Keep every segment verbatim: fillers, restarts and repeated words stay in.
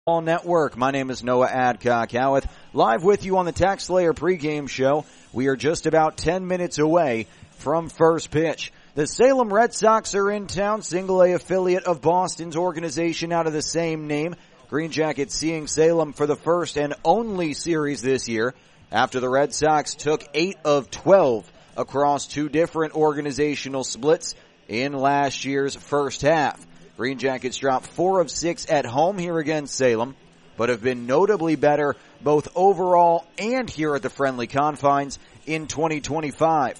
Network. My name is Noah Adcock Howith, live with you on the Tax Slayer pregame show. We are just about ten minutes away from first pitch. The Salem Red Sox are in town, single A affiliate of Boston's organization out of the same name. Green Jackets seeing Salem for the first and only series this year after the Red Sox took eight of twelve across two different organizational splits in last year's first half. Green Jackets dropped four of six at home here against Salem, but have been notably better both overall and here at the friendly confines in twenty twenty-five.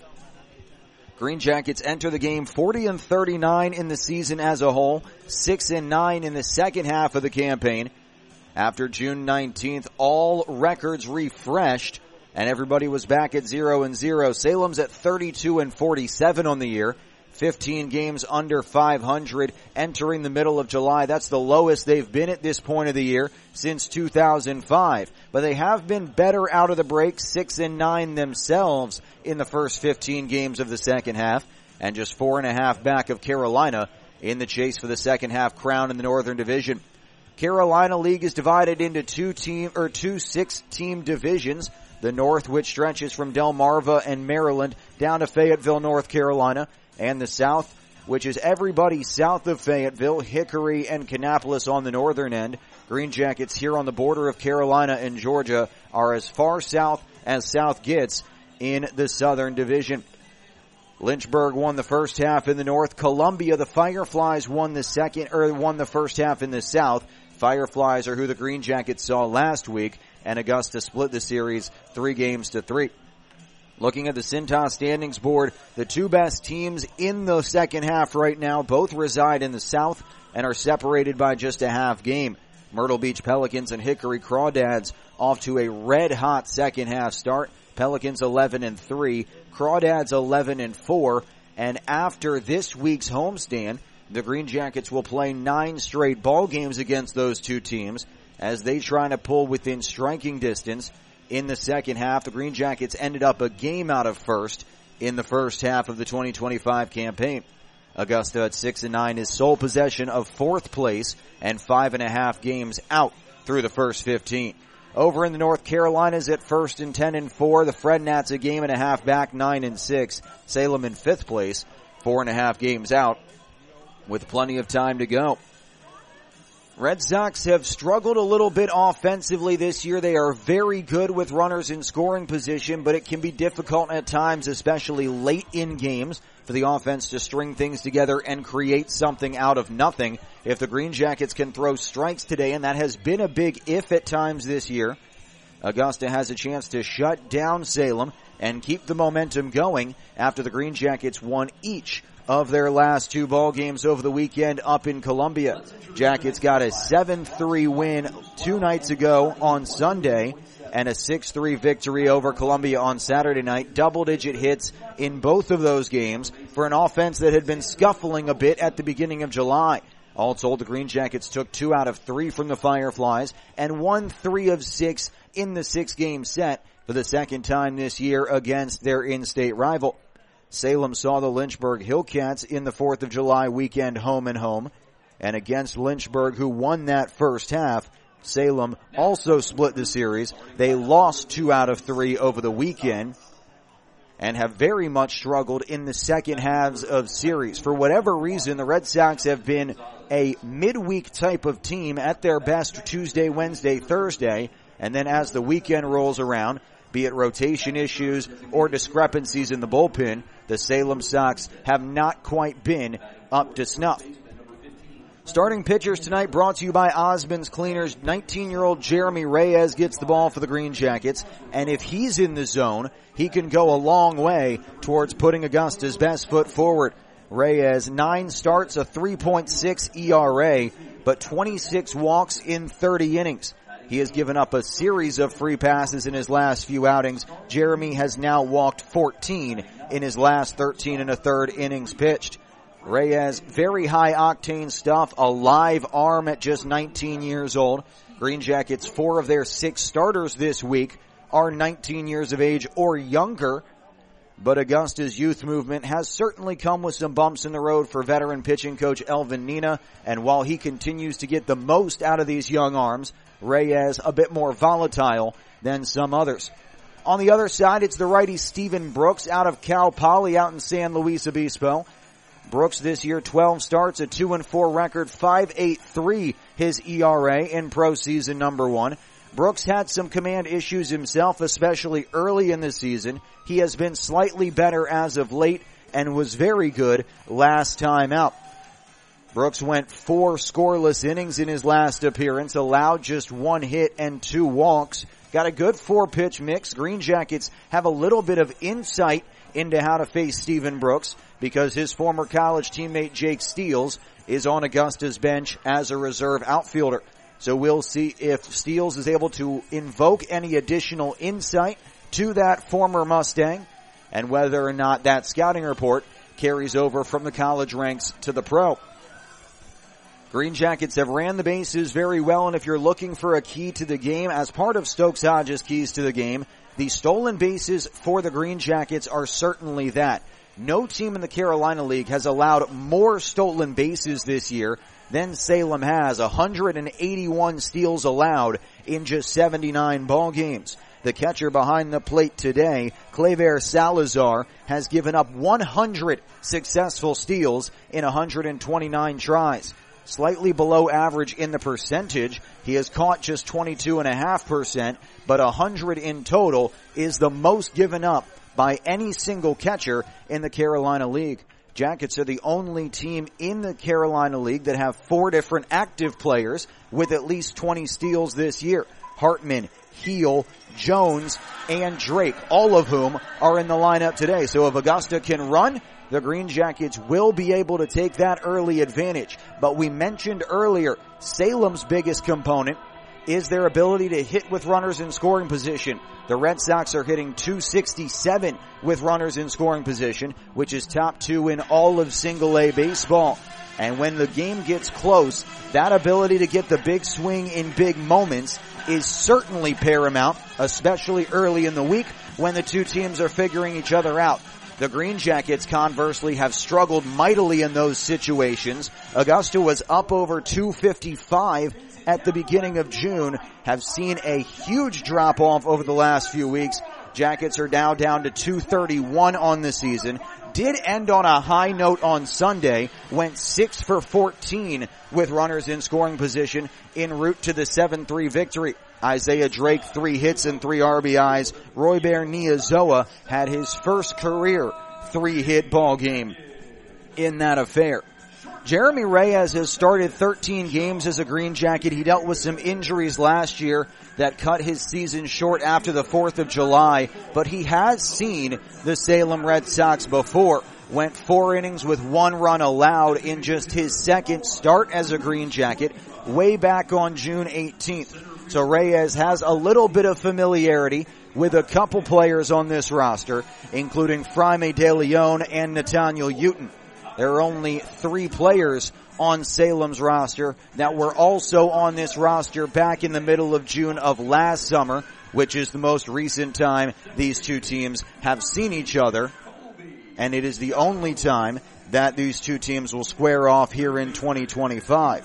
Green Jackets enter the game forty and thirty-nine in the season as a whole, six and nine in the second half of the campaign. After June nineteenth, all records refreshed, and everybody was back at zero and zero. Salem's at thirty-two and forty-seven on the year. fifteen games under five hundred entering the middle of July. That's the lowest they've been at this point of the year since two thousand five. But they have been better out of the break, six and nine themselves in the first fifteen games of the second half, and just four and a half back of Carolina in the chase for the second half crown in the Northern Division. Carolina League is divided into two team or two six-team divisions. The North, which stretches from Delmarva and Maryland down to Fayetteville, North Carolina, and the South, which is everybody south of Fayetteville, Hickory, and Kannapolis on the northern end. Green Jackets here on the border of Carolina and Georgia are as far south as South gets in the Southern Division. Lynchburg won the first half in the North. Columbia, the Fireflies, won the second or won the first half in the South. Fireflies are who the Green Jackets saw last week, and Augusta split the series three games to three. Looking at the Cintas standings board, the two best teams in the second half right now both reside in the South and are separated by just a half game. Myrtle Beach Pelicans and Hickory Crawdads off to a red-hot second half start. Pelicans eleven and three, Crawdads eleven and four, and after this week's homestand, the Green Jackets will play nine straight ball games against those two teams as they try to pull within striking distance. In the second half, the Green Jackets ended up a game out of first in the first half of the twenty twenty-five campaign. Augusta at six and nine is sole possession of fourth place and five and a half games out through the first fifteen. Over in the North Carolinas at first and ten and four, the Fred Nats a game and a half back, nine and six. Salem in fifth place, four and a half games out with plenty of time to go. Red Sox have struggled a little bit offensively this year. They are very good with runners in scoring position, but it can be difficult at times, especially late in games, for the offense to string things together and create something out of nothing. If the Green Jackets can throw strikes today, and that has been a big if at times this year, Augusta has a chance to shut down Salem and keep the momentum going after the Green Jackets won each of their last two ball games over the weekend up in Columbia. Jackets got a seven three win two nights ago on Sunday and a six three victory over Columbia on Saturday night. Double-digit hits in both of those games for an offense that had been scuffling a bit at the beginning of July. All told, the Green Jackets took two out of three from the Fireflies and won three of six in the six-game set for the second time this year against their in-state rival. Salem saw the Lynchburg Hillcats in the fourth of July weekend home and home. And against Lynchburg, who won that first half, Salem also split the series. They lost two out of three over the weekend and have very much struggled in the second halves of series. For whatever reason, the Red Sox have been a midweek type of team at their best Tuesday, Wednesday, Thursday, and then as the weekend rolls around, be it rotation issues or discrepancies in the bullpen, the Salem Sox have not quite been up to snuff. Starting pitchers tonight brought to you by Osmond's Cleaners. nineteen-year-old Jeremy Reyes gets the ball for the Green Jackets, and if he's in the zone, he can go a long way towards putting Augusta's best foot forward. Reyes, nine starts, a three point six E R A, but twenty-six walks in thirty innings. He has given up a series of free passes in his last few outings. Jeremy has now walked fourteen in his last thirteen and a third innings pitched. Reyes, very high octane stuff, a live arm at just nineteen years old. Green Jackets, four of their six starters this week are nineteen years of age or younger. but Augusta's youth movement has certainly come with some bumps in the road for veteran pitching coach Elvin Nina, and while he continues to get the most out of these young arms, Reyes a bit more volatile than some others. On the other side, it's the righty Stephen Brooks out of Cal Poly out in San Luis Obispo. Brooks this year, twelve starts, a two and four record, five point eight three his E R A in pro season number one. Brooks had some command issues himself, especially early in the season. He has been slightly better as of late and was very good last time out. Brooks went four scoreless innings in his last appearance, allowed just one hit and two walks. Got a good four-pitch mix. Green Jackets have a little bit of insight into how to face Stephen Brooks because his former college teammate Jake Steels is on Augusta's bench as a reserve outfielder. So we'll see if Steels is able to invoke any additional insight to that former Mustang and whether or not that scouting report carries over from the college ranks to the pro. Green Jackets have ran the bases very well, and if you're looking for a key to the game, as part of Stokes Hodges' keys to the game, the stolen bases for the Green Jackets are certainly that. No team in the Carolina League has allowed more stolen bases this year than Salem has. one hundred eighty-one steals allowed in just seventy-nine ball games. The catcher behind the plate today, Claver Salazar, has given up one hundred successful steals in one hundred twenty-nine tries. Slightly below average in the percentage. He has caught just twenty-two point five percent, but one hundred in total is the most given up by any single catcher in the Carolina League. Jackets are the only team in the Carolina League that have four different active players with at least twenty steals this year. Hartman, Heel, Jones, and Drake, all of whom are in the lineup today. So if Augusta can run, the Green Jackets will be able to take that early advantage. But we mentioned earlier, Salem's biggest component is their ability to hit with runners in scoring position. The Red Sox are hitting two sixty-seven with runners in scoring position, which is top two in all of single A baseball. And when the game gets close, that ability to get the big swing in big moments is certainly paramount, especially early in the week when the two teams are figuring each other out. The Green Jackets, conversely, have struggled mightily in those situations. Augusta was up over two fifty-five at the beginning of June, have seen a huge drop-off over the last few weeks. Jackets are now down to two thirty-one on the season. Did end on a high note on Sunday, went six for fourteen with runners in scoring position en route to the seven three victory. Isaiah Drake, three hits and three R B Is. Royber Niazoa had his first career three-hit ball game in that affair. Jeremy Reyes has started thirteen games as a Green Jacket. He dealt with some injuries last year that cut his season short after the fourth of July, but he has seen the Salem Red Sox before. Went four innings with one run allowed in just his second start as a Green Jacket way back on June eighteenth. So Reyes has a little bit of familiarity with a couple players on this roster, including Fraime De Leon and Nathaniel Uton. There are only three players on Salem's roster that were also on this roster back in the middle of June of last summer, which is the most recent time these two teams have seen each other. And it is the only time that these two teams will square off here in twenty twenty-five.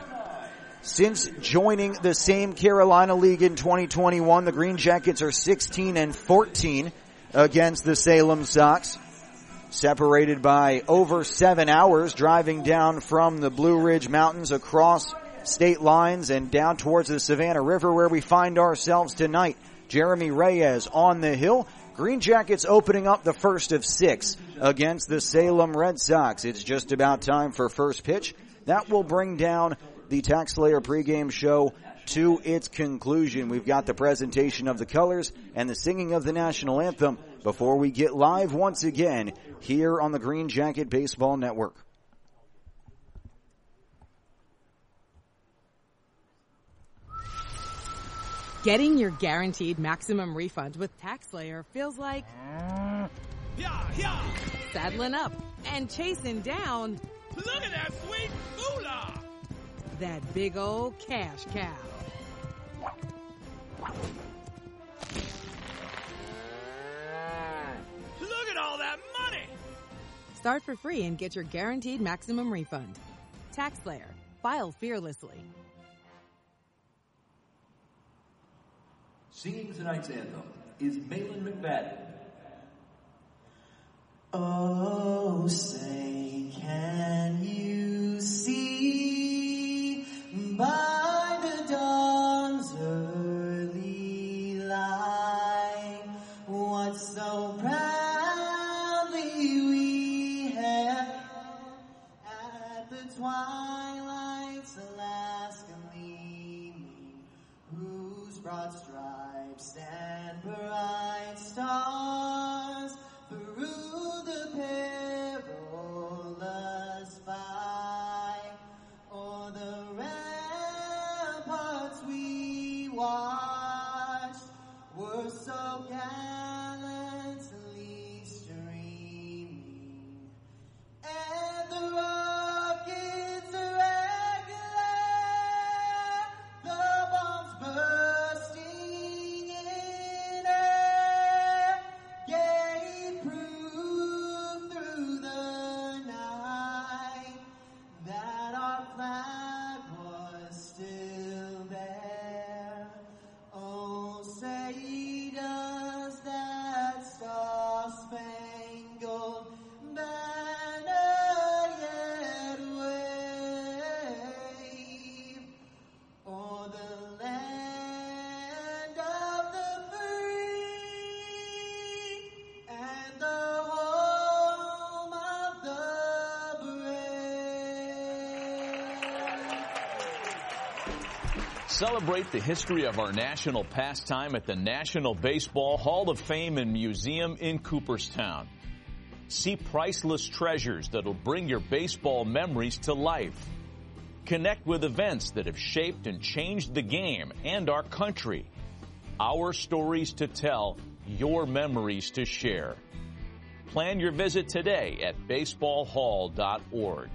Since joining the same Carolina League in twenty twenty-one, the Green Jackets are sixteen and fourteen against the Salem Sox. Separated by over seven hours, driving down from the Blue Ridge Mountains across state lines and down towards the Savannah River, where we find ourselves tonight. Jeremy Reyes on the hill. Green Jackets opening up the first of six against the Salem Red Sox. It's just about time for first pitch. That will bring down the TaxSlayer pregame show to its conclusion. We've got the presentation of the colors and the singing of the national anthem before we get live once again here on the Green Jacket Baseball Network. Getting your guaranteed maximum refund with TaxSlayer feels like yeah, yeah. saddling up and chasing down. Look at that sweet moolah! That big old cash cow. Look at all that Start for free and get your guaranteed maximum refund. TaxSlayer. File fearlessly. Singing tonight's anthem is Malin McFadden. Oh, say, can you see by the dawn's early light what so proudly we have at the twilight's Alaska gleaming, whose broad stripes and bright stars through the perilous fight, o'er the ramparts we watched, were so gallantly streaming, and the rockets regular, the bombs bursting in air, gave proof through the night that our flag was still there. Oh, say does that star-spangled banner yet wave o'er the land of the free and the home of the brave. Celebrate the history of our national pastime at the National Baseball Hall of Fame and Museum in Cooperstown. See priceless treasures that'll bring your baseball memories to life. Connect with events that have shaped and changed the game and our country. Our stories to tell, your memories to share. Plan your visit today at baseball hall dot org.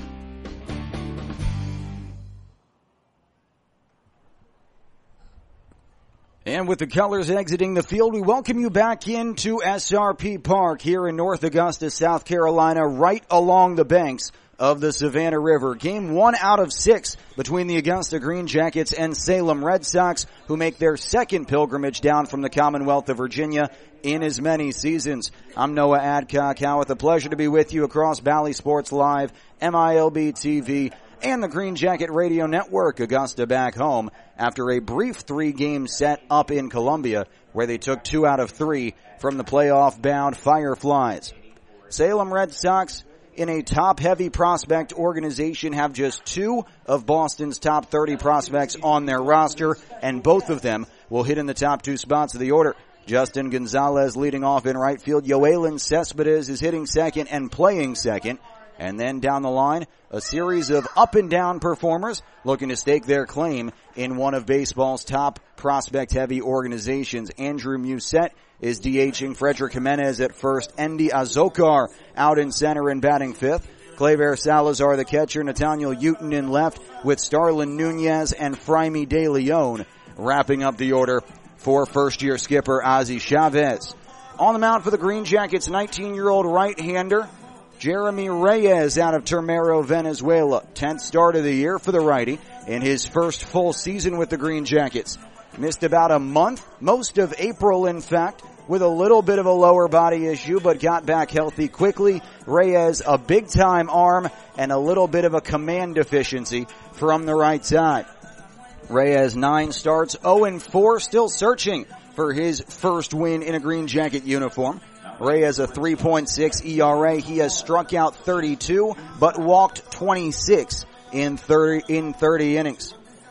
And with the colors exiting the field, we welcome you back into S R P Park here in North Augusta, South Carolina, right along the banks of the Savannah River. Game one out of six between the Augusta Green Jackets and Salem Red Sox, who make their second pilgrimage down from the Commonwealth of Virginia in as many seasons. I'm Noah Adcock. How with a pleasure to be with you across Bally Sports Live, M I L B T V, and the Green Jacket Radio Network. Augusta back home after a brief three-game set up in Columbia, where they took two out of three from the playoff-bound Fireflies. Salem Red Sox, in a top-heavy prospect organization, have just two of Boston's top thirty prospects on their roster, and both of them will hit in the top two spots of the order. Justin Gonzalez leading off in right field. Yoelin Cespedes is hitting second and playing second. And then down the line, a series of up-and-down performers looking to stake their claim in one of baseball's top prospect-heavy organizations. Andrew Musette is DHing Frederick Jimenez at first. Endy Azokar out in center and batting fifth. Claver Salazar, the catcher. Nathaniel Uton in left, with Starlin Nunez and Fraime De Leon wrapping up the order for first-year skipper Ozzie Chavez. On the mound for the Green Jackets, nineteen-year-old right-hander Jeremy Reyes out of Termero, Venezuela. tenth start of the year for the righty in his first full season with the Green Jackets. Missed about a month, most of April in fact, with a little bit of a lower body issue, but got back healthy quickly. Reyes, a big-time arm and a little bit of a command deficiency from the right side. Reyes, nine starts, oh and four, still searching for his first win in a Green Jacket uniform. Reyes a three point six E R A. He has struck out thirty-two, but walked twenty-six in thirty, in thirty innings.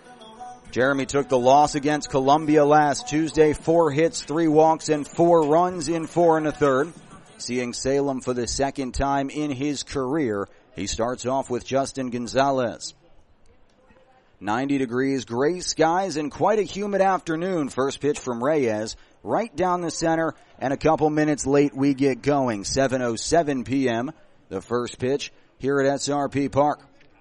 Jeremy took the loss against Columbia last Tuesday. Four hits, three walks, and four runs in four and a third. Seeing Salem for the second time in his career, he starts off with Justin Gonzalez. ninety degrees, gray skies, and quite a humid afternoon. First pitch from Reyes, right down the center, and a couple minutes late we get going. seven oh seven p.m. the first pitch here at S R P Park.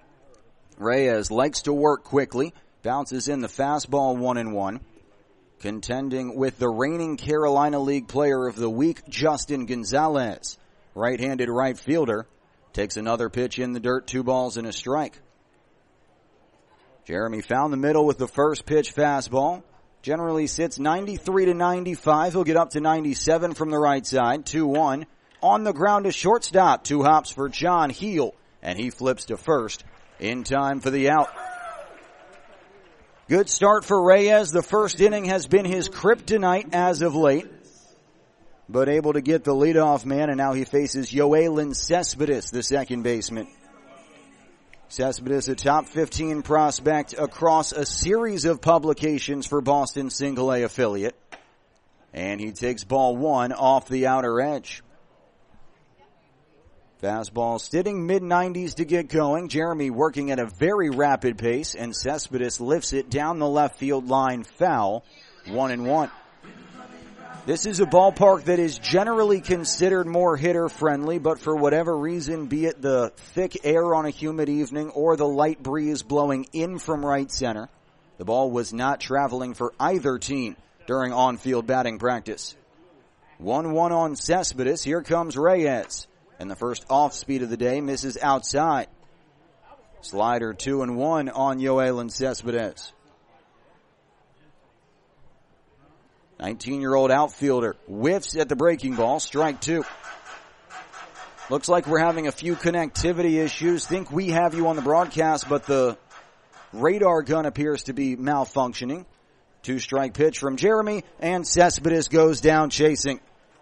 Reyes likes to work quickly, bounces in the fastball one and one. Contending with the reigning Carolina League Player of the Week, Justin Gonzalez. right-handed right fielder. Takes another pitch in the dirt, two balls and a strike. Jeremy found the middle with the first pitch fastball. Generally sits ninety-three to ninety-five. He'll get up to ninety-seven from the right side. two one. On the ground to shortstop. Two hops for John Heel. And he flips to first in time for the out. Good start for Reyes. The first inning has been his kryptonite as of late. But able to get the leadoff man, and now he faces Yoelin Cespedes, the second baseman. Cespedes, a top fifteen prospect across a series of publications for Boston's single A affiliate. And he takes ball one off the outer edge. Fastball sitting mid nineties to get going. Jeremy working at a very rapid pace, and Cespedes lifts it down the left field line foul. One and one. This is a ballpark that is generally considered more hitter-friendly, but for whatever reason, be it the thick air on a humid evening or the light breeze blowing in from right center, the ball was not traveling for either team during on-field batting practice. one one on Cespedes. Here comes Reyes. And the first off-speed of the day misses outside. Slider two and one on Yoelin Cespedes. nineteen-year-old outfielder whiffs at the breaking ball, strike two. Looks like we're having a few connectivity issues. Think we have you on the broadcast, but the radar gun appears to be malfunctioning. Two-strike pitch from Jeremy, and Cespedes goes down chasing.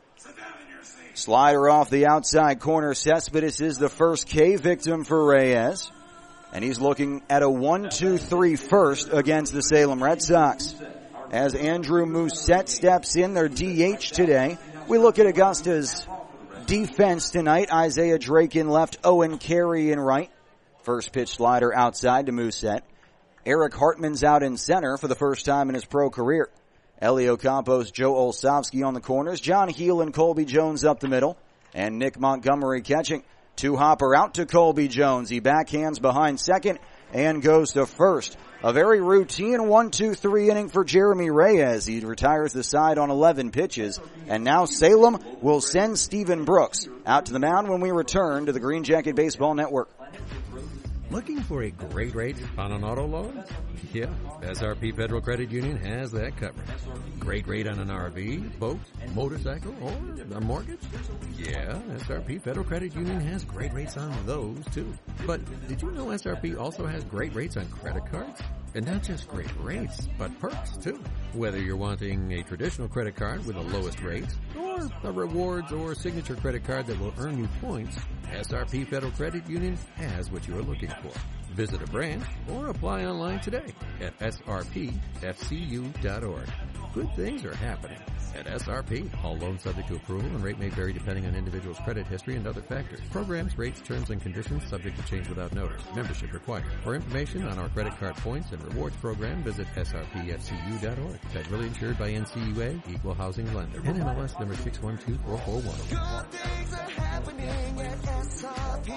Slider off the outside corner. Cespedes is the first K victim for Reyes, and he's looking at a one two three first against the Salem Red Sox. As Andrew Musette steps in, their D H today. We look at Augusta's defense tonight. Isaiah Drake in left, Owen Carey in right. First pitch slider outside to Musette. Eric Hartman's out in center for the first time in his pro career. Elio Campos, Joe Olsavsky on the corners. John Heel and Colby Jones up the middle. And Nick Montgomery catching. Two-hopper out to Colby Jones. He backhands behind second and goes to first. A very routine one two three inning for Jeremy Reyes. He retires the side on eleven pitches. And now Salem will send Stephen Brooks out to the mound when we return to the Green Jacket Baseball Network. Looking for a great rate on an auto loan? Yeah, S R P Federal Credit Union has that covered. Great rate on an R V, boat, motorcycle, or a mortgage? Yeah, S R P Federal Credit Union has great rates on those too. But did you know S R P also has great rates on credit cards? And not just great rates, but perks too. Whether you're wanting a traditional credit card with the lowest rates, or a rewards or signature credit card that will earn you points, S R P Federal Credit Union has what you're looking for. Visit a branch or apply online today at S R P F C U dot org. Good things are happening at S R P. All loans subject to approval and rate may vary depending on individual's credit history and other factors. Programs, rates, terms, and conditions subject to change without notice. Membership required. For information on our credit card points and rewards program, visit S R P F C U dot org. Federally insured by N C U A, Equal Housing Lender. N M L S number six one two four four one. Good things are happening at S R P.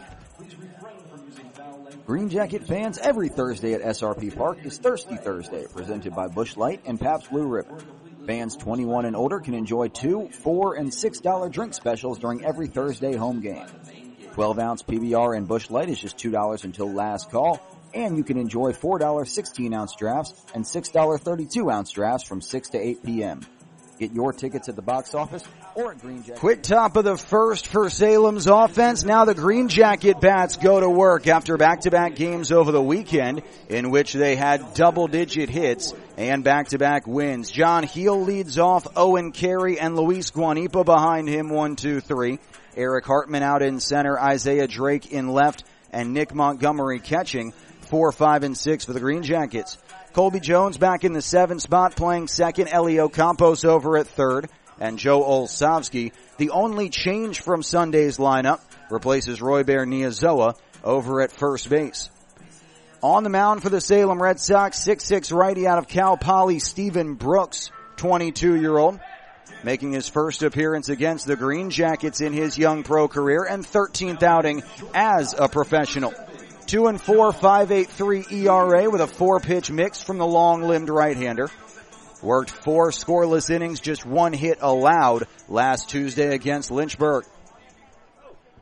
Green Jacket fans, every Thursday at S R P Park is Thirsty Thursday, presented by Busch Light and Pabst Blue Ribbon. Fans twenty-one and older can enjoy two, four, and six dollar drink specials during every Thursday home game. twelve ounce P B R and Busch Light is just two dollars until last call, and you can enjoy four dollar sixteen ounce drafts and six dollar thirty-two ounce drafts from six to eight p.m. Get your tickets at the box office or at Green Jacket. Quick top of the first for Salem's offense. Now the Green Jacket bats go to work after back-to-back games over the weekend in which they had double-digit hits and back-to-back wins. John Heel leads off, Owen Carey and Luis Guanipa behind him, one, two, three. Eric Hartman out in center, Isaiah Drake in left, and Nick Montgomery catching, four, five, and six for the Green Jackets. Colby Jones back in the seventh spot playing second. Elio Campos over at third. And Joe Olsavsky, the only change from Sunday's lineup, replaces Royber Niazoa over at first base. On the mound for the Salem Red Sox, six six righty out of Cal Poly, Stephen Brooks, twenty-two-year-old, making his first appearance against the Green Jackets in his young pro career and thirteenth outing as a professional. Two and four, five eight three E R A with a four-pitch mix from the long-limbed right-hander. Worked four scoreless innings, just one hit allowed last Tuesday against Lynchburg.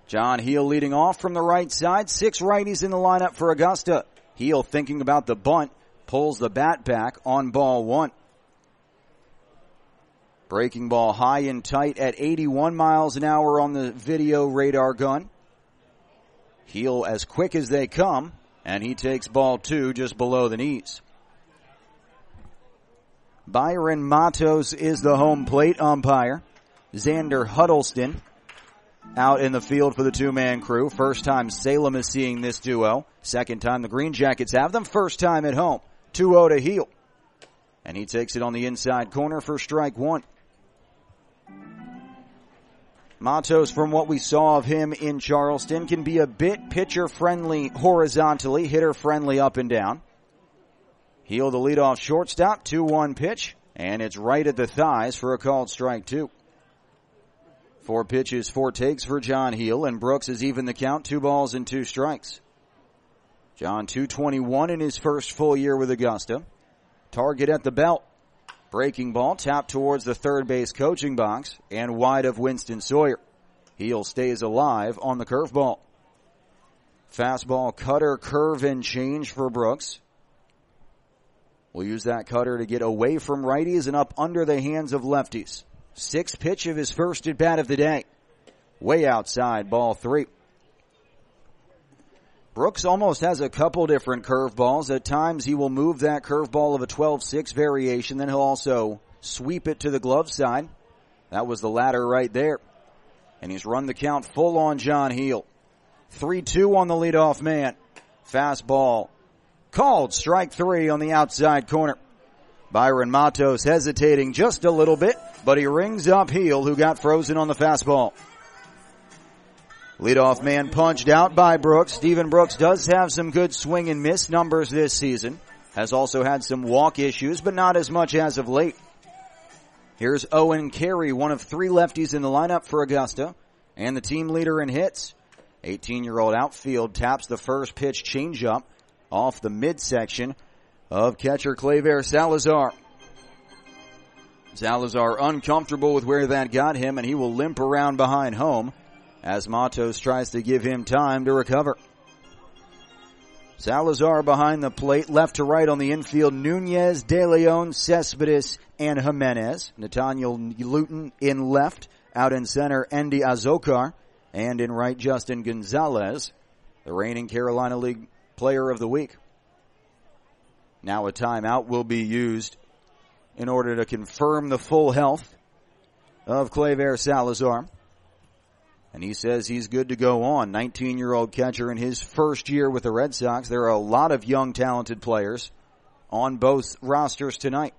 John Heel leading off from the right side. Six righties in the lineup for Augusta. Heel thinking about the bunt. Pulls the bat back on ball one. Breaking ball high and tight at eighty-one miles an hour on the video radar gun. Heel as quick as they come, and he takes ball two just below the knees. Byron Matos is the home plate umpire. Xander Huddleston out in the field for the two-man crew. First time Salem is seeing this duo. Second time the Green Jackets have them. First time at home. two oh to Heel. And he takes it on the inside corner for strike one. Matos, from what we saw of him in Charleston, can be a bit pitcher-friendly horizontally, hitter-friendly up and down. Heel the leadoff shortstop, two one pitch, and it's right at the thighs for a called strike two. Four pitches, four takes for John Heel, and Brooks has evened the count, two balls and two strikes. John two twenty-one in his first full year with Augusta. Target at the belt. Breaking ball tapped towards the third base coaching box and wide of Winston Sawyer. Heel stays alive on the curveball. Fastball, cutter, curve, and change for Brooks. We'll use that cutter to get away from righties and up under the hands of lefties. Sixth pitch of his first at bat of the day. Way outside, ball three. Brooks almost has a couple different curveballs. At times he will move that curveball of a twelve six variation. Then he'll also sweep it to the glove side. That was the latter right there. And he's run the count full on John Heel. three two on the leadoff man. Fastball called strike three on the outside corner. Byron Matos hesitating just a little bit, but he rings up Heel, who got frozen on the fastball. Leadoff man punched out by Brooks. Steven Brooks does have some good swing and miss numbers this season. Has also had some walk issues, but not as much as of late. Here's Owen Carey, one of three lefties in the lineup for Augusta, and the team leader in hits. eighteen-year-old outfield taps the first pitch changeup off the midsection of catcher Claver Salazar. Salazar uncomfortable with where that got him, and he will limp around behind home as Matos tries to give him time to recover. Salazar behind the plate, left to right on the infield, Nunez, De Leon, Cespedes, and Jimenez. Nathaniel Luton in left, out in center, Andy Azokar, and in right, Justin Gonzalez, the reigning Carolina League Player of the Week. Now a timeout will be used in order to confirm the full health of Claver Salazar. And he says he's good to go on. nineteen-year-old catcher in his first year with the Red Sox. There are a lot of young, talented players on both rosters tonight.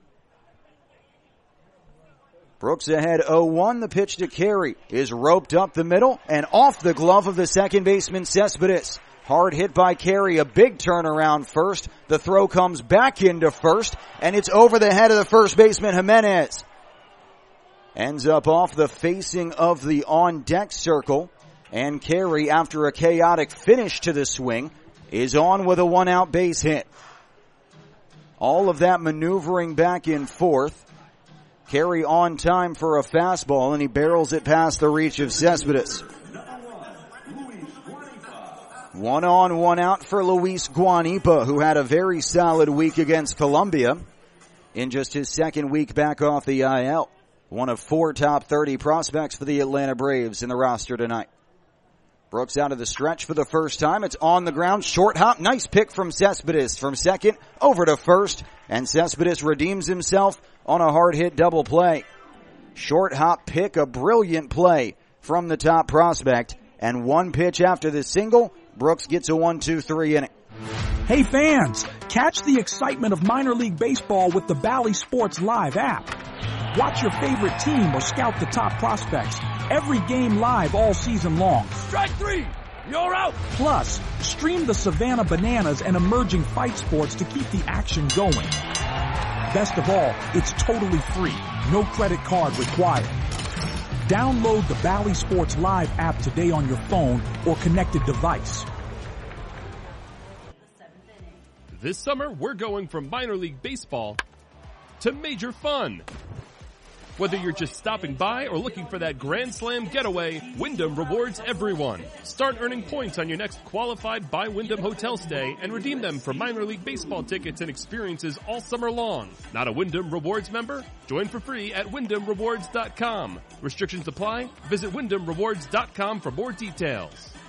Brooks ahead oh one. The pitch to Carey is roped up the middle and off the glove of the second baseman Cespedes. Hard hit by Carey, a big turnaround first. The throw comes back into first, and it's over the head of the first baseman Jimenez. Ends up off the facing of the on-deck circle, and Carey, after a chaotic finish to the swing, is on with a one-out base hit. All of that maneuvering back and forth. Carey on time for a fastball, and he barrels it past the reach of Cespedes. One on, one out for Luis Guanipa, who had a very solid week against Columbia in just his second week back off the I L. One of four top thirty prospects for the Atlanta Braves in the roster tonight. Brooks out of the stretch for the first time. It's on the ground. Short hop. Nice pick from Cespedes from second over to first. And Cespedes redeems himself on a hard hit double play. Short hop pick. A brilliant play from the top prospect. And one pitch after the single, Brooks gets a one two three inning. Hey fans, catch the excitement of minor league baseball with the Bally Sports Live app. Watch your favorite team or scout the top prospects. Every game live all season long. Strike three! You're out! Plus, stream the Savannah Bananas and emerging fight sports to keep the action going. Best of all, it's totally free. No credit card required. Download the Bally Sports Live app today on your phone or connected device. This summer, we're going from minor league baseball to major fun. Whether you're just stopping by or looking for that Grand Slam getaway, Wyndham rewards everyone. Start earning points on your next qualified by Wyndham hotel stay and redeem them for minor league baseball tickets and experiences all summer long. Not a Wyndham Rewards member? Join for free at wyndham rewards dot com. Restrictions apply. Visit wyndham rewards dot com for more details.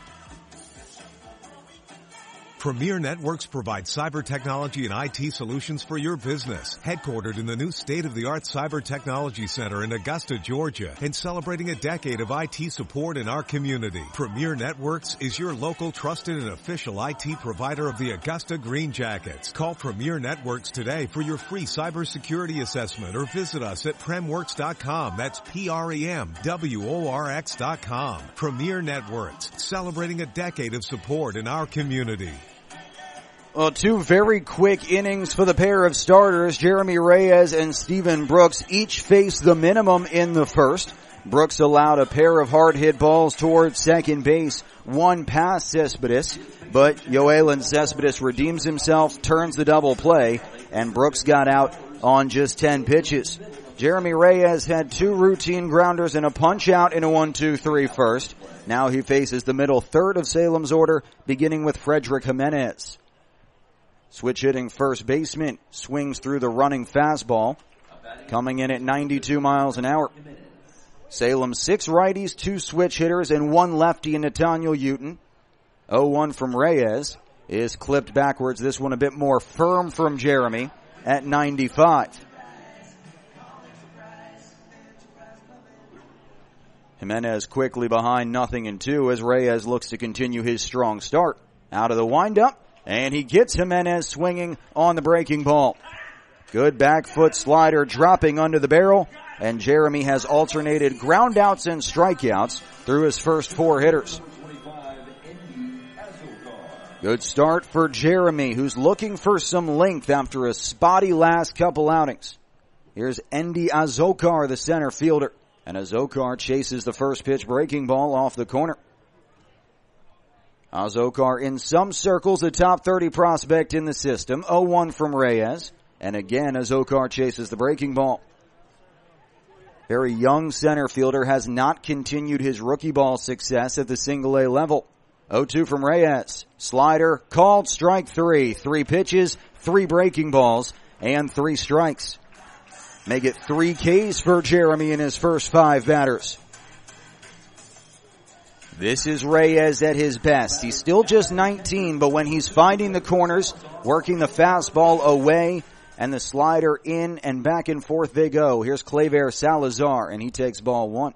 Premier Networks provides cyber technology and I T solutions for your business. Headquartered in the new state-of-the-art Cyber Technology Center in Augusta, Georgia, and celebrating a decade of I T support in our community. Premier Networks is your local trusted and official I T provider of the Augusta Green Jackets. Call Premier Networks today for your free cybersecurity assessment or visit us at premworks dot com. That's P R E M W O R X dot com. Premier Networks, celebrating a decade of support in our community. Well, two very quick innings for the pair of starters. Jeremy Reyes and Steven Brooks each faced the minimum in the first. Brooks allowed a pair of hard hit balls towards second base, one past Cespedes, but Yoelan Cespedes redeems himself, turns the double play, and Brooks got out on just ten pitches. Jeremy Reyes had two routine grounders and a punch out in a one two three first. Now he faces the middle third of Salem's order, beginning with Frederick Jimenez. Switch hitting first baseman swings through the running fastball, coming in at ninety-two miles an hour. Salem six righties, two switch hitters, and one lefty in Nathaniel Uten. oh one from Reyes is clipped backwards. This one a bit more firm from Jeremy at ninety-five. Jimenez quickly behind nothing and two as Reyes looks to continue his strong start. Out of the windup. And he gets Jimenez swinging on the breaking ball. Good back foot slider dropping under the barrel. And Jeremy has alternated groundouts and strikeouts through his first four hitters. Good start for Jeremy, who's looking for some length after a spotty last couple outings. Here's Endy Azokar, the center fielder. And Azokar chases the first pitch breaking ball off the corner. Azokar in some circles a top thirty prospect in the system. oh one from Reyes. And again, Azokar chases the breaking ball. Very young center fielder has not continued his rookie ball success at the single A level. oh two from Reyes. Slider called strike three. Three pitches, three breaking balls, and three strikes. Make it three Ks for Jeremy in his first five batters. This is Reyes at his best. He's still just nineteen, but when he's finding the corners, working the fastball away, and the slider in and back and forth they go. Here's Claver Salazar, and he takes ball one.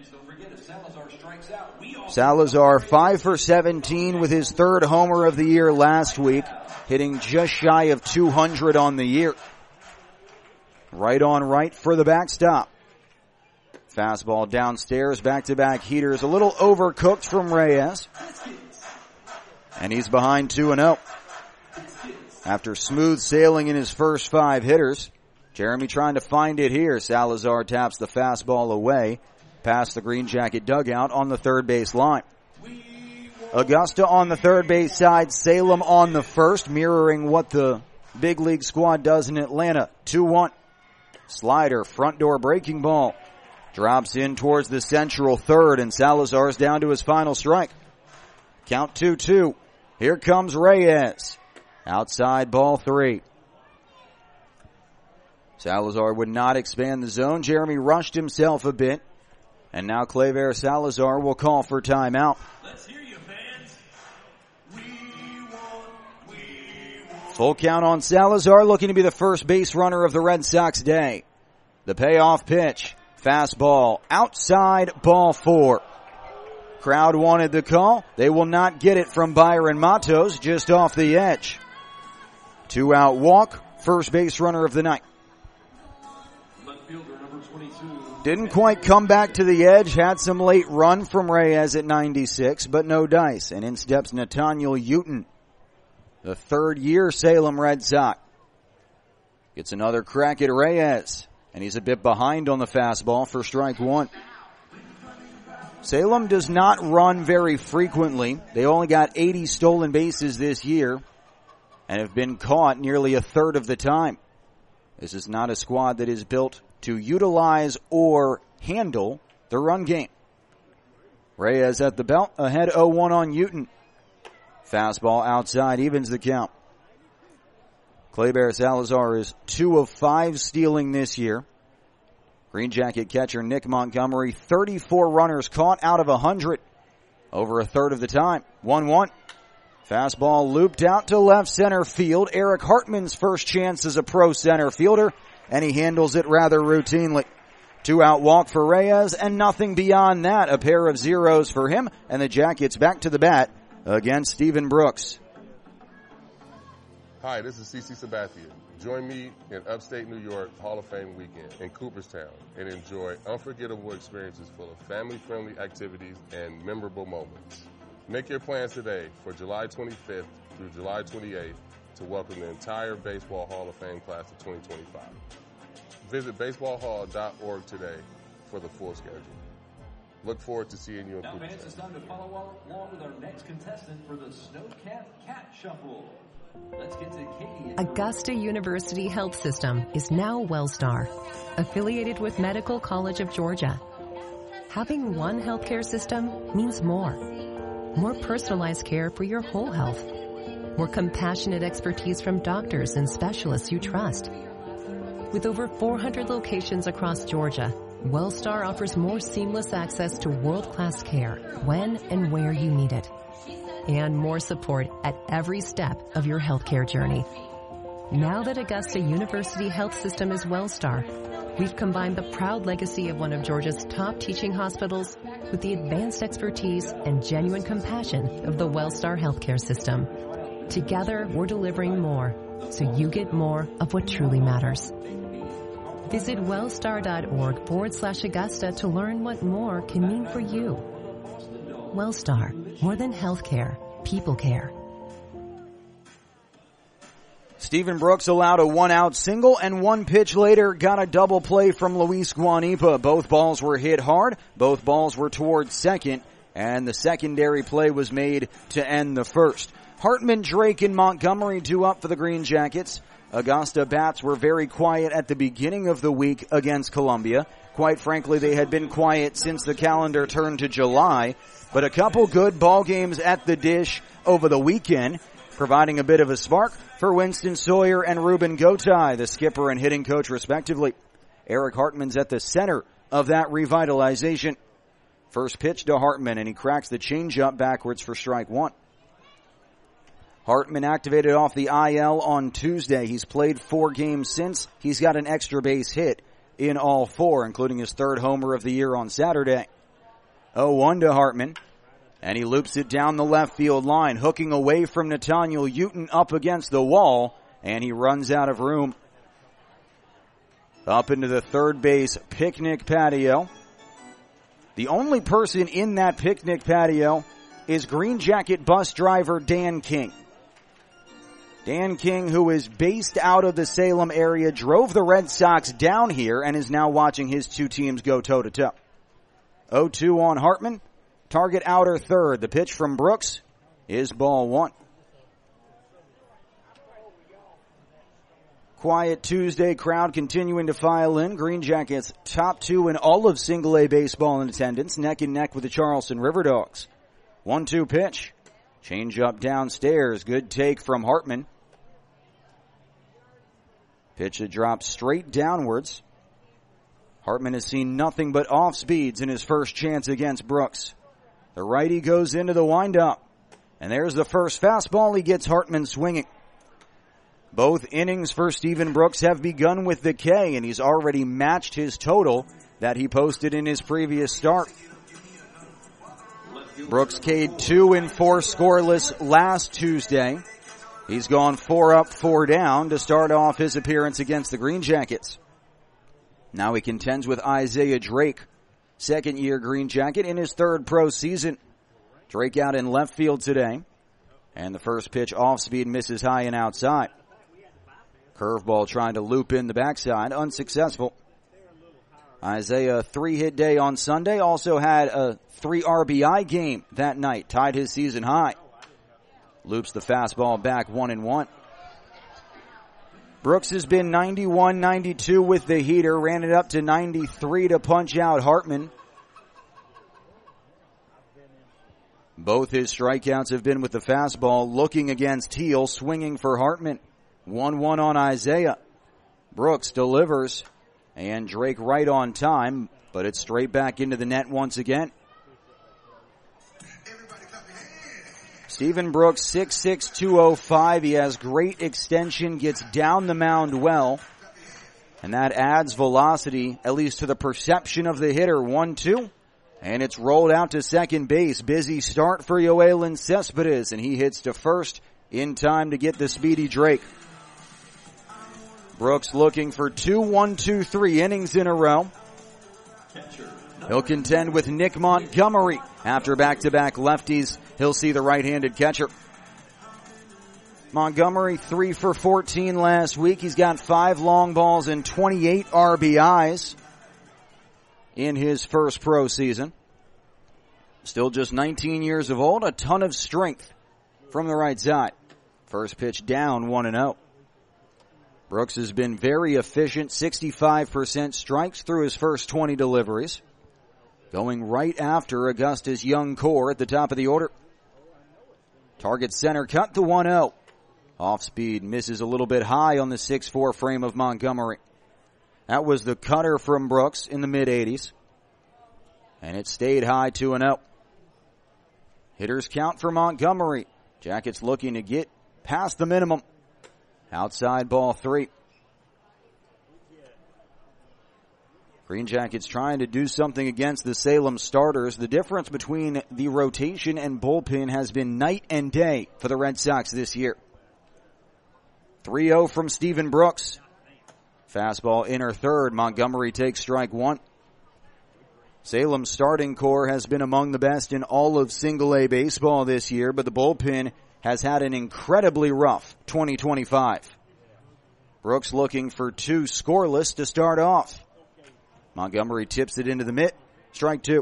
Salazar five for seventeen with his third homer of the year last week, hitting just shy of two hundred on the year. Right on right for the backstop. Fastball downstairs, back-to-back heaters, a little overcooked from Reyes. And he's behind two and oh. After smooth sailing in his first five hitters, Jeremy trying to find it here. Salazar taps the fastball away, past the Green Jacket dugout on the third base line. Augusta on the third base side, Salem on the first, mirroring what the big league squad does in Atlanta. two one. Slider, front door breaking ball. Drops in towards the central third, and Salazar's down to his final strike. Count two two. Here comes Reyes. Outside ball three. Salazar would not expand the zone. Jeremy rushed himself a bit. And now Claver Salazar will call for timeout. Let's hear you, fans. We want, we want. Full count on Salazar, looking to be the first base runner of the Red Sox day. The payoff pitch. Fastball outside, ball four. Crowd wanted the call. They will not get it from Byron Matos, just off the edge. Two out walk, first base runner of the night. Didn't quite come back to the edge, had some late run from Reyes at ninety-six, but no dice. And in steps Nathaniel Uten, the third year Salem Red Sox. Gets another crack at Reyes. And he's a bit behind on the fastball for strike one. Salem does not run very frequently. They only got eighty stolen bases this year and have been caught nearly a third of the time. This is not a squad that is built to utilize or handle the run game. Reyes at the belt, ahead oh one on Uten. Fastball outside, evens the count. Kleber Salazar is two of five stealing this year. Green Jacket catcher Nick Montgomery, thirty-four runners caught out of one hundred. Over a third of the time. one one. Fastball looped out to left center field. Eric Hartman's first chance as a pro center fielder, and he handles it rather routinely. Two out walk for Reyes, and nothing beyond that. A pair of zeros for him, and the Jackets back to the bat against Stephen Brooks. Hi, this is CeCe Sabathia. Join me in upstate New York Hall of Fame weekend in Cooperstown and enjoy unforgettable experiences full of family-friendly activities and memorable moments. Make your plans today for July twenty-fifth through July twenty-eighth to welcome the entire Baseball Hall of Fame class of twenty twenty-five. Visit baseball hall dot org today for the full schedule. Look forward to seeing you in now, Cooperstown. Now, fans, it's time to follow along with our next contestant for the Snowcap Cat Shuffle. Let's get to Katie. Augusta University Health System is now WellStar, affiliated with Medical College of Georgia. Having one healthcare system means more. More personalized care for your whole health. More compassionate expertise from doctors and specialists you trust. With over four hundred locations across Georgia, WellStar offers more seamless access to world-class care when and where you need it. And more support at every step of your healthcare journey. Now that Augusta University Health System is WellStar, we've combined the proud legacy of one of Georgia's top teaching hospitals with the advanced expertise and genuine compassion of the WellStar healthcare system. Together, we're delivering more, so you get more of what truly matters. Visit wellstar.org forward slash Augusta to learn what more can mean for you. WellStar, more than healthcare, people care. Stephen Brooks allowed a one-out single, and one pitch later got a double play from Luis Guanipa. Both balls were hit hard. Both balls were towards second, and the secondary play was made to end the first. Hartman, Drake, and Montgomery due up for the Green Jackets. Augusta bats were very quiet at the beginning of the week against Columbia. Quite frankly, they had been quiet since the calendar turned to July, but a couple good ball games at the dish over the weekend, providing a bit of a spark for Winston Sawyer and Ruben Gotay, the skipper and hitting coach respectively. Eric Hartman's at the center of that revitalization. First pitch to Hartman, and he cracks the changeup backwards for strike one. Hartman activated off the I L on Tuesday. He's played four games since. He's got an extra base hit in all four, including his third homer of the year on Saturday. oh one to Hartman, and he loops it down the left field line, hooking away from Nathaniel Uten up against the wall, and he runs out of room. Up into the third base picnic patio. The only person in that picnic patio is Green Jacket bus driver Dan King. Dan King, who is based out of the Salem area, drove the Red Sox down here and is now watching his two teams go toe-to-toe. oh two on Hartman. Target outer third. The pitch from Brooks is ball one. Quiet Tuesday crowd continuing to file in. Green Jackets top two in all of single-A baseball in attendance, neck and neck with the Charleston River Dogs. one two pitch. Change up downstairs. Good take from Hartman. Pitch that drops straight downwards. Hartman has seen nothing but off speeds in his first chance against Brooks. The righty goes into the windup. And there's the first fastball. He gets Hartman swinging. Both innings for Stephen Brooks have begun with the K, and he's already matched his total that he posted in his previous start. Brooks K'd two and four scoreless last Tuesday. He's gone four up, four down to start off his appearance against the Green Jackets. Now he contends with Isaiah Drake, second year Green Jacket in his third pro season. Drake out in left field today, and the first pitch off speed misses high and outside. Curveball trying to loop in the backside, unsuccessful. Isaiah, three-hit day on Sunday, also had a three R B I game that night, tied his season high. Loops the fastball back one and one. Brooks has been ninety-one ninety-two with the heater, ran it up to ninety-three to punch out Hartman. Both his strikeouts have been with the fastball, looking against Teal, swinging for Hartman. one one on Isaiah. Brooks delivers, and Drake right on time, but it's straight back into the net once again. Stephen Brooks, six six, two oh five. He has great extension, gets down the mound well, and that adds velocity, at least to the perception of the hitter. one two. And it's rolled out to second base. Busy start for Yoelin Cespedes, and he hits to first in time to get the speedy Drake. Brooks looking for two one two three innings in a row. He'll contend with Nick Montgomery. After back-to-back lefties, he'll see the right-handed catcher. Montgomery, three for fourteen last week. He's got five long balls and twenty-eight R B Is. In his first pro season. Still just nineteen years of old, a ton of strength from the right side. First pitch down, one and oh. Brooks has been very efficient, sixty-five percent strikes through his first twenty deliveries. Going right after Augusta's young core at the top of the order. Target center cut to one oh. Off speed misses a little bit high on the six four frame of Montgomery. That was the cutter from Brooks in the mid-eighties. And it stayed high two and oh. Hitters count for Montgomery. Jackets looking to get past the minimum. Outside ball three. Green Jackets trying to do something against the Salem starters. The difference between the rotation and bullpen has been night and day for the Red Sox this year. three oh from Stephen Brooks. Fastball inner third. Montgomery takes strike one. Salem's starting core has been among the best in all of single-A baseball this year, but the bullpen has had an incredibly rough twenty twenty-five. Brooks looking for two scoreless to start off. Montgomery tips it into the mitt. Strike two.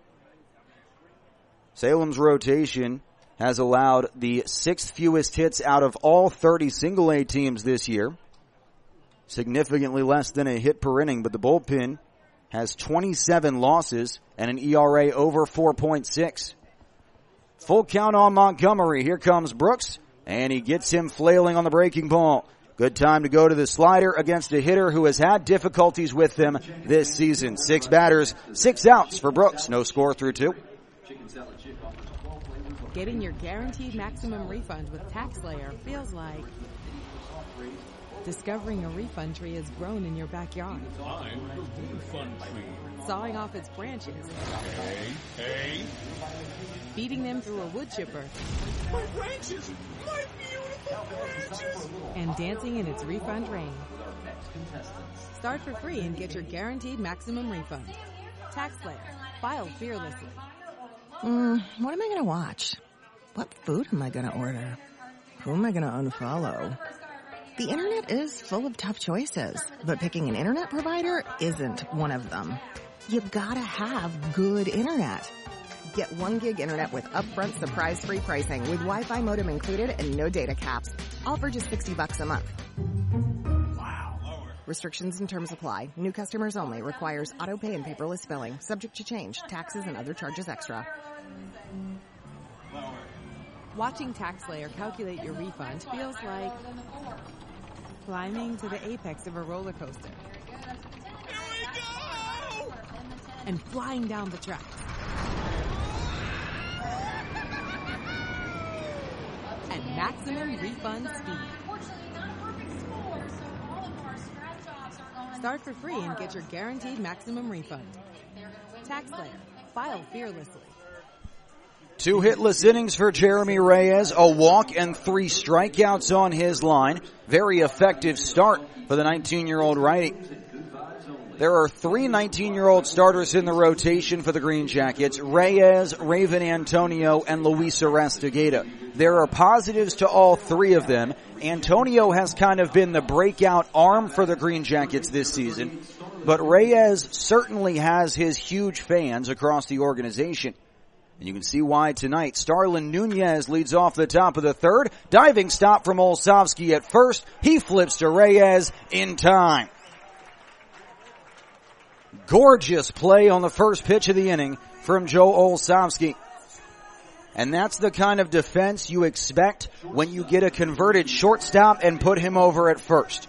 Salem's rotation has allowed the sixth fewest hits out of all thirty single-A teams this year. Significantly less than a hit per inning, but the bullpen has twenty-seven losses and an E R A over four point six. Full count on Montgomery. Here comes Brooks, and he gets him flailing on the breaking ball. Good time to go to the slider against a hitter who has had difficulties with them this season. Six batters, six outs for Brooks. No score through two. Getting your guaranteed maximum refund with TaxSlayer feels like discovering a refund tree has grown in your backyard. I'm the refund tree. Sawing off its branches. Hey, hey. Feeding them through a wood chipper. My branches! My beautiful branches! And dancing in its refund rain. Start for free and get your guaranteed maximum refund. TaxSlayer. File fearlessly. Mm, what am I going to watch? What food am I going to order? Who am I going to unfollow? The internet is full of tough choices, but picking an internet provider isn't one of them. You've gotta have good internet. Get one gig internet with upfront surprise-free pricing with Wi-Fi modem included and no data caps. All for just sixty bucks a month. Wow. Restrictions and terms apply. New customers only. Requires auto pay and paperless billing. Subject to change. Taxes and other charges extra. Watching TaxSlayer calculate your refund feels like climbing to the apex of a roller coaster. Here we go! And flying down the track. At maximum refund speed. Start for free and get your guaranteed maximum refund. TaxSlayer. File fearlessly. Two hitless innings for Jeremy Reyes, a walk and three strikeouts on his line. Very effective start for the nineteen-year-old righty. There are three nineteen-year-old starters in the rotation for the Green Jackets: Reyes, Raven Antonio, and Luis Arastigueta. There are positives to all three of them. Antonio has kind of been the breakout arm for the Green Jackets this season, but Reyes certainly has his huge fans across the organization. And you can see why tonight. Starlin Nunez leads off the top of the third. Diving stop from Olszewski at first. He flips to Reyes in time. Gorgeous play on the first pitch of the inning from Joe Olszewski. And that's the kind of defense you expect when you get a converted shortstop and put him over at first.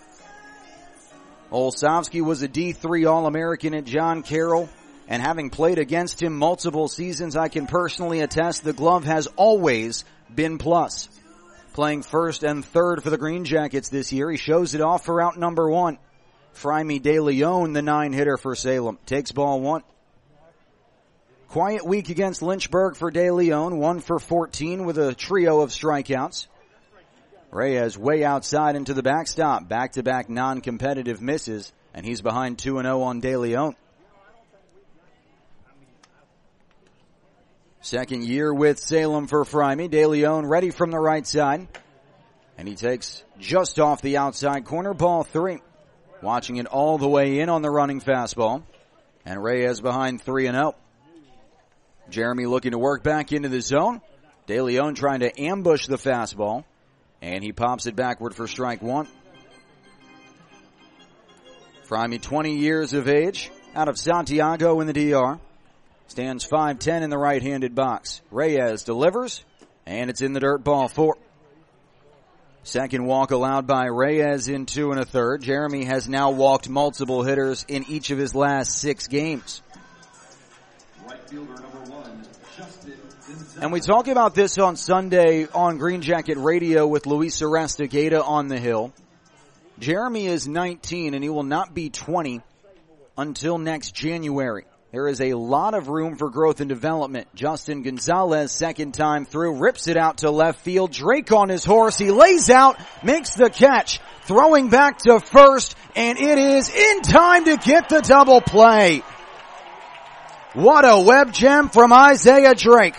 Olszewski was a D three All-American at John Carroll, and having played against him multiple seasons, I can personally attest the glove has always been plus. Playing first and third for the Green Jackets this year, he shows it off for out number one. Fraime De Leon, the nine-hitter for Salem, takes ball one. Quiet week against Lynchburg for De Leon, one for fourteen with a trio of strikeouts. Reyes way outside into the backstop, back-to-back non-competitive misses, and he's behind two and oh on De Leon. Second year with Salem for Fraime. De Leon ready from the right side, and he takes just off the outside corner, ball three. Watching it all the way in on the running fastball, and Reyes behind three and oh. Jeremy looking to work back into the zone. De Leon trying to ambush the fastball, and he pops it backward for strike one. Fraime, twenty years of age, out of Santiago in the D R. Stands five ten in the right-handed box. Reyes delivers, and it's in the dirt, ball four. Second walk allowed by Reyes in two and a third. Jeremy has now walked multiple hitters in each of his last six games. Right fielder number one, Justin Gonzalez. And we talk about this on Sunday on Green Jacket Radio with Luis Arastigueta on the hill. Jeremy is nineteen, and he will not be twenty until next January. There is a lot of room for growth and development. Justin Gonzalez, second time through, rips it out to left field. Drake on his horse. He lays out, makes the catch, throwing back to first, and it is in time to get the double play. What a web gem from Isaiah Drake.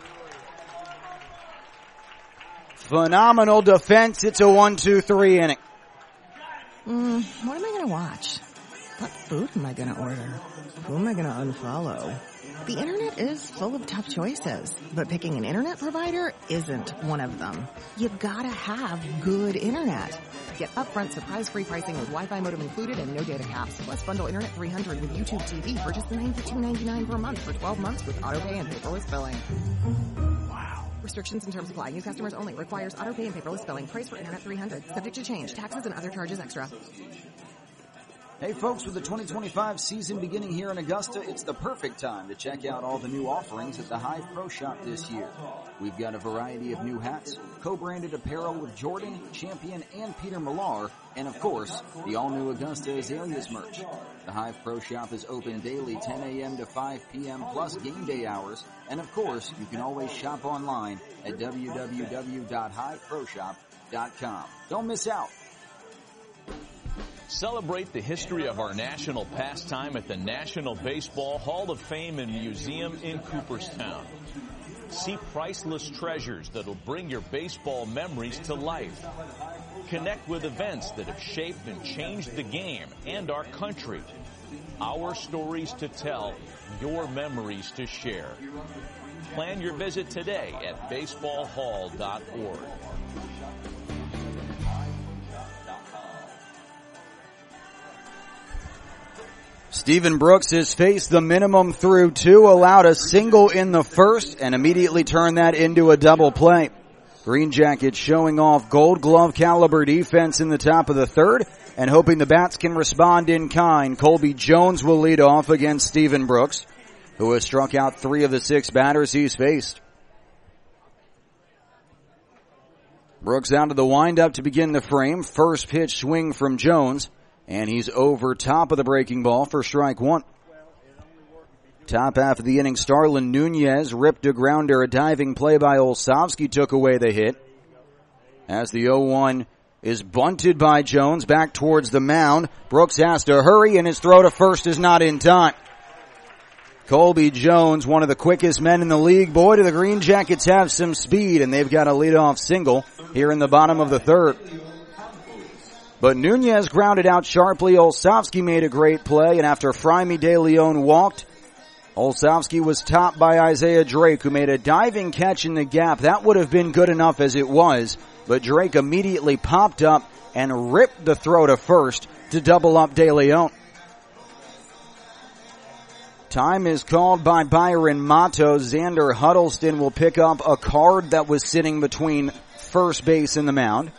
Phenomenal defense. It's a one two three inning. Mm, what am I going to watch? What food am I going to order? Who am I going to unfollow? The internet is full of tough choices, but picking an internet provider isn't one of them. You've got to have good internet. Get upfront surprise-free pricing with Wi-Fi modem included and no data caps. Plus bundle Internet three hundred with YouTube T V for just ninety-two ninety-nine per month for twelve months with autopay and paperless billing. Wow. Restrictions and terms apply. New customers only. Requires autopay and paperless billing. Price for Internet three hundred. Subject to change. Taxes and other charges extra. Hey folks, with the twenty twenty-five season beginning here in Augusta, it's the perfect time to check out all the new offerings at the Hive Pro Shop this year. We've got a variety of new hats, co-branded apparel with Jordan, Champion, and Peter Millar, and of course, the all-new Augusta Azaleas merch. The Hive Pro Shop is open daily ten a.m. to five p.m. plus game day hours, and of course, you can always shop online at w w w dot hive pro shop dot com. Don't miss out. Celebrate the history of our national pastime at the National Baseball Hall of Fame and Museum in Cooperstown. See priceless treasures that'll bring your baseball memories to life. Connect with events that have shaped and changed the game and our country. Our stories to tell, your memories to share. Plan your visit today at baseball hall dot org. Stephen Brooks has faced the minimum through two, allowed a single in the first, and immediately turned that into a double play. Green Jackets showing off gold glove caliber defense in the top of the third, and hoping the bats can respond in kind. Colby Jones will lead off against Stephen Brooks, who has struck out three of the six batters he's faced. Brooks out of the windup to begin the frame. First pitch swing from Jones. And he's over top of the breaking ball for strike one. Top half of the inning, Starlin Nunez ripped a grounder. A diving play by Olszewski took away the hit. As the oh one is bunted by Jones back towards the mound. Brooks has to hurry, and his throw to first is not in time. Colby Jones, one of the quickest men in the league. Boy, do the Green Jackets have some speed, and they've got a leadoff single here in the bottom of the third. But Nunez grounded out sharply. Olszewski made a great play, and after Fraime De Leon walked, Olszewski was topped by Isaiah Drake, who made a diving catch in the gap. That would have been good enough as it was, but Drake immediately popped up and ripped the throw to first to double up De Leon. Time is called by Byron Matos. Xander Huddleston will pick up a card that was sitting between first base and the mound.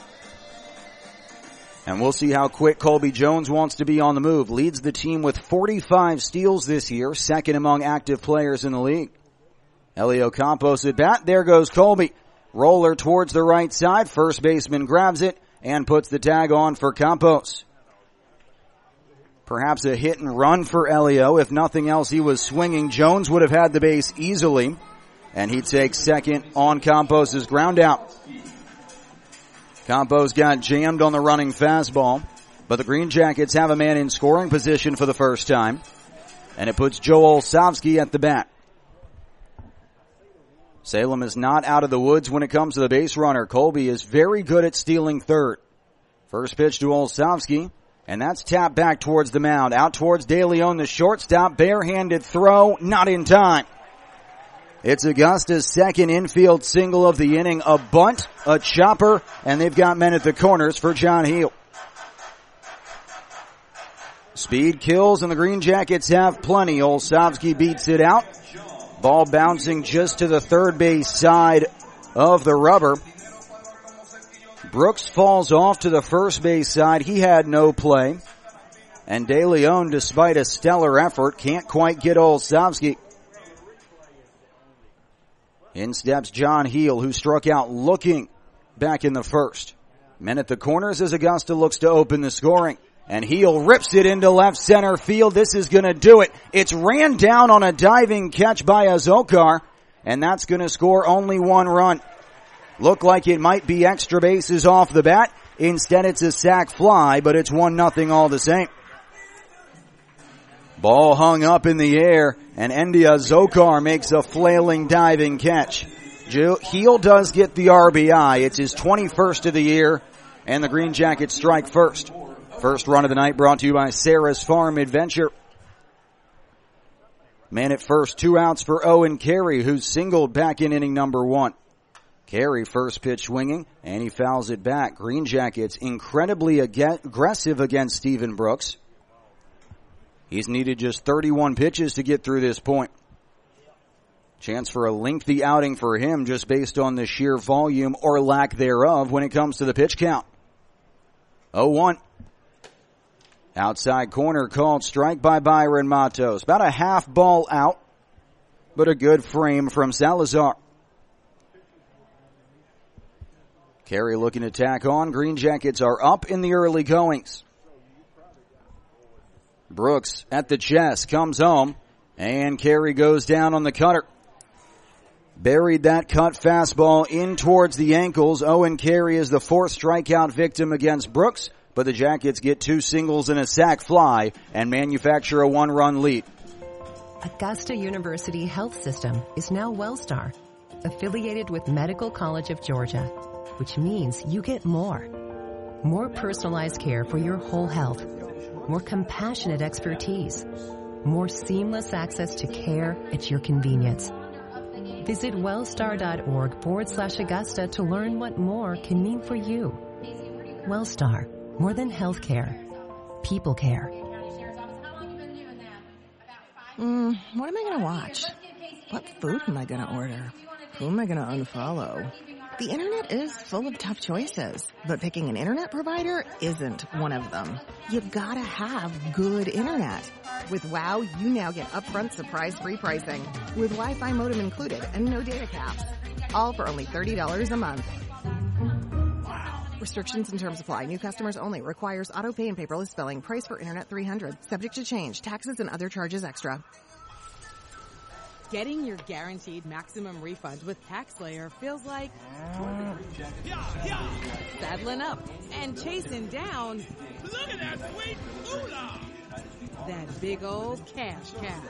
And we'll see how quick Colby Jones wants to be on the move. Leads the team with forty-five steals this year, second among active players in the league. Elio Campos at bat. There goes Colby. Roller towards the right side. First baseman grabs it and puts the tag on for Campos. Perhaps a hit and run for Elio. If nothing else, he was swinging. Jones would have had the base easily, and he takes second on Campos' ground out. Campos got jammed on the running fastball, but the Green Jackets have a man in scoring position for the first time, and it puts Joe Olszewski at the bat. Salem is not out of the woods when it comes to the base runner. Colby is very good at stealing third. First pitch to Olszewski, and that's tapped back towards the mound. Out towards De Leon, the shortstop, barehanded throw, not in time. It's Augusta's second infield single of the inning, a bunt, a chopper, and they've got men at the corners for John Heel. Speed kills, and the Green Jackets have plenty. Olszewski beats it out. Ball bouncing just to the third base side of the rubber. Brooks falls off to the first base side. He had no play. And De Leon, despite a stellar effort, can't quite get Olszewski. In steps John Heel, who struck out looking back in the first. Men at the corners as Augusta looks to open the scoring. And Heel rips it into left center field. This is going to do it. It's ran down on a diving catch by Azokar, and that's going to score only one run. Looked like it might be extra bases off the bat. Instead, it's a sac fly, but it's one nothing all the same. Ball hung up in the air, and Endy Azokar makes a flailing diving catch. Heel does get the R B I. It's his twenty-first of the year, and the Green Jackets strike first. First run of the night brought to you by Sarah's Farm Adventure. Man at first, two outs for Owen Carey, who singled back in inning number one. Carey first pitch swinging, and he fouls it back. Green Jackets incredibly ag- aggressive against Stephen Brooks. He's needed just thirty-one pitches to get through this point. Chance for a lengthy outing for him just based on the sheer volume or lack thereof when it comes to the pitch count. oh one. Outside corner called strike by Byron Matos. About a half ball out, but a good frame from Salazar. Carey looking to tack on. Green Jackets are up in the early goings. Brooks at the chest, comes home, and Carey goes down on the cutter. Buried that cut fastball in towards the ankles. Owen Carey is the fourth strikeout victim against Brooks, but the Jackets get two singles and a sac fly and manufacture a one-run lead. Augusta University Health System is now WellStar, affiliated with Medical College of Georgia, which means you get more. More personalized care for your whole health. More compassionate expertise. More seamless access to care at your convenience. Visit wellstar.org forward slash Augusta to learn what more can mean for you. WellStar, more than healthcare. People care. Mm, what am I going to watch? What food am I going to order? Who am I going to unfollow? The internet is full of tough choices, but picking an internet provider isn't one of them. You've got to have good internet. With WOW, you now get upfront surprise free pricing with Wi-Fi modem included and no data caps. All for only thirty dollars a month. Wow. Restrictions and terms apply. New customers only. Requires auto pay and paperless billing. Price for internet three hundred dollars. Subject to change. Taxes and other charges extra. Getting your guaranteed maximum refund with TaxSlayer feels like saddling up and chasing down Look at that sweet moolah! that big old cash cow.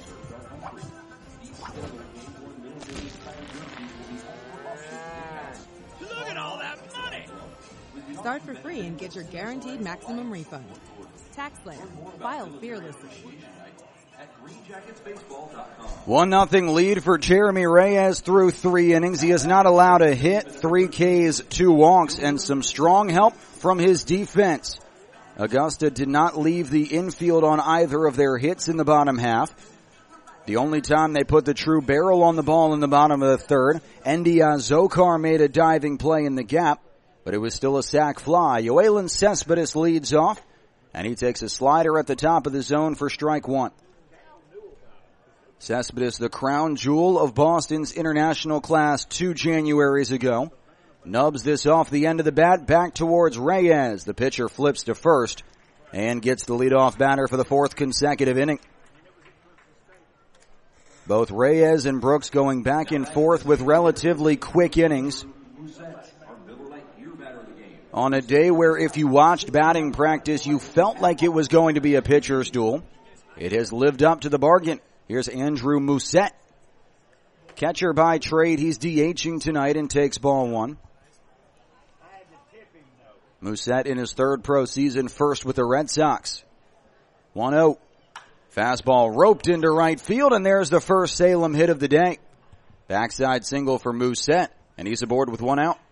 Look at all that money! Start for free and get your guaranteed maximum refund. TaxSlayer. File fearlessly. at green jackets baseball dot com. One nothing lead for Jeremy Reyes through three innings. He is not allowed a hit, three Ks, two walks, and some strong help from his defense. Augusta did not leave the infield on either of their hits in the bottom half. The only time they put the true barrel on the ball in the bottom of the third, Endy Azokar made a diving play in the gap, but it was still a sac fly. Yoelan Cespedes leads off, and he takes a slider at the top of the zone for strike one. Cespedes, the crown jewel of Boston's international class two Januaries ago, nubs this off the end of the bat back towards Reyes. The pitcher flips to first and gets the leadoff batter for the fourth consecutive inning. Both Reyes and Brooks going back and forth with relatively quick innings. On a day where if you watched batting practice, you felt like it was going to be a pitcher's duel, it has lived up to the bargain. Here's Andrew Musette. Catcher by trade, he's DHing tonight and takes ball one. Musette in his third pro season, first with the Red Sox. one oh. Fastball roped into right field, and there's the first Salem hit of the day. Backside single for Musette, and he's aboard with one out.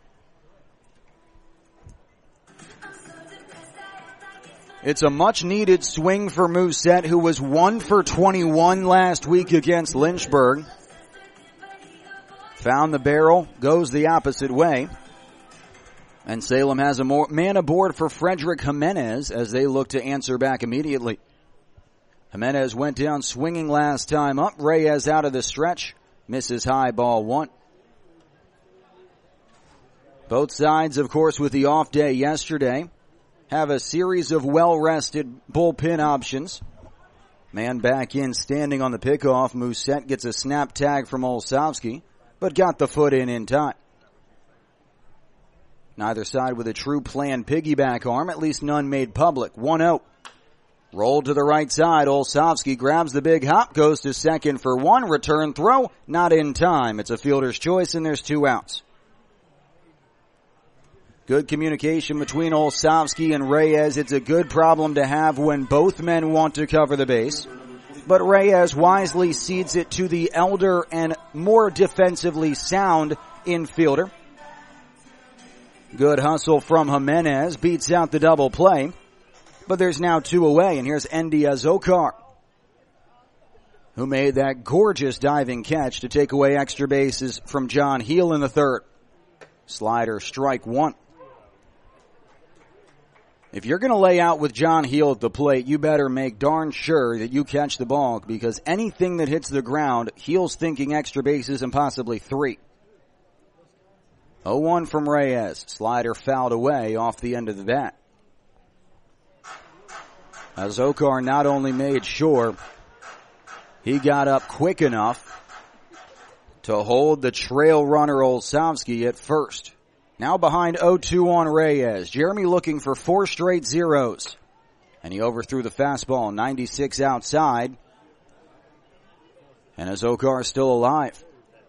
It's a much-needed swing for Musette, who was one for twenty-one last week against Lynchburg. Found the barrel, goes the opposite way. And Salem has a more man aboard for Frederick Jimenez as they look to answer back immediately. Jimenez went down swinging last time up. Reyes out of the stretch. Misses high, ball one. Both sides, of course, with the off day yesterday, have a series of well-rested bullpen options. Man back in, standing on the pickoff. Musette gets a snap tag from Olszewski, but got the foot in in time. Neither side with a true planned piggyback arm, at least none made public. one oh. Rolled to the right side. Olszewski grabs the big hop, goes to second for one. Return throw, not in time. It's a fielder's choice, and there's two outs. Good communication between Olszewski and Reyes. It's a good problem to have when both men want to cover the base. But Reyes wisely cedes it to the elder and more defensively sound infielder. Good hustle from Jimenez. Beats out the double play. But there's now two away, and here's Endy Azokar, who made that gorgeous diving catch to take away extra bases from John Heel in the third. Slider, strike one. If you're going to lay out with John Heel at the plate, you better make darn sure that you catch the ball, because anything that hits the ground, Heel's thinking extra bases and possibly three. oh one from Reyes. Slider fouled away off the end of the bat. Azokar not only made sure he got up quick enough to hold the trail runner Olszewski at first. Now behind oh two on Reyes. Jeremy looking for four straight zeros. And he overthrew the fastball, ninety-six outside. And Azokar is still alive.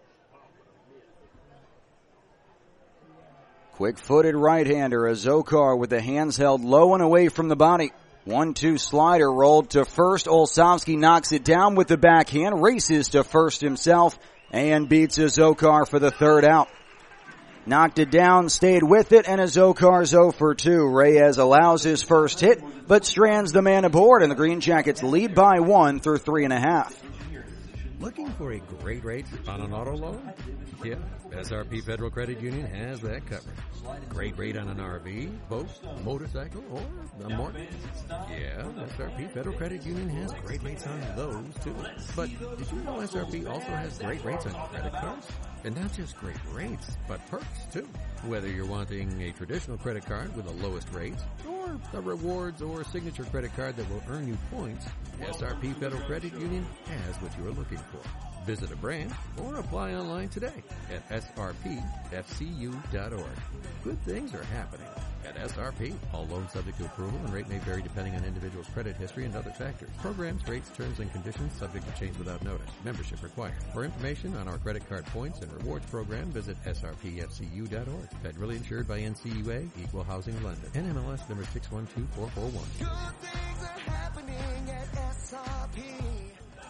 Quick-footed right-hander, Azokar with the hands held low and away from the body. one two slider rolled to first. Olszewski knocks it down with the backhand, races to first himself, and beats Azokar for the third out. Knocked it down, stayed with it, and Azokar's oh for two. Reyes allows his first hit, but strands the man aboard, and the Green Jackets lead by one through three and a half. Looking for a great rate on an auto loan? Yeah, S R P Federal Credit Union has that covered. Great rate on an R V, boat, motorcycle, or a mortgage? Yeah, S R P Federal Credit Union has great rates on those too. But did you know S R P also has great rates on credit cards? And not just great rates, but perks too. Whether you're wanting a traditional credit card with the lowest rates, or a rewards or signature credit card that will earn you points, S R P Federal Credit Union has what you are looking for. Visit a branch or apply online today at S R P F C U dot org. Good things are happening at S R P. All loans subject to approval and rate may vary depending on individual's credit history and other factors. Programs, rates, terms, and conditions subject to change without notice. Membership required. For information on our credit card points and rewards program, visit S R P F C U dot org. Federally insured by N C U A, Equal Housing Lender. N M L S number six one two four four one. Good things are happening at S R P.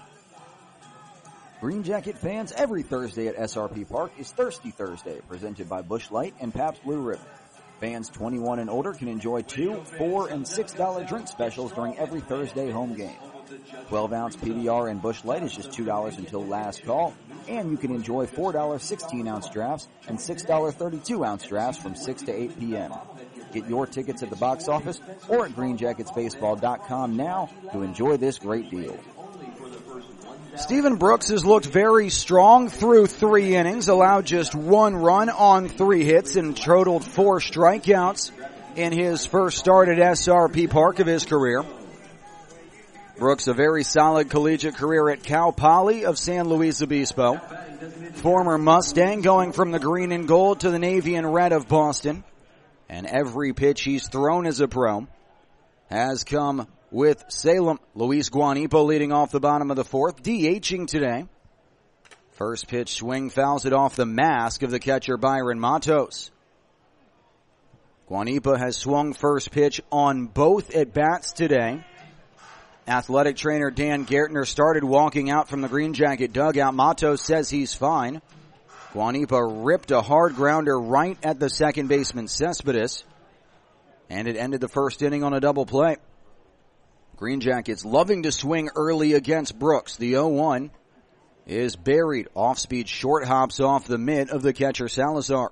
Green Jacket fans, every Thursday at S R P Park is Thirsty Thursday, presented by Busch Light and Pabst Blue Ribbon. Fans twenty-one and older can enjoy two, four, and six dollar drink specials during every Thursday home game. twelve ounce P B R and Busch Light is just two dollars until last call, and you can enjoy four dollar sixteen ounce drafts and six dollar thirty-two ounce drafts from six to eight p.m. Get your tickets at the box office or at green jackets baseball dot com now to enjoy this great deal. Stephen Brooks has looked very strong through three innings, allowed just one run on three hits and totaled four strikeouts in his first start at S R P Park of his career. Brooks, a very solid collegiate career at Cal Poly of San Luis Obispo. Former Mustang, going from the green and gold to the navy and red of Boston. And every pitch he's thrown as a pro has come with Salem. Luis Guanipo leading off the bottom of the fourth, DHing today. First pitch swing fouls it off the mask of the catcher Byron Matos. Guanipo has swung first pitch on both at-bats today. Athletic trainer Dan Gertner started walking out from the Green Jacket dugout. Matos says he's fine. Guanipo ripped a hard grounder right at the second baseman Cespedes, and it ended the first inning on a double play. Green Jackets loving to swing early against Brooks. The oh one is buried. Off-speed short hops off the mitt of the catcher Salazar.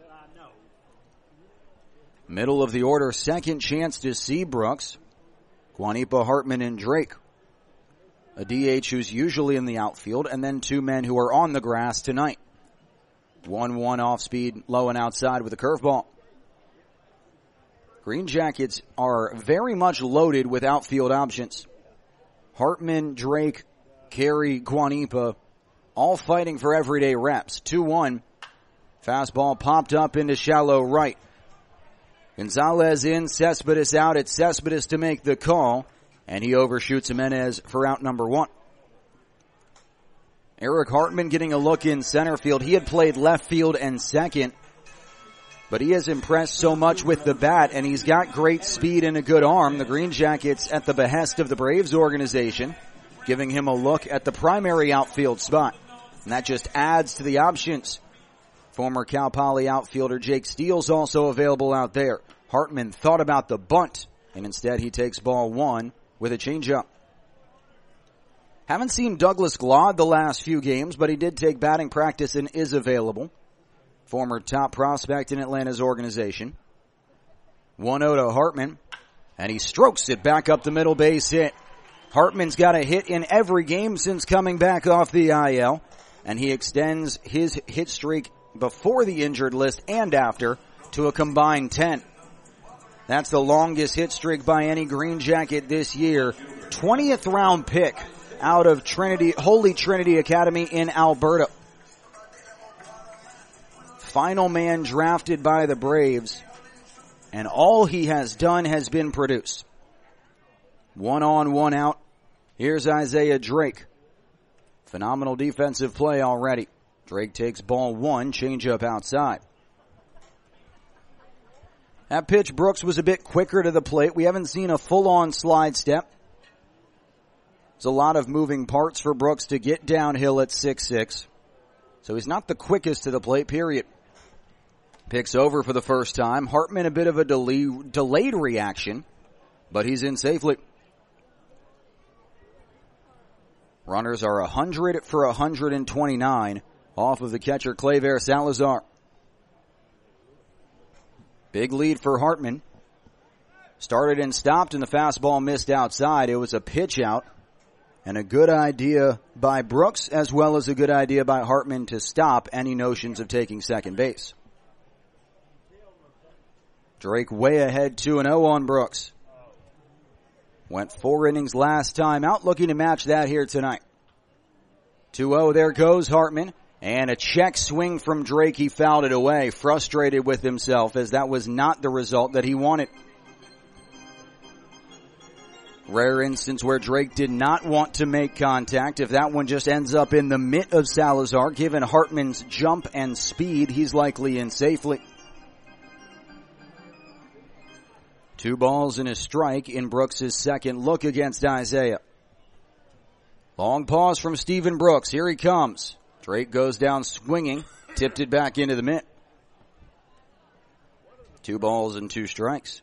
Middle of the order, second chance to see Brooks. Guanipo, Hartman, and Drake. A D H who's usually in the outfield, and then two men who are on the grass tonight. one one off-speed, low and outside with a curveball. Green Jackets are very much loaded with outfield options. Hartman, Drake, Carey, Guanipo, all fighting for everyday reps. two one. Fastball popped up into shallow right. Gonzalez in, Cespedes out. It's Cespedes to make the call, and he overshoots Jimenez for out number one. Eric Hartman getting a look in center field. He had played left field and second, but he has impressed so much with the bat, and he's got great speed and a good arm. The Green Jackets, at the behest of the Braves organization, giving him a look at the primary outfield spot, and that just adds to the options. Former Cal Poly outfielder Jake Steele's also available out there. Hartman thought about the bunt, and instead he takes ball one with a changeup. Haven't seen Douglas Glaude the last few games, but he did take batting practice and is available. Former top prospect in Atlanta's organization. one oh to Hartman, and he strokes it back up the middle, base hit. Hartman's got a hit in every game since coming back off the I L, and he extends his hit streak before the injured list and after to a combined ten. That's the longest hit streak by any Green Jacket this year. twentieth round pick out of Trinity, Holy Trinity Academy in Alberta. Final man drafted by the Braves, and all he has done has been produce. One on, one out. Here's Isaiah Drake. Phenomenal defensive play already. Drake takes ball one, changeup outside. That pitch, Brooks was a bit quicker to the plate. We haven't seen a full-on slide step. There's a lot of moving parts for Brooks to get downhill at six six. So he's not the quickest to the plate, period. Picks over for the first time. Hartman a bit of a delay, delayed reaction, but he's in safely. Runners are one hundred for one hundred twenty-nine off of the catcher Claver Salazar. Big lead for Hartman. Started and stopped, and the fastball missed outside. It was a pitch out, and a good idea by Brooks as well as a good idea by Hartman to stop any notions of taking second base. Drake way ahead two and oh on Brooks. Went four innings last time out, looking to match that here tonight. two oh, there goes Hartman. And a check swing from Drake. He fouled it away, frustrated with himself as that was not the result that he wanted. Rare instance where Drake did not want to make contact. If that one just ends up in the mitt of Salazar, given Hartman's jump and speed, he's likely in safely. Two balls and a strike in Brooks' second look against Isaiah. Long pause from Stephen Brooks. Here he comes. Drake goes down swinging, tipped it back into the mitt. Two balls and two strikes.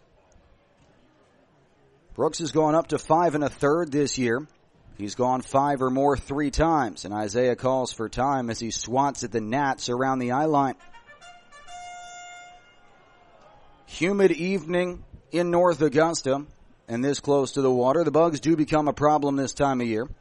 Brooks has gone up to five and a third this year. He's gone five or more three times, and Isaiah calls for time as he swats at the gnats around the eye line. Humid evening in North Augusta, and this close to the water. The bugs do become a problem this time of year.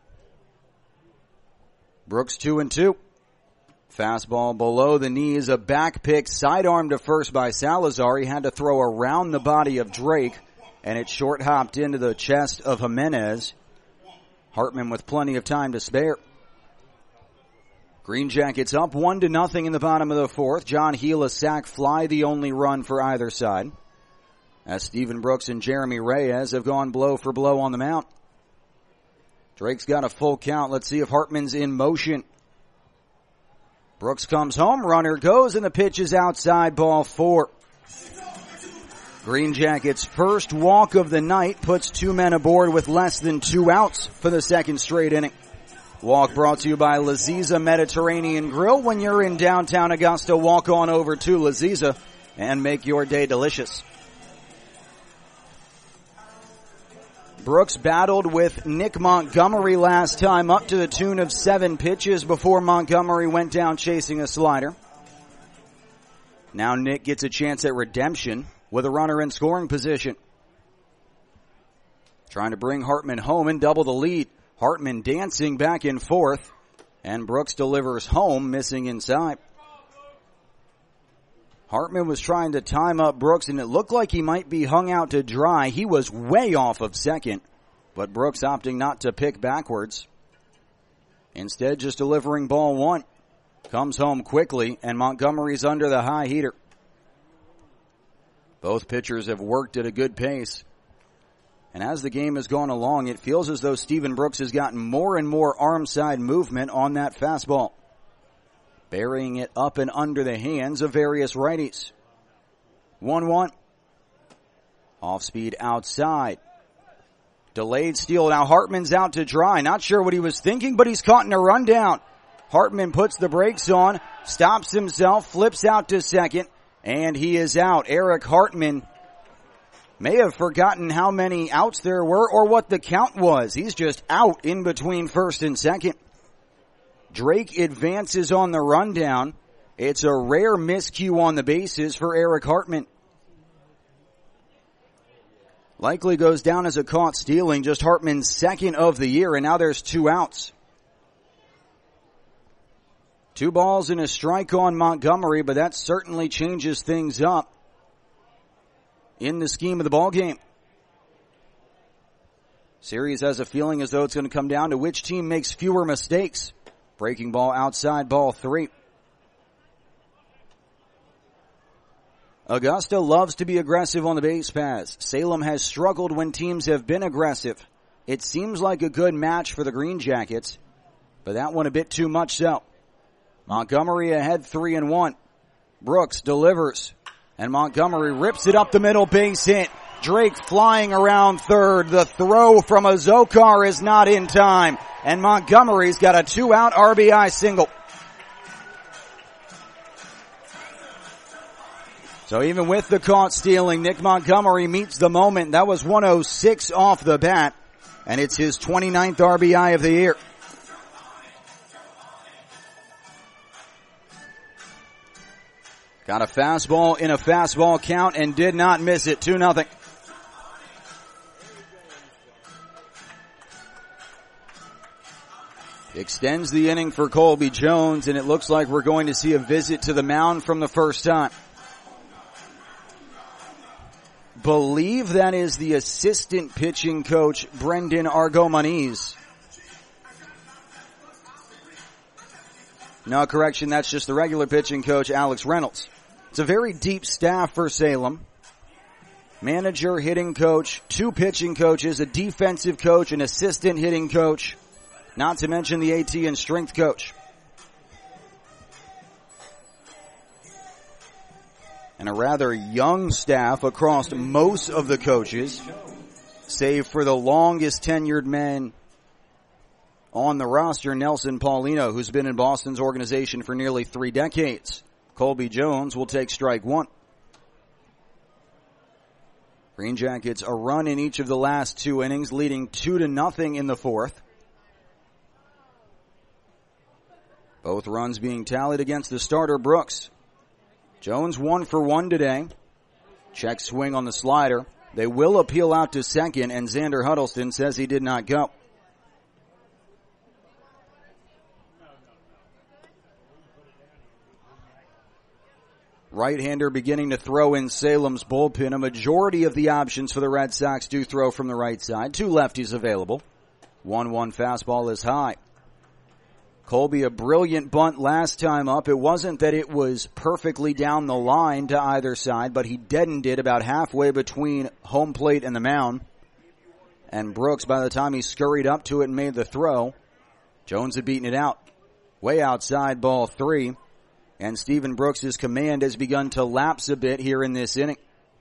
Brooks two and two. Fastball below the knees, a back pick, sidearm to first by Salazar. He had to throw around the body of Drake, and it short hopped into the chest of Jimenez. Hartman with plenty of time to spare. Green Jackets up one to nothing in the bottom of the fourth. John Heel a sac fly, the only run for either side, as Stephen Brooks and Jeremy Reyes have gone blow for blow on the mound. Drake's got a full count. Let's see if Hartman's in motion. Brooks comes home, runner goes, and the pitch is outside, ball four. Green Jackets' first walk of the night puts two men aboard with less than two outs for the second straight inning. Walk brought to you by Laziza Mediterranean Grill. When you're in downtown Augusta, walk on over to Laziza and make your day delicious. Brooks battled with Nick Montgomery last time, up to the tune of seven pitches before Montgomery went down chasing a slider. Now Nick gets a chance at redemption with a runner in scoring position. Trying to bring Hartman home and double the lead. Hartman dancing back and forth, and Brooks delivers home, missing inside. Hartman was trying to time up Brooks, and it looked like he might be hung out to dry. He was way off of second, but Brooks opting not to pick backwards. Instead, just delivering ball one. Comes home quickly, and Montgomery's under the high heater. Both pitchers have worked at a good pace. And as the game has gone along, it feels as though Stephen Brooks has gotten more and more arm side movement on that fastball, burying it up and under the hands of various righties. one one. Off speed outside. Delayed steal. Now Hartman's out to dry. Not sure what he was thinking, but he's caught in a rundown. Hartman puts the brakes on, stops himself, flips out to second, and he is out. Eric Hartman may have forgotten how many outs there were or what the count was. He's just out in between first and second. Drake advances on the rundown. It's a rare miscue on the bases for Eric Hartman. Likely goes down as a caught stealing, just Hartman's second of the year, and now there's two outs. Two balls and a strike on Montgomery, but that certainly changes things up in the scheme of the ball game. Series has a feeling as though it's going to come down to which team makes fewer mistakes. Breaking ball outside, ball three. Augusta loves to be aggressive on the base paths. Salem has struggled when teams have been aggressive. It seems like a good match for the Green Jackets, but that one a bit too much so. Montgomery ahead three and one. Brooks delivers, and Montgomery rips it up the middle, base hit. Drake flying around third. The throw from Azokar is not in time, and Montgomery's got a two-out R B I single. So even with the caught stealing, Nick Montgomery meets the moment. That was one oh six off the bat, and it's his twenty-ninth R B I of the year. Got a fastball in a fastball count and did not miss it. two nothing. Extends the inning for Colby Jones, and it looks like we're going to see a visit to the mound from the first time. Believe that is the assistant pitching coach, Brendan Argomaniz. No, correction, that's just the regular pitching coach, Alex Reynolds. It's a very deep staff for Salem. Manager, hitting coach, two pitching coaches, a defensive coach, an assistant hitting coach, not to mention the AT and strength coach. And a rather young staff across most of the coaches, save for the longest tenured men on the roster, Nelson Paulino, who's been in Boston's organization for nearly three decades. Colby Jones will take strike one. Green Jackets a run in each of the last two innings, leading two to nothing in the fourth. Both runs being tallied against the starter, Brooks. Jones one for one today. Check swing on the slider. They will appeal out to second, and Xander Huddleston says he did not go. Right-hander beginning to throw in Salem's bullpen. A majority of the options for the Red Sox do throw from the right side. Two lefties available. one one fastball is high. Colby, a brilliant bunt last time up. It wasn't that it was perfectly down the line to either side, but he deadened it about halfway between home plate and the mound. And Brooks, by the time he scurried up to it and made the throw, Jones had beaten it out. Way outside, ball three. And Stephen Brooks' command has begun to lapse a bit here in this inning.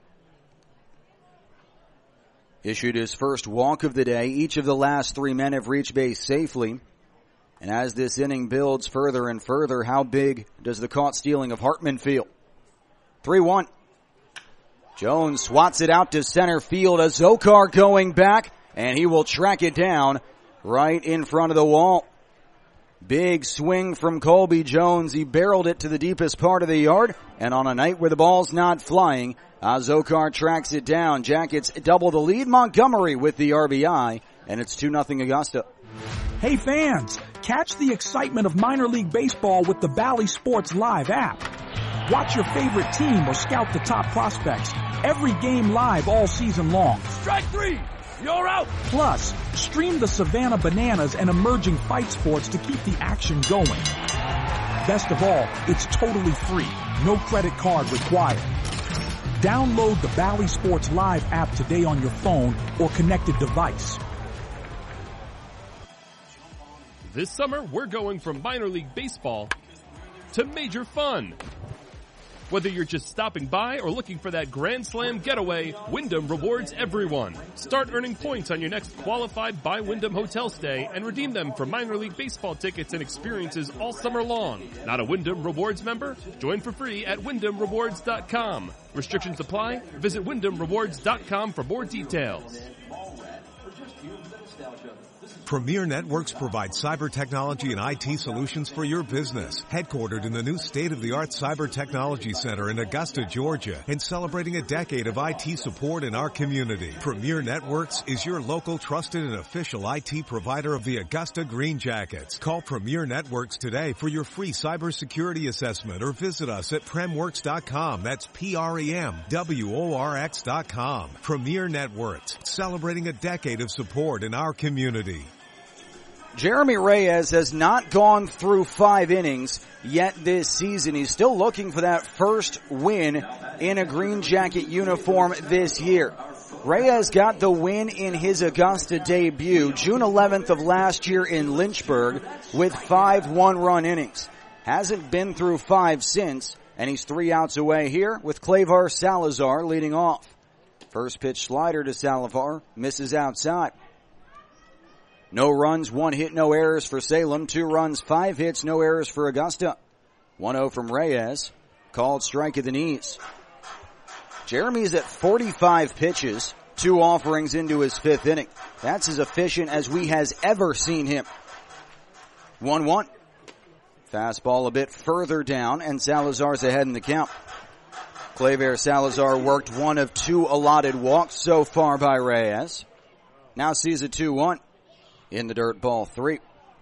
Issued his first walk of the day. Each of the last three men have reached base safely. And as this inning builds further and further, how big does the caught stealing of Hartman feel? three one. Jones swats it out to center field. Azócar going back, and he will track it down right in front of the wall. Big swing from Colby Jones. He barreled it to the deepest part of the yard, and on a night where the ball's not flying, Azócar tracks it down. Jackets double the lead. Montgomery with the R B I, and it's two nothing Augusta. Hey fans, catch the excitement of minor league baseball with the Bally Sports Live app. Watch your favorite team or scout the top prospects. Every game live all season long. Strike three! You're out! Plus, stream the Savannah Bananas and emerging fight sports to keep the action going. Best of all, it's totally free. No credit card required. Download the Bally Sports Live app today on your phone or connected device. This summer, we're going from minor league baseball to major fun. Whether you're just stopping by or looking for that Grand Slam getaway, Wyndham rewards everyone. Start earning points on your next qualified by Wyndham hotel stay and redeem them for minor league baseball tickets and experiences all summer long. Not a Wyndham Rewards member? Join for free at wyndham rewards dot com. Restrictions apply. Visit wyndham rewards dot com for more details. Premier Networks provides cyber technology and I T solutions for your business. Headquartered in the new state-of-the-art Cyber Technology Center in Augusta, Georgia, and celebrating a decade of I T support in our community. Premier Networks is your local trusted and official I T provider of the Augusta Green Jackets. Call Premier Networks today for your free cybersecurity assessment or visit us at premworks dot com. That's P R E M W O R X dot com. Premier Networks, celebrating a decade of support in our community. Jeremy Reyes has not gone through five innings yet this season. He's still looking for that first win in a Green Jacket uniform this year. Reyes got the win in his Augusta debut, June eleventh of last year in Lynchburg, with five one-run innings. Hasn't been through five since, and he's three outs away here with Clavar Salazar leading off. First pitch slider to Salazar, misses outside. No runs, one hit, no errors for Salem. Two runs, five hits, no errors for Augusta. one oh from Reyes. Called strike at the knees. Jeremy's at forty-five pitches, two offerings into his fifth inning. That's as efficient as we has ever seen him. one one. Fastball a bit further down, and Salazar's ahead in the count. Clavar Salazar worked one of two allotted walks so far by Reyes. Now sees a two one. In the dirt, ball three.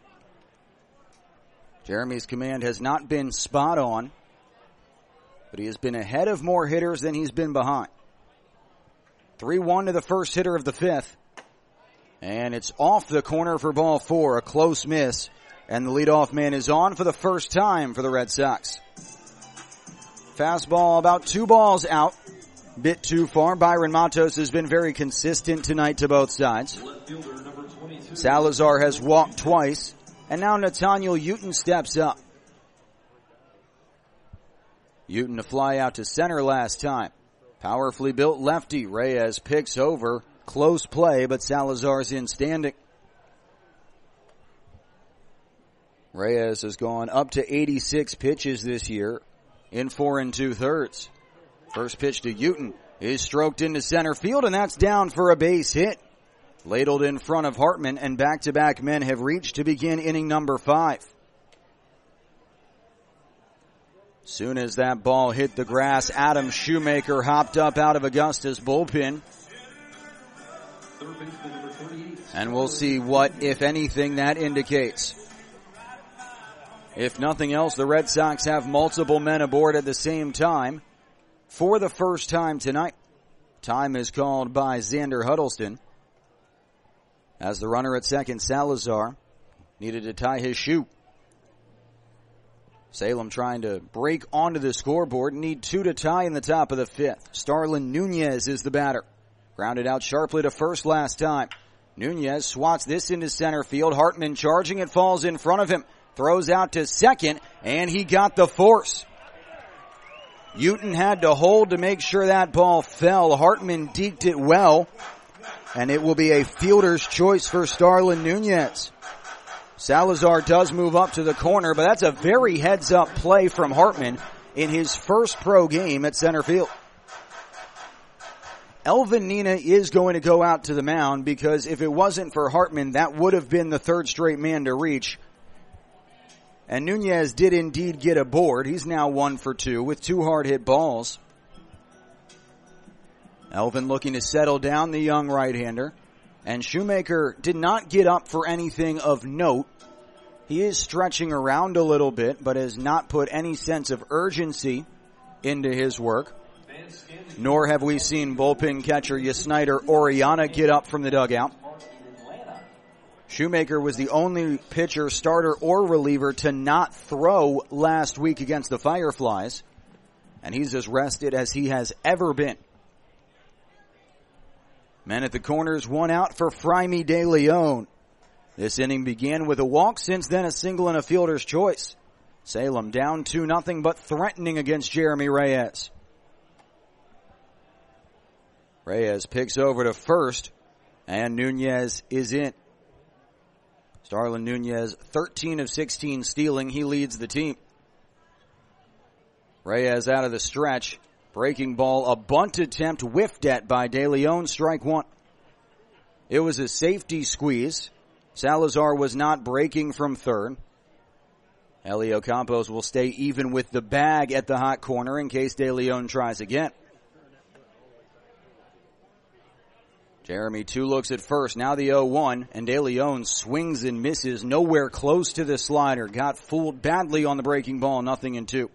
Jeremy's command has not been spot on, but he has been ahead of more hitters than he's been behind. three one to the first hitter of the fifth. And it's off the corner for ball four, a close miss. And the leadoff man is on for the first time for the Red Sox. Fastball about two balls out. Bit too far. Byron Matos has been very consistent tonight to both sides. Salazar has walked twice, and now Nathaniel Uten steps up. Uten to fly out to center last time. Powerfully built lefty. Reyes picks over. Close play, but Salazar's in standing. Reyes has gone up to eighty-six pitches this year in four and two thirds. First pitch to Uten is stroked into center field, and that's down for a base hit. Ladled in front of Hartman, and back-to-back men have reached to begin inning number five. Soon as that ball hit the grass, Adam Shoemaker hopped up out of Augusta's bullpen. And we'll see what, if anything, that indicates. If nothing else, the Red Sox have multiple men aboard at the same time for the first time tonight. Time is called by Xander Huddleston. As the runner at second, Salazar, needed to tie his shoe. Salem trying to break onto the scoreboard. Need two to tie in the top of the fifth. Starlin Nunez is the batter. Grounded out sharply to first last time. Nunez swats this into center field. Hartman charging. It falls in front of him. Throws out to second, and he got the force. Uten had to hold to make sure that ball fell. Hartman deked it well, and it will be a fielder's choice for Starlin Nunez. Salazar does move up to the corner, but that's a very heads-up play from Hartman in his first pro game at center field. Elvin Nina is going to go out to the mound because if it wasn't for Hartman, that would have been the third straight man to reach. And Nunez did indeed get aboard. He's now one for two with two hard hit balls. Elvin looking to settle down the young right-hander. And Shoemaker did not get up for anything of note. He is stretching around a little bit, but has not put any sense of urgency into his work. Nor have we seen bullpen catcher Yasnider Oriana get up from the dugout. Shoemaker was the only pitcher, starter, or reliever to not throw last week against the Fireflies. And he's as rested as he has ever been. Men at the corners, one out for Fraime De Leon. This inning began with a walk, since then a single and a fielder's choice. Salem down two nothing, but threatening against Jeremy Reyes. Reyes picks over to first, and Nunez is in. Starlin Nunez, thirteen of sixteen stealing. He leads the team. Reyes out of the stretch. Breaking ball, a bunt attempt whiffed at by De Leon, strike one. It was a safety squeeze. Salazar was not breaking from third. Elio Campos will stay even with the bag at the hot corner in case De Leon tries again. Jeremy two looks at first, now the oh one, and De Leon swings and misses, nowhere close to the slider. Got fooled badly on the breaking ball, nothing in two.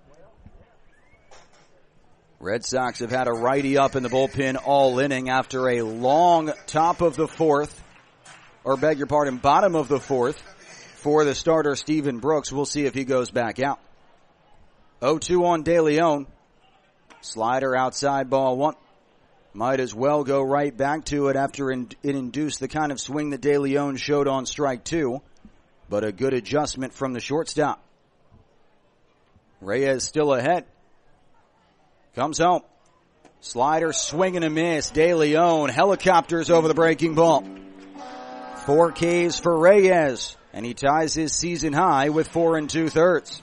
Red Sox have had a righty up in the bullpen all inning after a long top of the fourth, or beg your pardon, bottom of the fourth for the starter Stephen Brooks. We'll see if he goes back out. oh two on De Leon. Slider outside, ball one. Might as well go right back to it after it induced the kind of swing that De Leon showed on strike two, but a good adjustment from the shortstop. Reyes still ahead. Comes home. Slider, swing and a miss. De Leon helicopters over the breaking ball. Four Ks for Reyes, and he ties his season high with four and two thirds.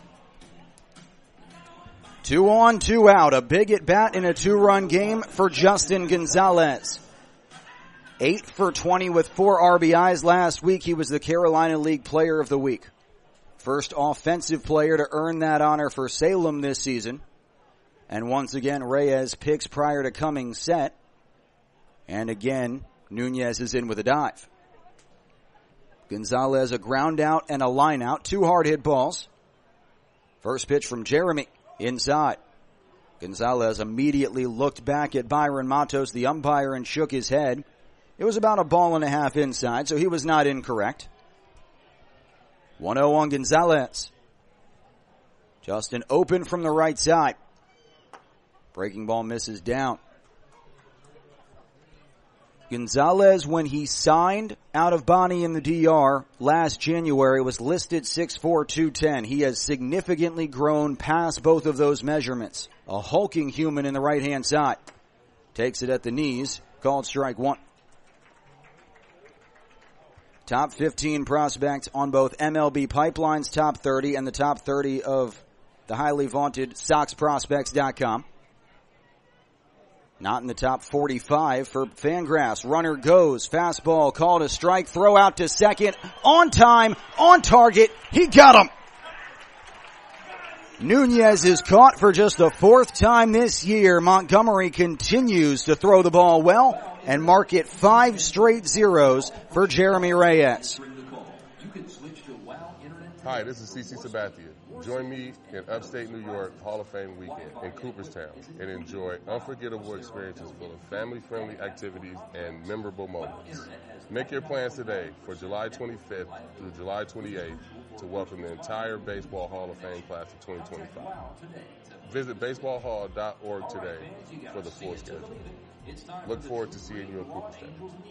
Two on, two out. A big at bat in a two-run game for Justin Gonzalez. Eight for twenty with four R B Is last week. He was the Carolina League Player of the Week. First offensive player to earn that honor for Salem this season. And once again, Reyes picks prior to coming set. And again, Nunez is in with a dive. Gonzalez a ground out and a line out. Two hard hit balls. First pitch from Jeremy. Inside. Gonzalez immediately looked back at Byron Matos, the umpire, and shook his head. It was about a ball and a half inside, so he was not incorrect. one oh on Gonzalez. Justin open from the right side. Breaking ball misses down. Gonzalez, when he signed out of Bonnie in the D R last January, was listed six four, two ten. He has significantly grown past both of those measurements. A hulking human in the right-hand side. Takes it at the knees. Called strike one. top fifteen prospect on both M L B Pipeline's top thirty and the top thirty of the highly vaunted Sox Prospects dot com. Not in the top forty-five for Fangraphs. Runner goes. Fastball called a strike. Throw out to second. On time. On target. He got him. Nunez is caught for just the fourth time this year. Montgomery continues to throw the ball well and mark it five straight zeros for Jeremy Reyes. Hi, this is CeCe Sabathia. Join me in upstate New York Hall of Fame weekend in Cooperstown and enjoy unforgettable experiences full of family-friendly activities and memorable moments. Make your plans today for July twenty-fifth through July twenty-eighth to welcome the entire Baseball Hall of Fame class of twenty twenty-five. Visit baseball hall dot org today for the full schedule. Look forward to seeing you in Cooperstown.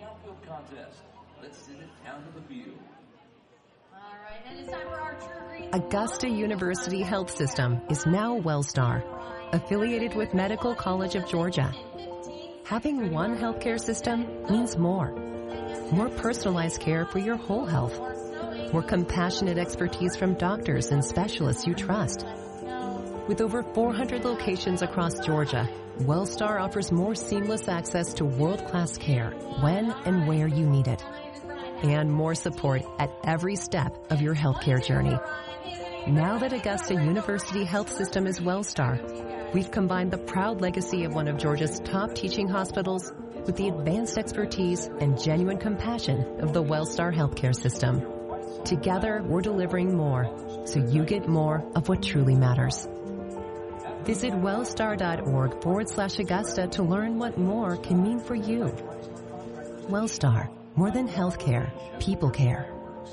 Augusta University Health System is now WellStar, affiliated with Medical College of Georgia. Having one healthcare system means more. More personalized care for your whole health. More compassionate expertise from doctors and specialists you trust. With over four hundred locations across Georgia, WellStar offers more seamless access to world-class care when and where you need it. And more support at every step of your healthcare journey. Now that Augusta University Health System is WellStar, we've combined the proud legacy of one of Georgia's top teaching hospitals with the advanced expertise and genuine compassion of the WellStar healthcare system. Together, we're delivering more, so you get more of what truly matters. Visit wellstar.org forward slash Augusta to learn what more can mean for you. WellStar. More than healthcare, people care.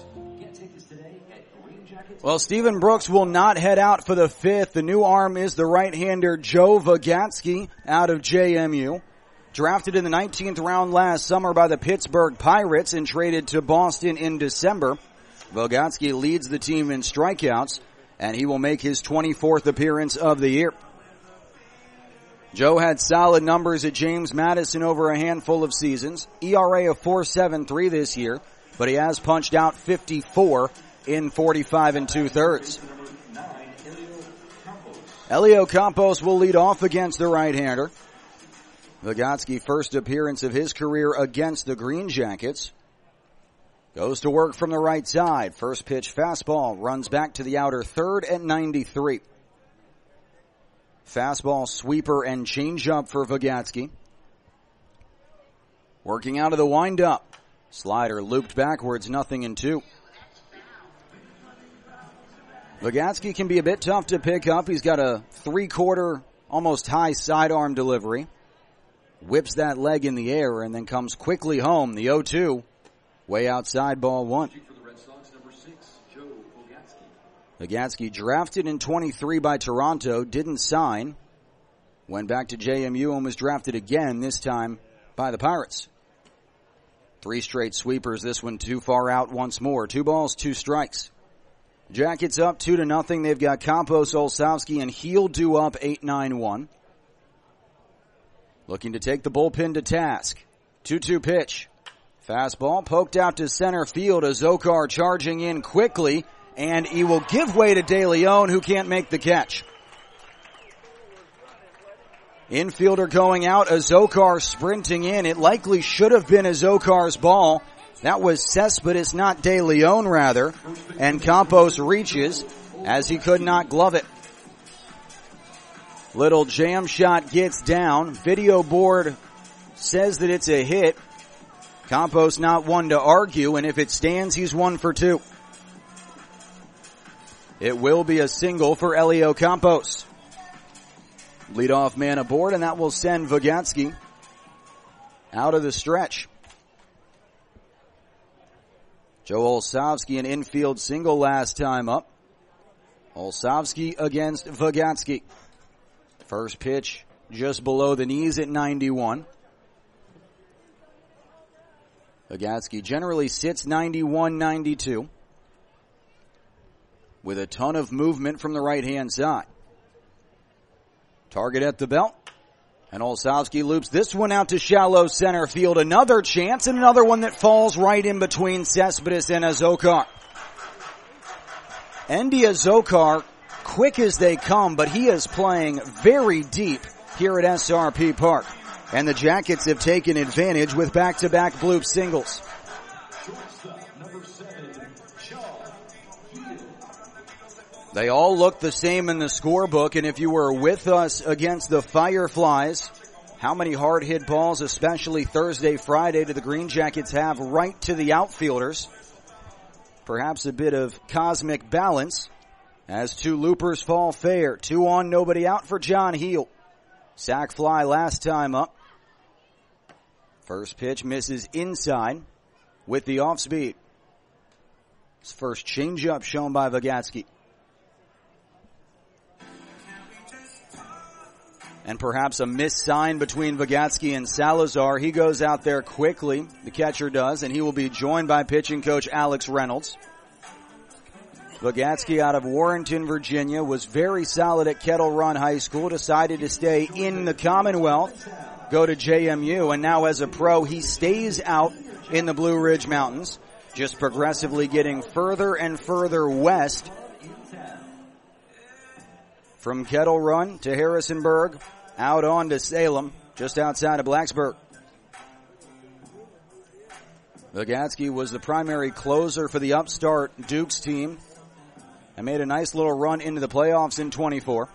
Well, Stephen Brooks will not head out for the fifth. The new arm is the right-hander Joe Vogatsky out of J M U. Drafted in the nineteenth round last summer by the Pittsburgh Pirates and traded to Boston in December. Vogatsky leads the team in strikeouts, and he will make his twenty-fourth appearance of the year. Joe had solid numbers at James Madison over a handful of seasons. E R A of four point seven three this year, but he has punched out fifty-four in forty-five and two-thirds. Elio Campos will lead off against the right-hander. Vogatsky, first appearance of his career against the Green Jackets. Goes to work from the right side. First pitch fastball runs back to the outer third at ninety-three. Fastball, sweeper, and changeup for Vogatsky. Working out of the windup. Slider looped backwards, nothing in two. Vogatsky can be a bit tough to pick up. He's got a three-quarter, almost high sidearm delivery. Whips that leg in the air and then comes quickly home. The oh two, way outside, ball one. Vogatsky drafted in twenty-three by Toronto, didn't sign. Went back to J M U and was drafted again, this time by the Pirates. Three straight sweepers, this one too far out once more. Two balls, two strikes. Jackets up two to nothing. They've got Campos, Olszewski, and Heel due up eight nine one. Looking to take the bullpen to task. two two pitch. Fastball poked out to center field. Azokar charging in quickly. And he will give way to De Leon, who can't make the catch. Infielder going out, Azokar sprinting in. It likely should have been Azokar's ball. That was Cespedes, not De Leon, rather. And Campos reaches as he could not glove it. Little jam shot gets down. Video board says that it's a hit. Campos not one to argue, and if it stands, he's one for two. It will be a single for Elio Campos. Leadoff man aboard, and that will send Vogatsky out of the stretch. Joe Olszewski, an infield single last time up. Olszewski against Vogatsky. First pitch just below the knees at ninety-one. Vogatsky generally sits ninety-one ninety-two. With a ton of movement from the right-hand side. Target at the belt. And Olszewski loops this one out to shallow center field. Another chance and another one that falls right in between Cespedes and Azokar. Endy Azokar, quick as they come, but he is playing very deep here at S R P Park. And the Jackets have taken advantage with back-to-back bloop singles. They all look the same in the scorebook, and if you were with us against the Fireflies, how many hard hit balls, especially Thursday, Friday, do the Green Jackets have right to the outfielders? Perhaps a bit of cosmic balance as two loopers fall fair. Two on, nobody out for John Heel. Sack fly last time up. First pitch misses inside with the off speed. His first changeup shown by Vygotsky. And perhaps a missed sign between Vygotsky and Salazar. He goes out there quickly, the catcher does, and he will be joined by pitching coach Alex Reynolds. Vygotsky out of Warrenton, Virginia, was very solid at Kettle Run High School, decided to stay in the Commonwealth, go to J M U, and now as a pro, he stays out in the Blue Ridge Mountains, just progressively getting further and further west from Kettle Run to Harrisonburg, out on to Salem, just outside of Blacksburg. Vygotsky was the primary closer for the upstart Dukes team and made a nice little run into the playoffs in twenty-four.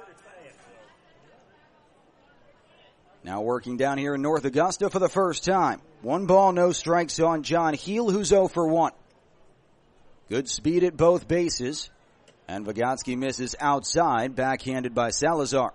Now working down here in North Augusta for the first time. One ball, no strikes on John Heel, who's oh for one. Good speed at both bases. And Vygotsky misses outside, backhanded by Salazar.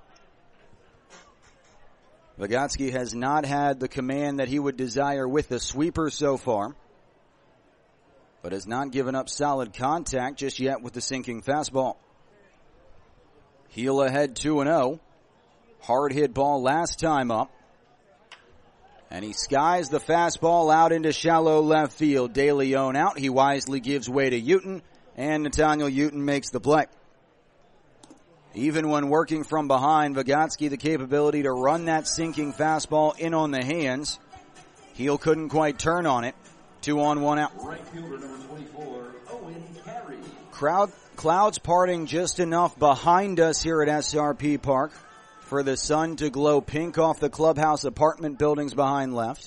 Vygotsky has not had the command that he would desire with the sweeper so far, but has not given up solid contact just yet with the sinking fastball. Heel ahead two and oh. Hard hit ball last time up. And he skies the fastball out into shallow left field. De Leon out. He wisely gives way to Uton. And Nathaniel Uton makes the play. Even when working from behind, Vygotsky the capability to run that sinking fastball in on the hands. Heel couldn't quite turn on it. Two on, one out. Right fielder number twenty-four, Owen Carey. Crowd, clouds parting just enough behind us here at S R P Park for the sun to glow pink off the clubhouse apartment buildings behind left.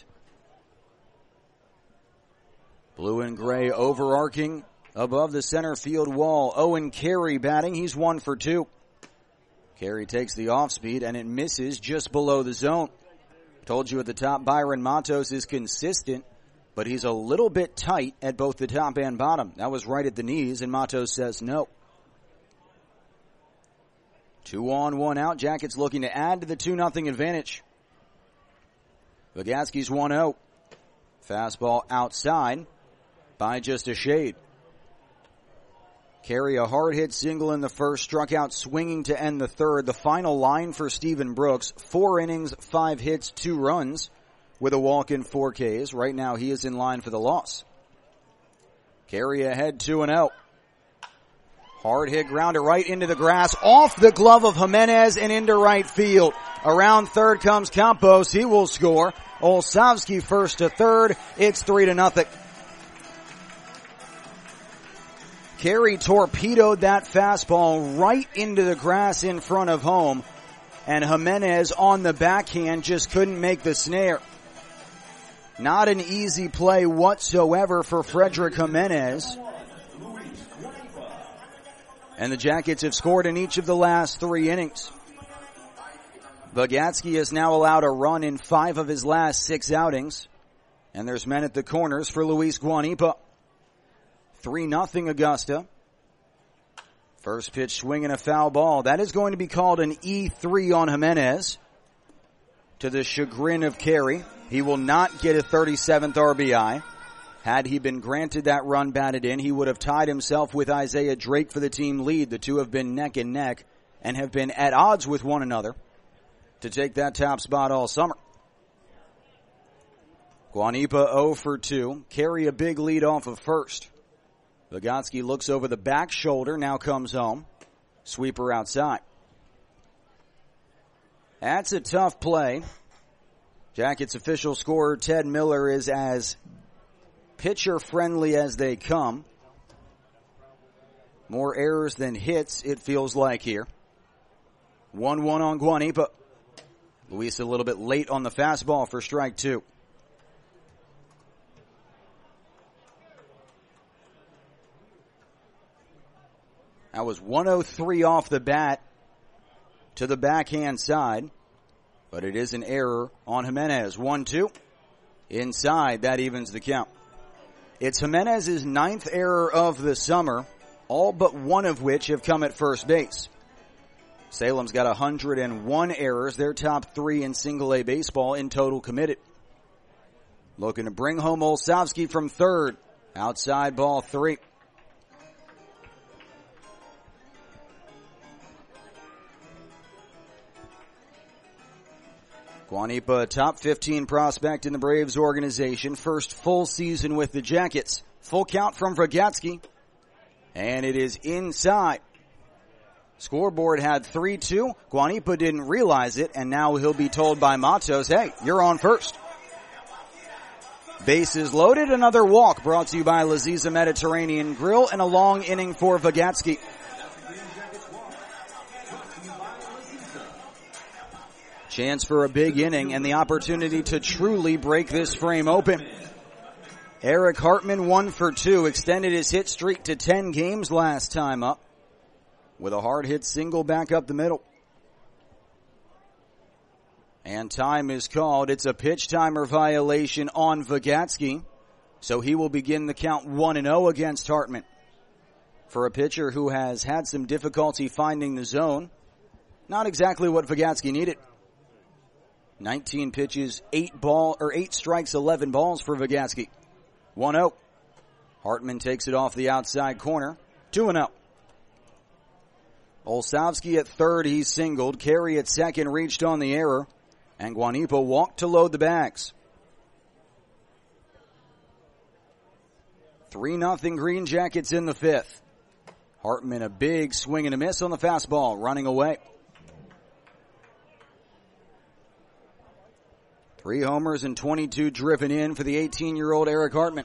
Blue and gray overarching above the center field wall. Owen Carey batting. He's one for two. Carey takes the off speed and it misses just below the zone. Told you at the top, Byron Matos is consistent, but he's a little bit tight at both the top and bottom. That was right at the knees, and Matos says no. Two on, one out. Jackets looking to add to the two nothing advantage. Vygotsky's one oh. Fastball outside by just a shade. Carey a hard hit single in the first, struck out swinging to end the third. The final line for Stephen Brooks, four innings, five hits, two runs with a walk in four Ks. Right now he is in line for the loss. Carey ahead two and oh. Hard hit grounder right into the grass, off the glove of Jimenez and into right field. Around third comes Campos. He will score. Olszewski first to third. It's three to nothing. Carey torpedoed that fastball right into the grass in front of home, and Jimenez on the backhand just couldn't make the snare. Not an easy play whatsoever for Frederick Jimenez. And the Jackets have scored in each of the last three innings. Vygotsky has now allowed a run in five of his last six outings. And there's men at the corners for Luis Guanipa. three nothing Augusta. First pitch swing and a foul ball. That is going to be called an E three on Jimenez, to the chagrin of Carey. He will not get a thirty-seventh R B I. Had he been granted that run batted in, he would have tied himself with Isaiah Drake for the team lead. The two have been neck and neck and have been at odds with one another to take that top spot all summer. Guanipa oh for two. Carey a big lead off of first. Vygotsky looks over the back shoulder, now comes home. Sweeper outside. That's a tough play. Jackets official scorer Ted Miller is as pitcher-friendly as they come. More errors than hits, it feels like here. one one on Guanipa. Luis a little bit late on the fastball for strike two. That was one oh three off the bat to the backhand side, but it is an error on Jimenez. one two. Inside, that evens the count. It's Jimenez's ninth error of the summer, all but one of which have come at first base. Salem's got one hundred one errors, their top three in single A baseball in total committed. Looking to bring home Olszewski from third. Outside ball three. Guanipa, a top fifteen prospect in the Braves organization. First full season with the Jackets. Full count from Vragatsky. And it is inside. Scoreboard had three two. Guanipa didn't realize it, and now he'll be told by Matos, hey, you're on first. Bases loaded, another walk brought to you by Laziza Mediterranean Grill, and a long inning for Vragatsky. Chance for a big inning and the opportunity to truly break this frame open. Eric Hartman, one for two, extended his hit streak to ten games last time up with a hard hit single back up the middle. And time is called. It's a pitch timer violation on Vragatsky, so he will begin the count one and oh against Hartman. For a pitcher who has had some difficulty finding the zone, not exactly what Vragatsky needed. nineteen pitches, eight ball or eight strikes, eleven balls for Vragatsky. one oh. Hartman takes it off the outside corner. two and oh. Olszewski at third, he's singled. Carey at second reached on the error. And Guanipa walked to load the bags. three nothing Green Jackets in the fifth. Hartman a big swing and a miss on the fastball, running away. Three homers and twenty-two driven in for the eighteen-year-old Eric Hartman.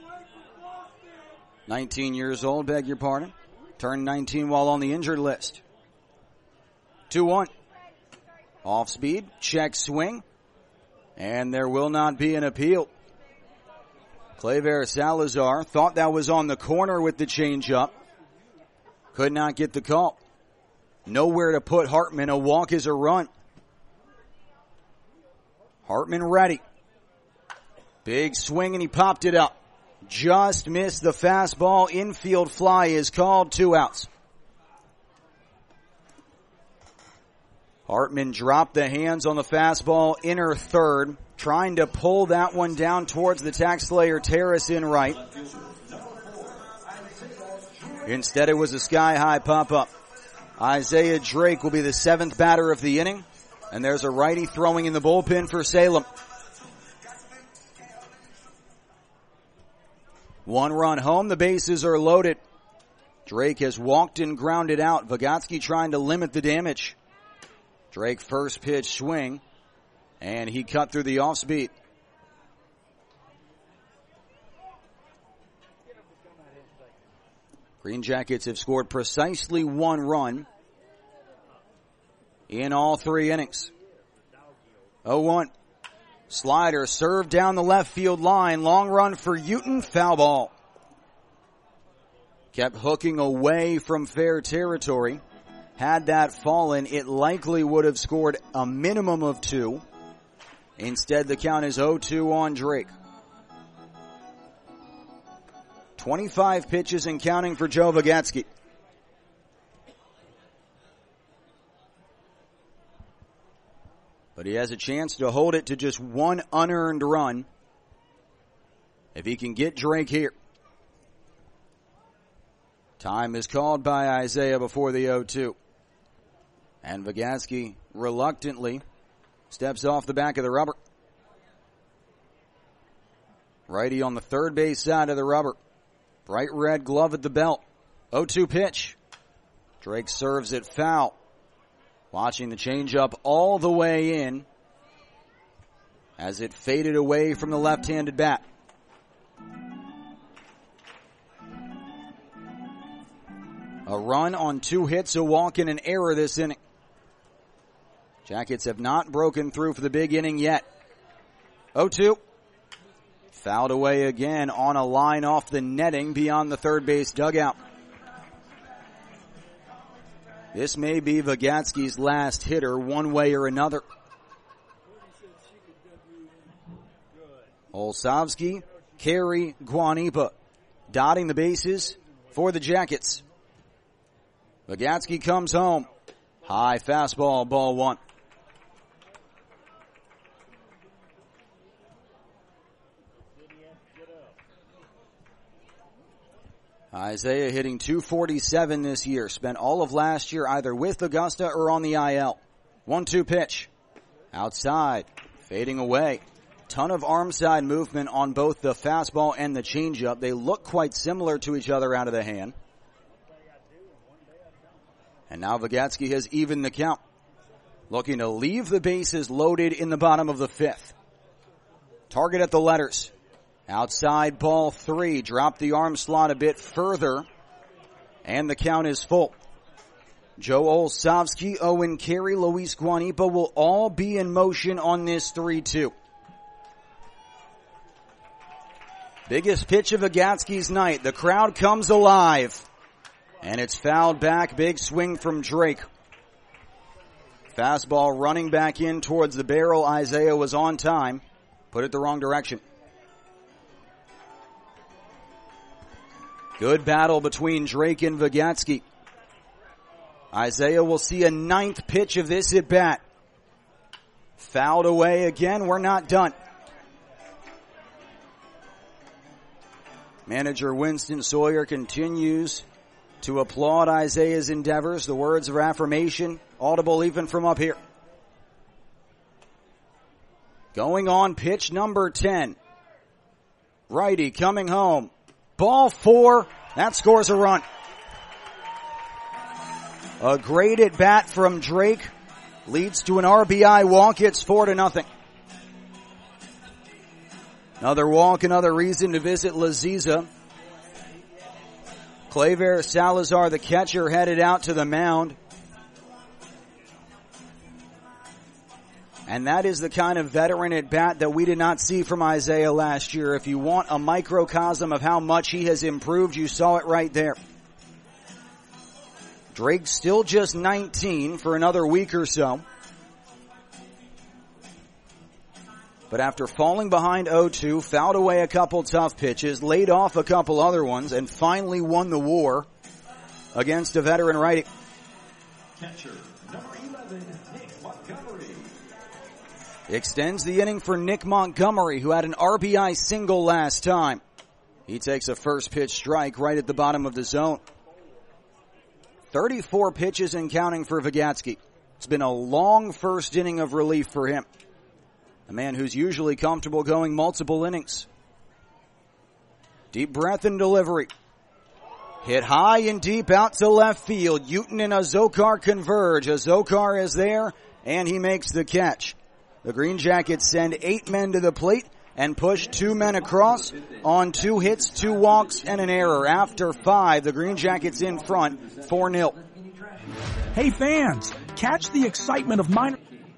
nineteen years old, beg your pardon. Turned nineteen while on the injured list. two one. Off speed, check swing, and there will not be an appeal. Clayver Salazar thought that was on the corner with the changeup. Could not get the call. Nowhere to put Hartman. A walk is a run. Hartman ready. Big swing and he popped it up. Just missed the fastball. Infield fly is called. Two outs. Hartman dropped the hands on the fastball, inner third, trying to pull that one down towards the Taxslayer terrace in right. Instead, it was a sky-high pop-up. Isaiah Drake will be the seventh batter of the inning, and there's a righty throwing in the bullpen for Salem. One run home, the bases are loaded. Drake has walked and grounded out. Vragatsky trying to limit the damage. Drake first pitch swing, and he cut through the off speed. Green Jackets have scored precisely one run in all three innings. oh one. Slider served down the left field line. Long run for Uten. Foul ball. Kept hooking away from fair territory. Had that fallen, it likely would have scored a minimum of two. Instead, the count is oh two on Drake. twenty-five pitches and counting for Joe Vragatsky. But he has a chance to hold it to just one unearned run if he can get Drake here. Time is called by Isaiah before the oh two. And Vragatsky reluctantly steps off the back of the rubber. Righty on the third base side of the rubber. Bright red glove at the belt. oh two pitch. Drake serves it foul. Watching the changeup all the way in as it faded away from the left-handed bat. A run on two hits, a walk, and an error this inning. Jackets have not broken through for the big inning yet. oh two. Fouled away again on a line off the netting beyond the third base dugout. This may be Vygotsky's last hitter one way or another. Olszewski, Carey, Guanipa dotting the bases for the Jackets. Vygotsky comes home. High fastball, ball one. Isaiah hitting two forty-seven this year. Spent all of last year either with Augusta or on the I L. one two pitch. Outside. Fading away. Ton of arm side movement on both the fastball and the changeup. They look quite similar to each other out of the hand. And now Vygotsky has evened the count. Looking to leave the bases loaded in the bottom of the fifth. Target at the letters. Outside ball three. Drop the arm slot a bit further. And the count is full. Joe Olszewski, Owen Carey, Luis Guanipa will all be in motion on this three two. Biggest pitch of Vygotsky's night. The crowd comes alive. And it's fouled back. Big swing from Drake. Fastball running back in towards the barrel. Isaiah was on time. Put it the wrong direction. Good battle between Drake and Vygotsky. Isaiah will see a ninth pitch of this at bat. Fouled away again. We're not done. Manager Winston Sawyer continues to applaud Isaiah's endeavors. The words of affirmation audible even from up here. Going on pitch number ten. Righty coming home. Ball four. That scores a run. A great at bat from Drake leads to an R B I walk. It's four to nothing. Another walk, another reason to visit Laziza. Claver Salazar, the catcher, headed out to the mound. And that is the kind of veteran at bat that we did not see from Isaiah last year. If you want a microcosm of how much he has improved, you saw it right there. Drake still just nineteen for another week or so. But after falling behind oh two, fouled away a couple tough pitches, laid off a couple other ones, and finally won the war against a veteran righty. Catcher, number eleven, Nick Montgomery. Extends the inning for Nick Montgomery, who had an R B I single last time. He takes a first pitch strike right at the bottom of the zone. thirty-four pitches and counting for Vygotsky. It's been a long first inning of relief for him. A man who's usually comfortable going multiple innings. Deep breath and delivery. Hit high and deep out to left field. Uten and Azokar converge. Azokar is there, and he makes the catch. The Green Jackets send eight men to the plate and push two men across on two hits, two walks, and an error. After five, the Green Jackets in front, four nil. Hey fans, catch the excitement of minor...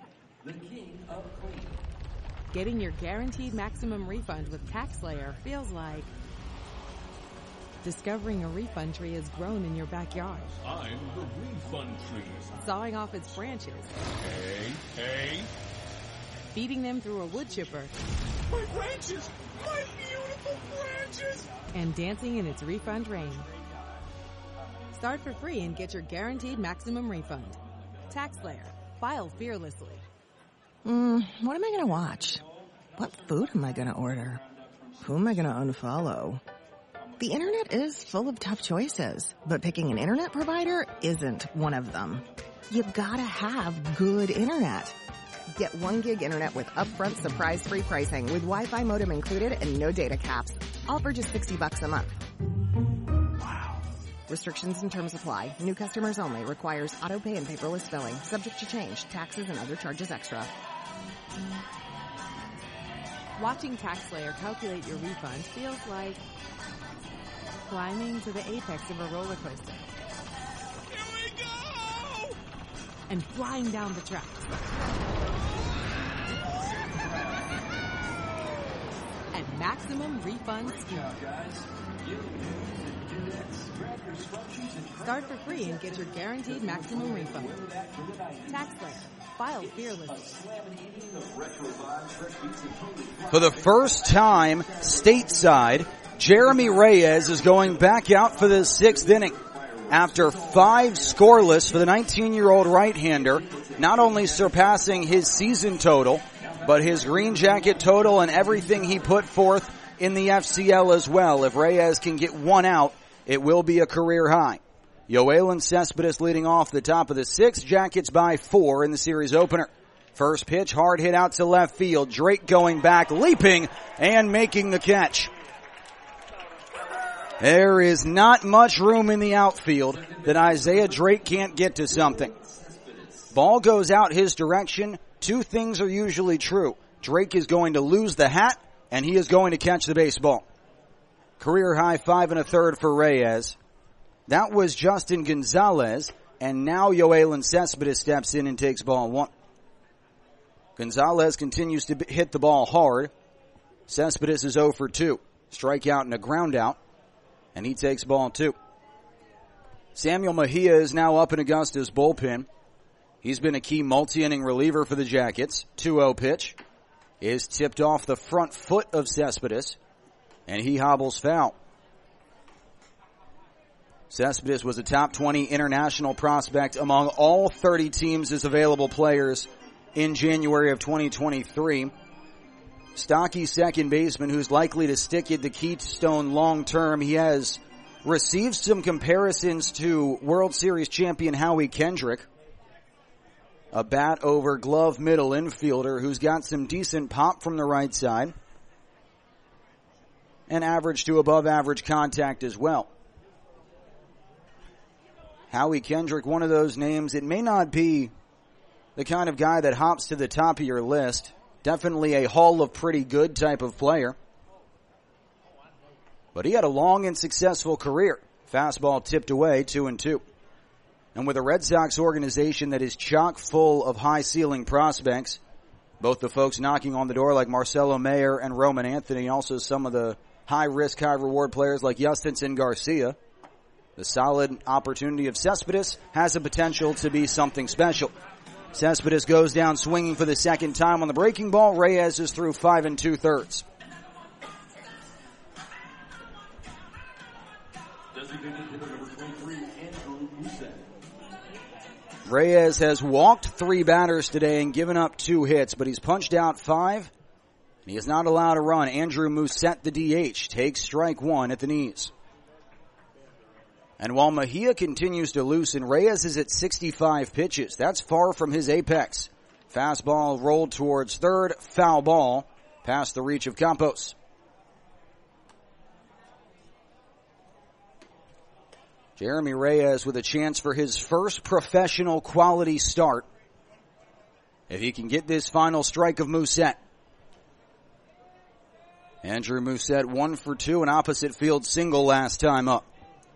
Getting your guaranteed maximum refund with TaxSlayer feels like discovering a refund tree has grown in your backyard. I'm the refund tree. Sawing off its branches. Hey, hey. Feeding them through a wood chipper. My branches! My beautiful branches! And dancing in its refund rain. Start for free and get your guaranteed maximum refund. TaxSlayer. File fearlessly. Mm, what am I going to watch? What food am I going to order? Who am I going to unfollow? The internet is full of tough choices, but picking an internet provider isn't one of them. You've got to have good internet. Get one gig internet with upfront surprise-free pricing with Wi-Fi modem included and no data caps. All for just sixty bucks a month. Wow. Restrictions and terms apply. New customers only. Requires auto pay and paperless billing. Subject to change. Taxes and other charges extra. Watching TaxSlayer calculate your refund feels like climbing to the apex of a roller coaster. Here we go! And flying down the tracks. And maximum refund scheme. Start for free and get your guaranteed maximum refund. TaxSlayer. File fearlessly. For the first time stateside, Jeremy Reyes is going back out for the sixth inning. After five scoreless for the nineteen-year-old right-hander, not only surpassing his season total, but his Green Jacket total and everything he put forth in the F C L as well. If Reyes can get one out, it will be a career high. Yoelan Cespedes leading off the top of the sixth, Jackets by four in the series opener. First pitch, hard hit out to left field. Drake going back, leaping, and making the catch. There is not much room in the outfield that Isaiah Drake can't get to something. Ball goes out his direction. Two things are usually true. Drake is going to lose the hat, and he is going to catch the baseball. Career high five and a third for Reyes. That was Justin Gonzalez, and now Yoelan Cespedes steps in and takes ball one. Gonzalez continues to hit the ball hard. Cespedes is oh for two. Strikeout and a ground out, and he takes ball two. Samuel Mejia is now up in Augusta's bullpen. He's been a key multi-inning reliever for the Jackets. two oh pitch is tipped off the front foot of Cespedes, and he hobbles foul. Cespedes was a top twenty international prospect among all thirty teams as available players in January of twenty twenty-three. Stocky second baseman who's likely to stick at the Keystone long term. He has received some comparisons to World Series champion Howie Kendrick, a bat over glove middle infielder who's got some decent pop from the right side and average to above average contact as well. Howie Kendrick, one of those names, it may not be the kind of guy that hops to the top of your list. Definitely a Hall of Pretty Good type of player. But he had a long and successful career. Fastball tipped away, two and two. And with a Red Sox organization that is chock full of high-ceiling prospects, both the folks knocking on the door like Marcelo Mayer and Roman Anthony, also some of the high-risk, high-reward players like Yustinson Garcia, the solid opportunity of Cespedes has the potential to be something special. Cespedes goes down swinging for the second time on the breaking ball. Reyes is through five and two-thirds. Reyes has walked three batters today and given up two hits, but he's punched out five. And he is not allowed to run. Andrew Musette, the D H, takes strike one at the knees. And while Mejia continues to loosen, Reyes is at sixty-five pitches. That's far from his apex. Fastball rolled towards third, foul ball, past the reach of Campos. Jeremy Reyes with a chance for his first professional quality start, if he can get this final strike of Musette. Andrew Musette, one for two, an opposite field single last time up.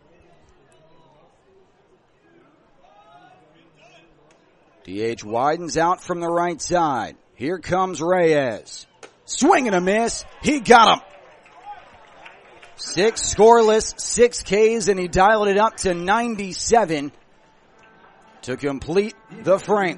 D H widens out from the right side. Here comes Reyes. Swing and a miss. He got him. Six scoreless, six Ks, and he dialed it up to ninety-seven to complete the frame.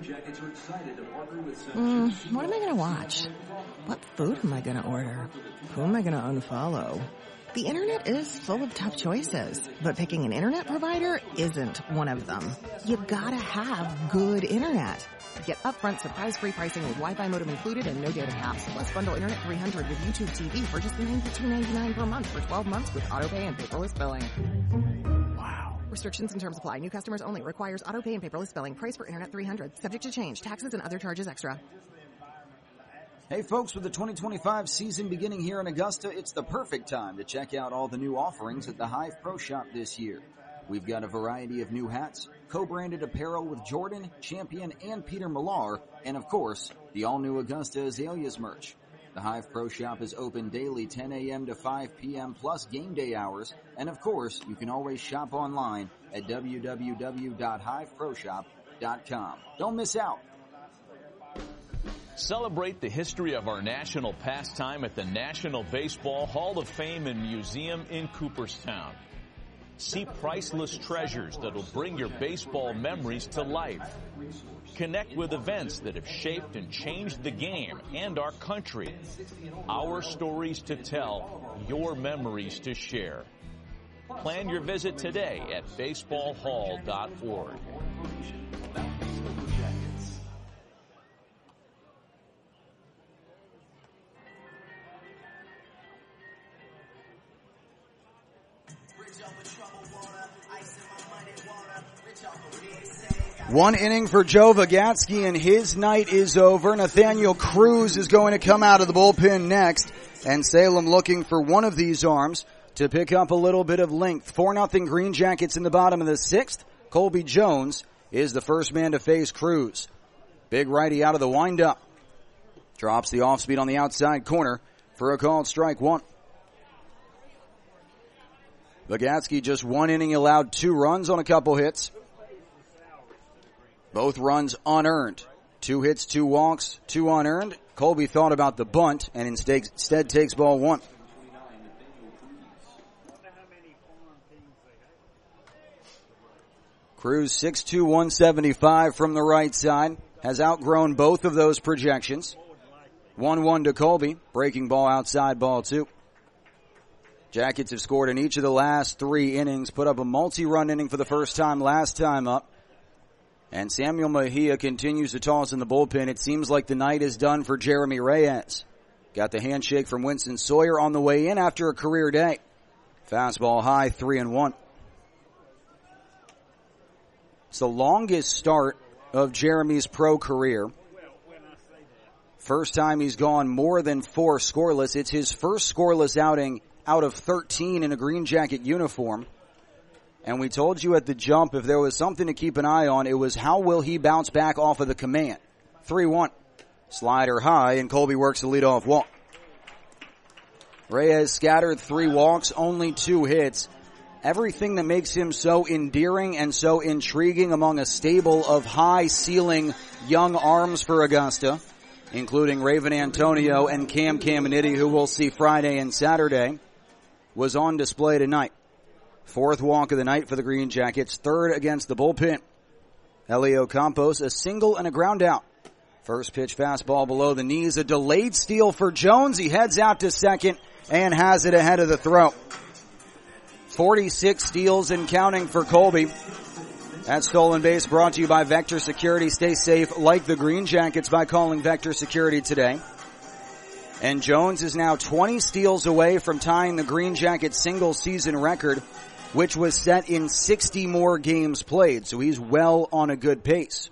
Mm, what am I going to watch? What food am I going to order? Who am I going to unfollow? The internet is full of tough choices, but picking an internet provider isn't one of them. You gotta have good internet. Get upfront surprise-free pricing with Wi-Fi modem included and no data caps. Plus bundle Internet three hundred with YouTube T V for just ninety-two ninety-nine per month for twelve months with autopay and paperless billing. Wow. Restrictions and terms apply. New customers only. Requires autopay and paperless billing. Price for Internet three hundred. Subject to change. Taxes and other charges extra. Hey folks, with the twenty twenty-five season beginning here in Augusta, it's the perfect time to check out all the new offerings at the Hive Pro Shop this year. We've got a variety of new hats, co-branded apparel with Jordan, Champion, and Peter Millar, and of course, the all-new Augusta Azaleas merch. The Hive Pro Shop is open daily ten a.m. to five p.m. plus game day hours, and of course, you can always shop online at w w w dot hive pro shop dot com. Don't miss out. Celebrate the history of our national pastime at the National Baseball Hall of Fame and Museum in Cooperstown. See priceless treasures that'll bring your baseball memories to life. Connect with events that have shaped and changed the game and our country. Our stories to tell, your memories to share. Plan your visit today at baseball hall dot org. One inning for Joe Vigatsky, and his night is over. Nathaniel Cruz is going to come out of the bullpen next, and Salem looking for one of these arms to pick up a little bit of length. four nothing Green Jackets in the bottom of the sixth. Colby Jones is the first man to face Cruz. Big righty out of the windup. Drops the off speed on the outside corner for a called strike one. Vigatsky just one inning, allowed two runs on a couple hits. Both runs unearned. Two hits, two walks, two unearned. Colby thought about the bunt and instead, instead takes ball one. Cruz six two, one seventy-five from the right side. Has outgrown both of those projections. one one to Colby. Breaking ball outside, ball two. Jackets have scored in each of the last three innings. Put up a multi-run inning for the first time last time up. And Samuel Mejia continues to toss in the bullpen. It seems like the night is done for Jeremy Reyes. Got the handshake from Winston Sawyer on the way in after a career day. Fastball high, three and one. It's the longest start of Jeremy's pro career. First time he's gone more than four scoreless. It's his first scoreless outing out of thirteen in a Green Jacket uniform. And we told you at the jump, if there was something to keep an eye on, it was how will he bounce back off of the command. three one. Slider high, and Colby works the leadoff walk. Reyes scattered three walks, only two hits. Everything that makes him so endearing and so intriguing among a stable of high-ceiling young arms for Augusta, including Raven Antonio and Cam Caminiti, who we'll see Friday and Saturday, was on display tonight. Fourth walk of the night for the Green Jackets, third against the bullpen. Elio Campos, a single and a ground out. First pitch fastball below the knees, a delayed steal for Jones. He heads out to second and has it ahead of the throw. forty-six steals and counting for Colby. That stolen base brought to you by Vector Security. Stay safe like the Green Jackets by calling Vector Security today. And Jones is now twenty steals away from tying the Green Jackets single season record, which was set in sixty more games played. So he's well on a good pace.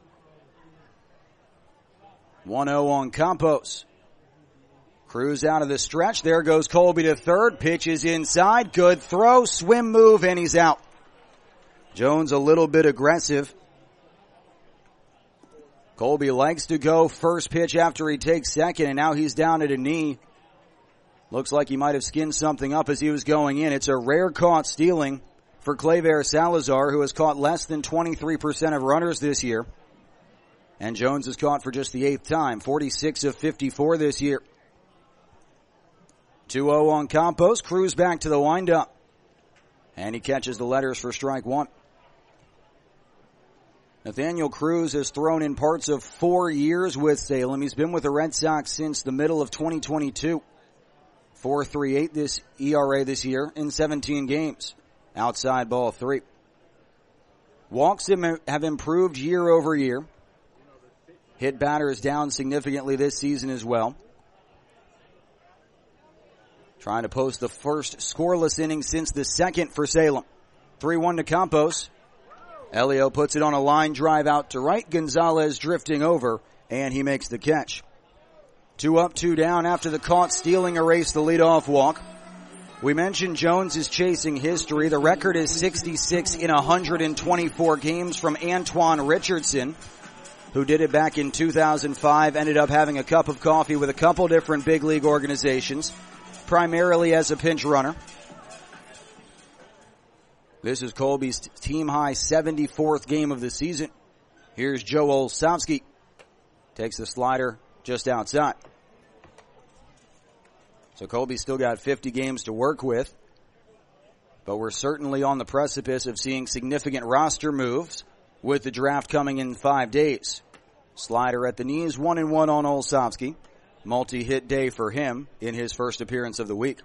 one oh on Campos. Cruz out of the stretch. There goes Colby to third. Pitch is inside. Good throw. Swim move, and he's out. Jones a little bit aggressive. Colby likes to go first pitch after he takes second, and now he's down at a knee. Looks like he might have skinned something up as he was going in. It's a rare caught stealing for Claver Salazar, who has caught less than twenty-three percent of runners this year. And Jones is caught for just the eighth time, forty-six of fifty-four this year. two oh on Campos. Cruz back to the windup. And he catches the letters for strike one. Nathaniel Cruz has thrown in parts of four years with Salem. He's been with the Red Sox since the middle of twenty twenty-two. four point three eight this E R A this year in seventeen games. Outside ball three. Walks have improved year over year. Hit batter is down significantly this season as well. Trying to post the first scoreless inning since the second for Salem. three one to Campos. Elio puts it on a line drive out to right. Gonzalez drifting over, and he makes the catch. Two up, two down after the caught stealing erased the leadoff walk. We mentioned Jones is chasing history. The record is sixty-six in one hundred twenty-four games from Antoine Richardson, who did it back in two thousand five, ended up having a cup of coffee with a couple different big league organizations, primarily as a pinch runner. This is Colby's team-high seventy-fourth game of the season. Here's Joe Olszewski. Takes the slider just outside. So Colby's still got fifty games to work with. But we're certainly on the precipice of seeing significant roster moves with the draft coming in five days. Slider at the knees, one and one on Olszewski. Multi-hit day for him in his first appearance of the week.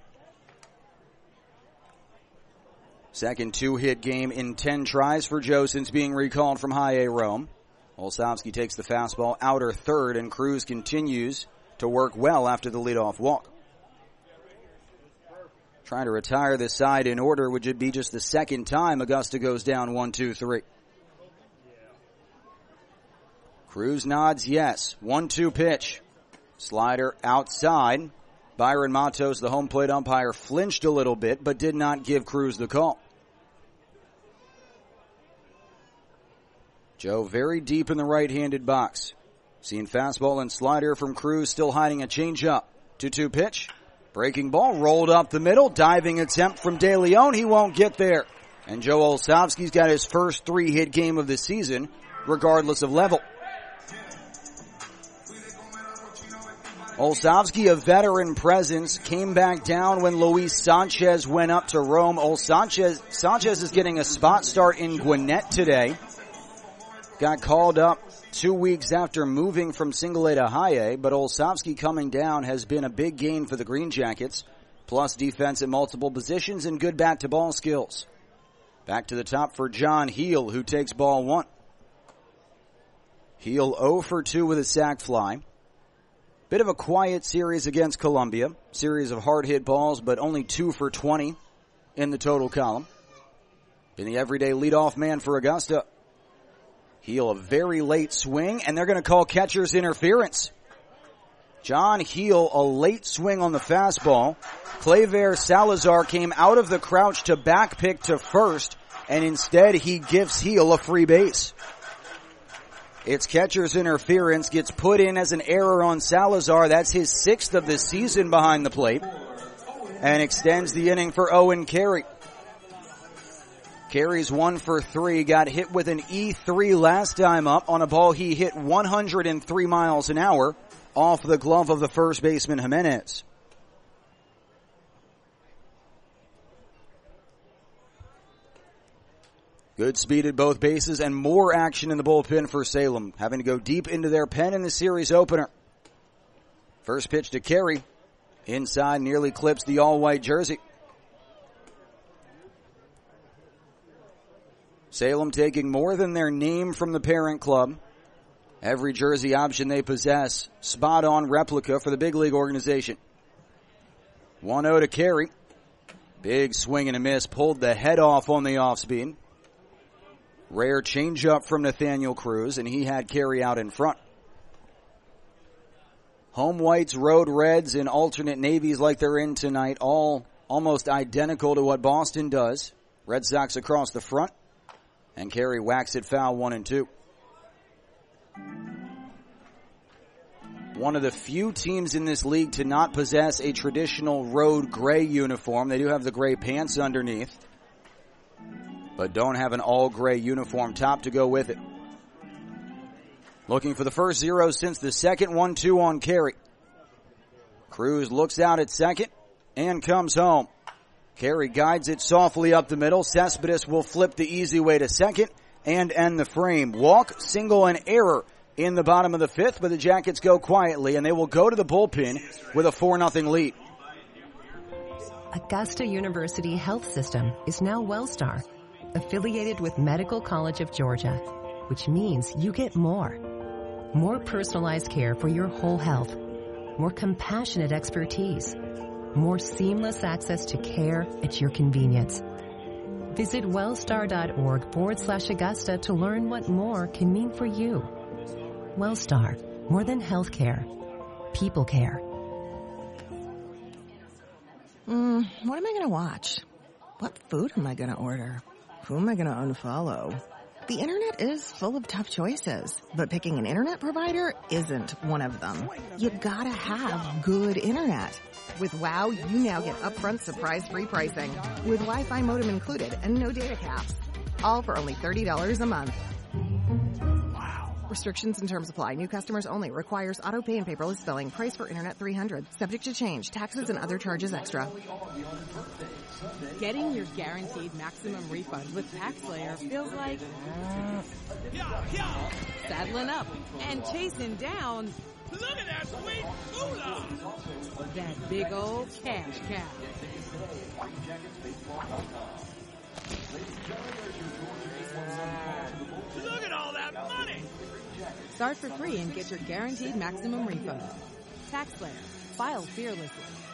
Second two-hit game in ten tries for Joe since being recalled from High A Rome. Olszewski takes the fastball outer third, and Cruz continues to work well after the leadoff walk. Trying to retire this side in order, which would be just the second time Augusta goes down one, two, three. Cruz nods yes. one two pitch. Slider outside. Byron Matos, the home plate umpire, flinched a little bit, but did not give Cruz the call. Joe very deep in the right-handed box. Seeing fastball and slider from Cruz, still hiding a changeup. two two pitch. Breaking ball, rolled up the middle, diving attempt from De Leon. He won't get there. And Joe Olszewski's got his first three-hit game of the season, regardless of level. Olszewski, a veteran presence, came back down when Luis Sanchez went up to Rome. Ol Sanchez, Sanchez is getting a spot start in Gwinnett today. Got called up two weeks after moving from Single A to High A, but Olszewski coming down has been a big gain for the Green Jackets, plus defense at multiple positions and good bat-to-ball skills. Back to the top for John Heel, who takes ball one. Heel oh for two with a sac fly. Bit of a quiet series against Columbia. Series of hard-hit balls, but only two for twenty in the total column. Been the everyday leadoff man for Augusta. Heel a very late swing, and they're going to call catcher's interference. John Heel, a late swing on the fastball. Claver Salazar came out of the crouch to back pick to first, and instead he gives Heel a free base. It's catcher's interference, gets put in as an error on Salazar. That's his sixth of the season behind the plate, and extends the inning for Owen Carey. Carey's one for three, got hit with an E three last time up on a ball he hit one hundred three miles an hour off the glove of the first baseman Jimenez. Good speed at both bases and more action in the bullpen for Salem, having to go deep into their pen in the series opener. First pitch to Carey. Inside, nearly clips the all-white jersey. Salem taking more than their name from the parent club. Every jersey option they possess, spot-on replica for the big league organization. one oh to Carey. Big swing and a miss, pulled the head off on the off-speed. Rare changeup from Nathaniel Cruz, and he had Carey out in front. Home whites, road reds, and alternate navies like they're in tonight, all almost identical to what Boston does. Red Sox across the front. And Carey whacks it foul, one and two. One of the few teams in this league to not possess a traditional road gray uniform. They do have the gray pants underneath, but don't have an all-gray uniform top to go with it. Looking for the first zero since the second, one two on Carey. Cruz looks out at second and comes home. Carey guides it softly up the middle. Cespedes will flip the easy way to second and end the frame. Walk, single, and error in the bottom of the fifth, but the Jackets go quietly, and they will go to the bullpen with a four nothing lead. Augusta University Health System is now Wellstar, affiliated with Medical College of Georgia, which means you get more. More personalized care for your whole health. More compassionate expertise. More seamless access to care at your convenience. Visit wellstar.org forward slash Augusta to learn what more can mean for you. Wellstar, more than healthcare. People care. Mm, what am I going to watch? What food am I going to order? Who am I going to unfollow? The internet is full of tough choices, but picking an internet provider isn't one of them. You gotta have good internet. With WOW, you now get upfront surprise-free pricing with Wi-Fi modem included and no data caps. All for only thirty dollars a month. Wow. Restrictions and terms apply. New customers only. Requires auto pay and paperless billing. Price for internet three hundred dollars. Subject to change. Taxes and other charges extra. Getting your guaranteed maximum refund with TaxSlayer feels like saddling up and chasing down. Look at that sweet moolah! That big old cash cow. Look at all that money! Start for free and get your guaranteed maximum refund. TaxSlayer. File fearlessly.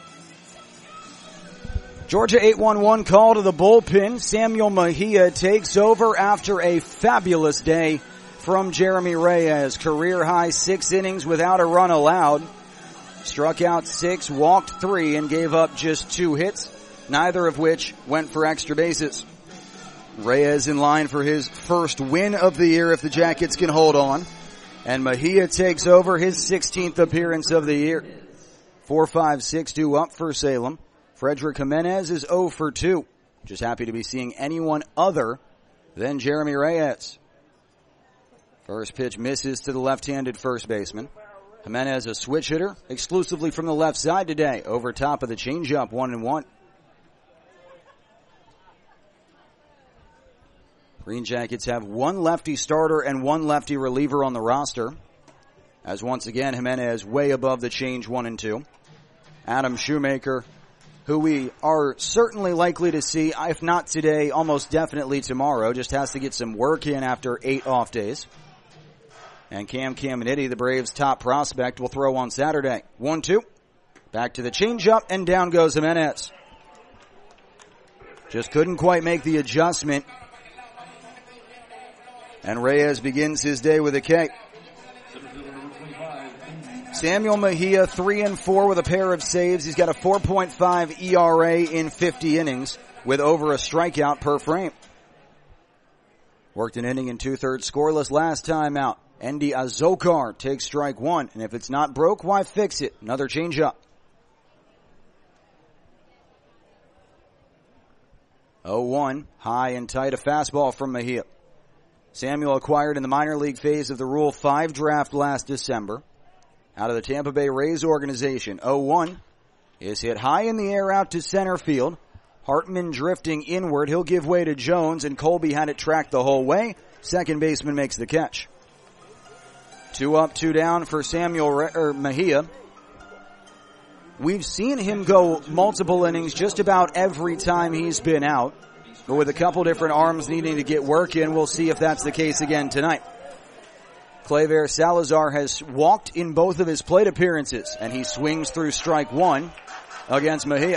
Georgia eight one one call to the bullpen. Samuel Mejia takes over after a fabulous day from Jeremy Reyes. Career high six innings without a run allowed. Struck out six, walked three, and gave up just two hits, neither of which went for extra bases. Reyes in line for his first win of the year if the Jackets can hold on. And Mejia takes over his sixteenth appearance of the year. four five six two up for Salem. Frederick Jimenez is zero for two. Just happy to be seeing anyone other than Jeremy Reyes. First pitch misses to the left-handed first baseman. Jimenez, a switch hitter, exclusively from the left side today, over top of the changeup, one and one. Green Jackets have one lefty starter and one lefty reliever on the roster. As once again, Jimenez way above the change, one and two. Adam Shoemaker, who we are certainly likely to see, if not today, almost definitely tomorrow. Just has to get some work in after eight off days. And Cam Caminiti, the Braves' top prospect, will throw on Saturday. one two. Back to the changeup, and down goes Jimenez. Just couldn't quite make the adjustment. And Reyes begins his day with a K. Samuel Mejia, three and four with a pair of saves. He's got a four point five E R A in fifty innings with over a strikeout per frame. Worked an inning and two-thirds scoreless last time out. Endy Azokar takes strike one, and if it's not broke, why fix it? Another changeup. oh one, high and tight, a fastball from Mejia. Samuel acquired in the minor league phase of the Rule five draft last December. Out of the Tampa Bay Rays organization, oh one is hit high in the air out to center field. Hartman drifting inward. He'll give way to Jones, and Colby had it tracked the whole way. Second baseman makes the catch. Two up, two down for Samuel Re- or Mejia. We've seen him go multiple innings just about every time he's been out. But with a couple different arms needing to get work in, we'll see if that's the case again tonight. Claver Salazar has walked in both of his plate appearances, and he swings through strike one against Mejia.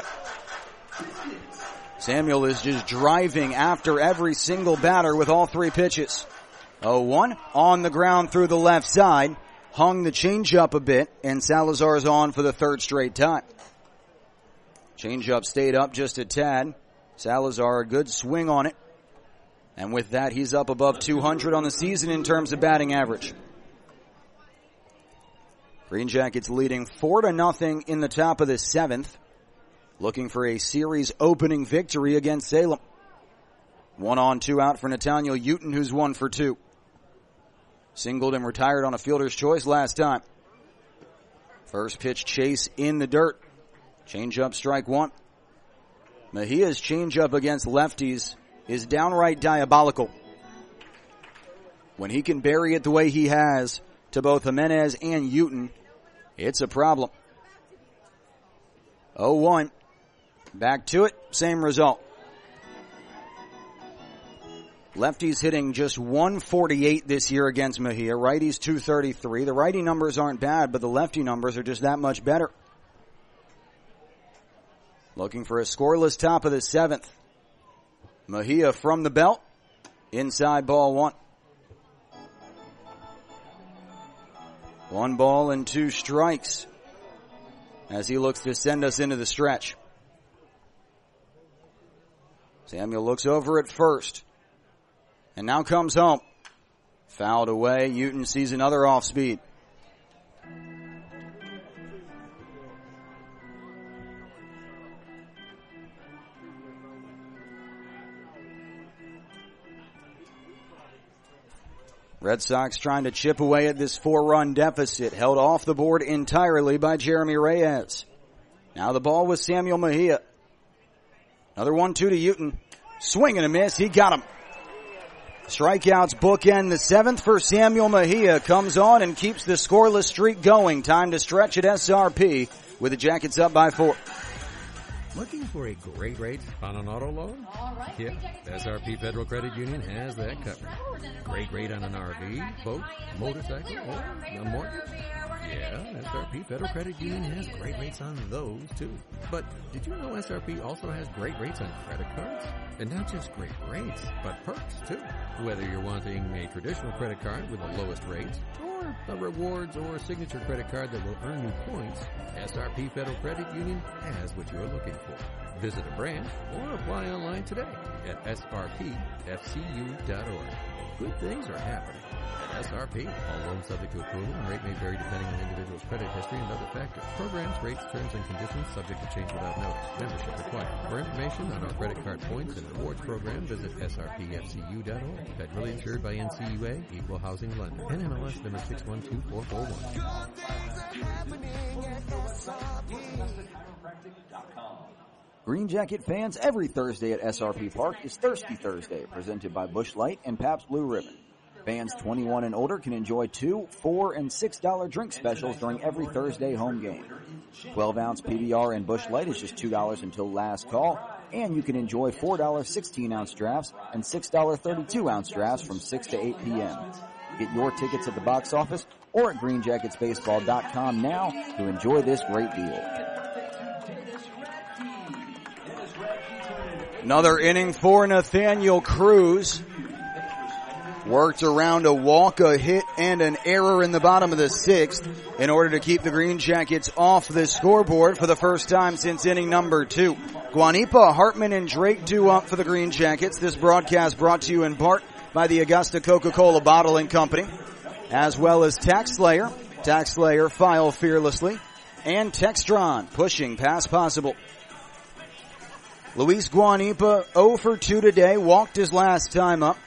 Samuel is just driving after every single batter with all three pitches. oh one on the ground through the left side, hung the changeup a bit, and Salazar's on for the third straight time. Changeup stayed up just a tad. Salazar, a good swing on it. And with that, he's up above two hundred on the season in terms of batting average. Green Jackets leading four to nothing in the top of the seventh, looking for a series opening victory against Salem. One on, two out for Nathaniel Uten, who's one for two. Singled and retired on a fielder's choice last time. First pitch chase in the dirt. Changeup strike one. Mejia's changeup against lefties is downright diabolical. When he can bury it the way he has to both Jimenez and Uten, it's a problem. oh one. Back to it, same result. Lefties hitting just one forty-eight this year against Mejia. Righties two thirty-three. The righty numbers aren't bad, but the lefty numbers are just that much better. Looking for a scoreless top of the seventh. Mejia from the belt. Inside ball one. One ball and two strikes as he looks to send us into the stretch. Samuel looks over at first. And now comes home. Fouled away. Uten sees another off speed. Red Sox trying to chip away at this four-run deficit, held off the board entirely by Jeremy Reyes. Now the ball with Samuel Mejia. Another one two to Uten. Swing and a miss. He got him. Strikeouts bookend the seventh for Samuel Mejia. Comes on and keeps the scoreless streak going. Time to stretch at S R P with the Jackets up by four. Looking for a great rate on an auto loan? Yep, S R P Federal Credit Union has that covered. Great rate on an R V, boat, motorcycle, or a mortgage? Yeah, S R P Federal Credit Union has great rates on those too. But did you know S R P also has great rates on credit cards? And not just great rates, but perks too. Whether you're wanting a traditional credit card with the lowest rates, or a rewards or signature credit card that will earn you points, S R P Federal Credit Union has what you are looking for. Visit a branch or apply online today at S R P F C U dot org. Good things are happening at S R P. All loans subject to approval and rate may vary depending on the individual's credit history and other factors. Programs, rates, terms, and conditions subject to change without notice. Membership required. For information on our credit card points and rewards program, visit S R P F C U dot org. Federally insured by N C U A, Equal Housing Lender. N M L S number six one two four four one. Green Jacket fans, every Thursday at S R P Park is Thirsty Thursday, presented by Busch Light and Pabst Blue Ribbon. Fans twenty-one and older can enjoy two, four, and six dollar drink specials during every Thursday home game. twelve ounce P B R and Busch Light is just two dollars until last call, and you can enjoy four dollar sixteen ounce drafts and six dollar thirty-two ounce drafts from six to eight p.m. Get your tickets at the box office or at green jackets baseball dot com now to enjoy this great deal. Another inning for Nathaniel Cruz. Worked around a walk, a hit, and an error in the bottom of the sixth in order to keep the Green Jackets off the scoreboard for the first time since inning number two. Guanipa, Hartman, and Drake due up for the Green Jackets. This broadcast brought to you in part by the Augusta Coca-Cola Bottling Company, as well as Tax Slayer. Tax Slayer, file fearlessly, and Textron, pushing past possible. Luis Guanipa, oh for two today, walked his last time up.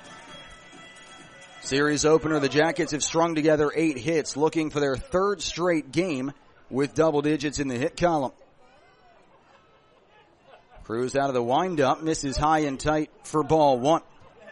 Series opener, the Jackets have strung together eight hits, looking for their third straight game with double digits in the hit column. Cruz out of the windup, misses high and tight for ball one.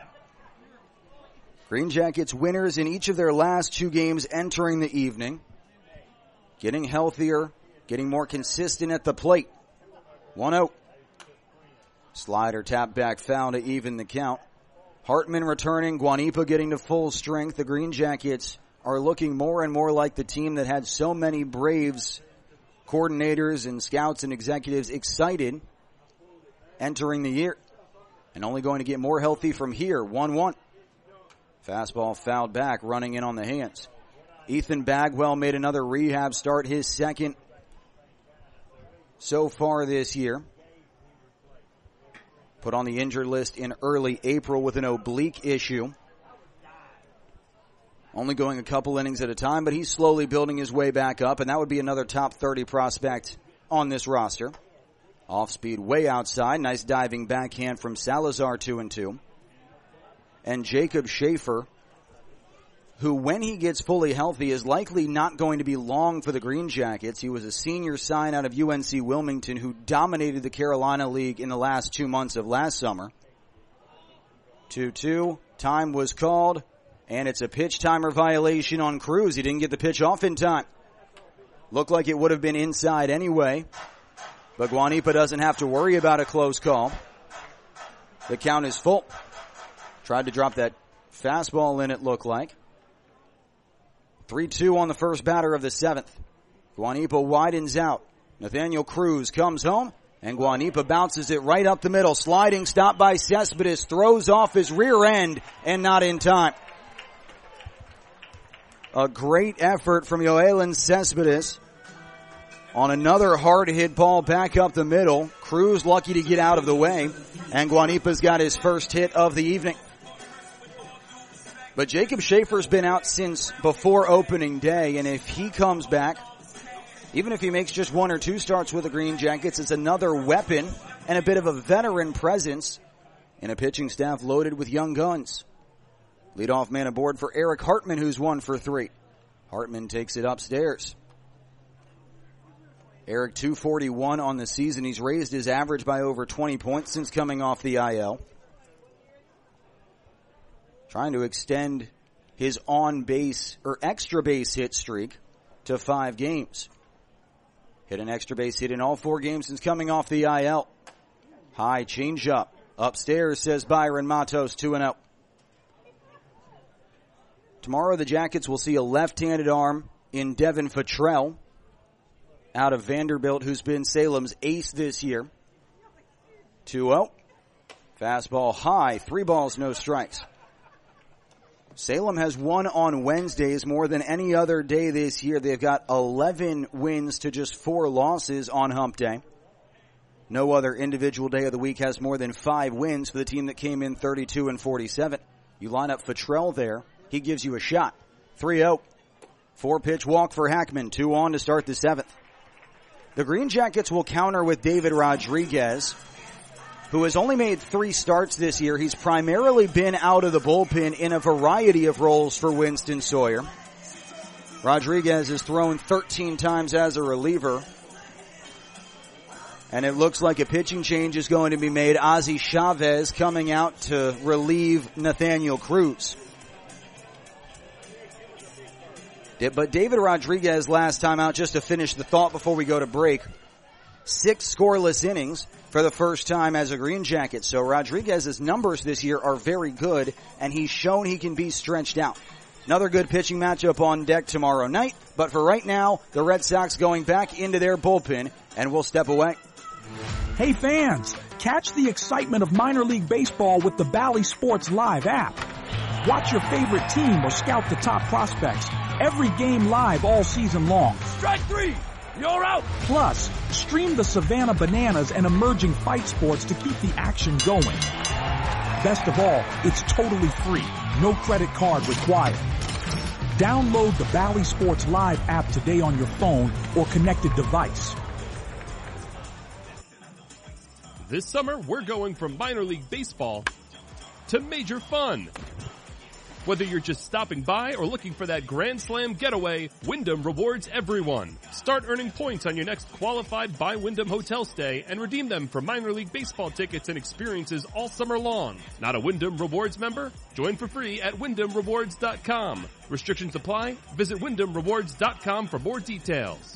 Green Jackets winners in each of their last two games entering the evening. Getting healthier, getting more consistent at the plate. one oh. Slider tap back foul to even the count. Hartman returning, Guanipa getting to full strength. The Green Jackets are looking more and more like the team that had so many Braves coordinators and scouts and executives excited entering the year. And only going to get more healthy from here. one one. Fastball fouled back, running in on the hands. Ethan Bagwell made another rehab start, his second so far this year. Put on the injured list in early April with an oblique issue. Only going a couple innings at a time, but he's slowly building his way back up, and that would be another top thirty prospect on this roster. Off speed way outside. Nice diving backhand from Salazar, two and two. And Jacob Schaefer, who when he gets fully healthy is likely not going to be long for the Green Jackets. He was a senior sign out of U N C Wilmington who dominated the Carolina League in the last two months of last summer. two two, time was called, and it's a pitch timer violation on Cruz. He didn't get the pitch off in time. Looked like it would have been inside anyway, but Guanipa doesn't have to worry about a close call. The count is full. Tried to drop that fastball in, it looked like. three two on the first batter of the seventh. Guanipa widens out. Nathaniel Cruz comes home, and Guanipa bounces it right up the middle. Sliding stop by Cespedes, throws off his rear end, and not in time. A great effort from Yoelan Cespedes on another hard hit ball back up the middle. Cruz lucky to get out of the way, and Guanipa's got his first hit of the evening. But Jacob Schaefer's been out since before opening day, and if he comes back, even if he makes just one or two starts with the Green Jackets, it's another weapon and a bit of a veteran presence in a pitching staff loaded with young guns. Leadoff man aboard for Eric Hartman, who's one for three. Hartman takes it upstairs. Eric, two forty-one on the season. He's raised his average by over twenty points since coming off the I L. Trying to extend his on-base or extra base hit streak to five games. Hit an extra base hit in all four games since coming off the I L. High changeup. Upstairs, says Byron Matos, two and oh. Tomorrow the Jackets will see a left-handed arm in Devin Futrell out of Vanderbilt, who's been Salem's ace this year. two oh. Fastball high, three balls, no strikes. Salem has won on Wednesdays more than any other day this year. They've got eleven wins to just four losses on Hump Day. No other individual day of the week has more than five wins for the team that came in thirty-two and forty-seven. You line up Futrell there, he gives you a shot. three oh. Four-pitch walk for Hackman, two on to start the seventh. The Green Jackets will counter with David Rodriguez, who has only made three starts this year. He's primarily been out of the bullpen in a variety of roles for Winston Sawyer. Rodriguez has thrown thirteen times as a reliever. And it looks like a pitching change is going to be made. Ozzie Chavez coming out to relieve Nathaniel Cruz. But David Rodriguez last time out, just to finish the thought before we go to break, six scoreless innings for the first time as a Green Jacket. So Rodriguez's numbers this year are very good, and he's shown he can be stretched out. Another good pitching matchup on deck tomorrow night. But for right now, the Red Sox going back into their bullpen, and we'll step away. Hey fans, catch the excitement of minor league baseball with the Bally Sports Live app. Watch your favorite team or scout the top prospects. Every game live all season long. Strike three! You're out! Plus, stream the Savannah Bananas and emerging fight sports to keep the action going. Best of all, it's totally free. No credit card required. Download the Bally Sports Live app today on your phone or connected device. This summer, we're going from minor league baseball to major fun. Whether you're just stopping by or looking for that Grand Slam getaway, Wyndham rewards everyone. Start earning points on your next qualified by Wyndham hotel stay and redeem them for minor league baseball tickets and experiences all summer long. Not a Wyndham Rewards member? Join for free at wyndham rewards dot com. Restrictions apply. Visit wyndham rewards dot com for more details.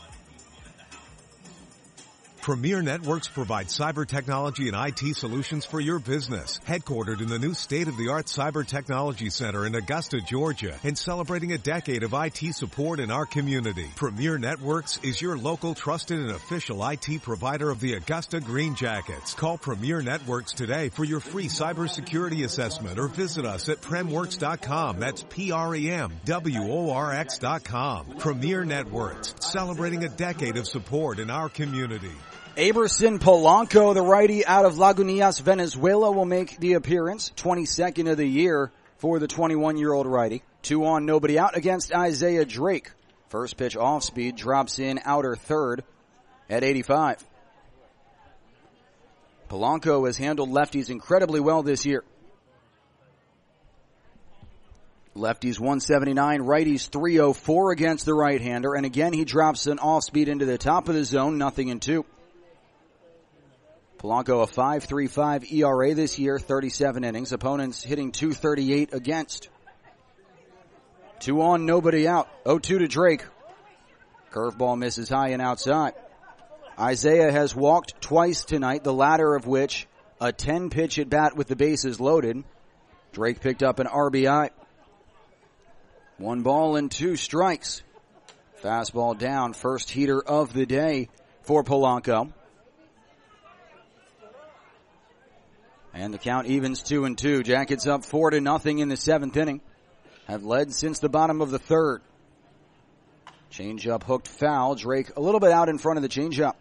Premier Networks provides cyber technology and I T solutions for your business. Headquartered in the new state-of-the-art Cyber Technology Center in Augusta, Georgia, and celebrating a decade of I T support in our community. Premier Networks is your local trusted and official I T provider of the Augusta Green Jackets. Call Premier Networks today for your free cybersecurity assessment or visit us at premworks dot com. That's P R E M W O R X dot com. Premier Networks, celebrating a decade of support in our community. Aberson Polanco, the righty out of Lagunillas, Venezuela, will make the appearance. twenty-second of the year for the twenty-one-year-old righty. Two on, nobody out against Isaiah Drake. First pitch off speed, drops in outer third at eighty-five. Polanco has handled lefties incredibly well this year. Lefties one seventy-nine, righties three oh four against the right-hander. And again, he drops an off speed into the top of the zone, nothing in two. Polanco a five point three five E R A this year, thirty-seven innings. Opponents hitting two thirty-eight against. Two on, nobody out. oh two to Drake. Curveball misses high and outside. Isaiah has walked twice tonight, the latter of which a ten-pitch at bat with the bases loaded. Drake picked up an R B I. One ball and two strikes. Fastball down, first heater of the day for Polanco. And the count evens two and two. Jackets up four to nothing in the seventh inning. Have led since the bottom of the third. Changeup hooked foul. Drake a little bit out in front of the changeup.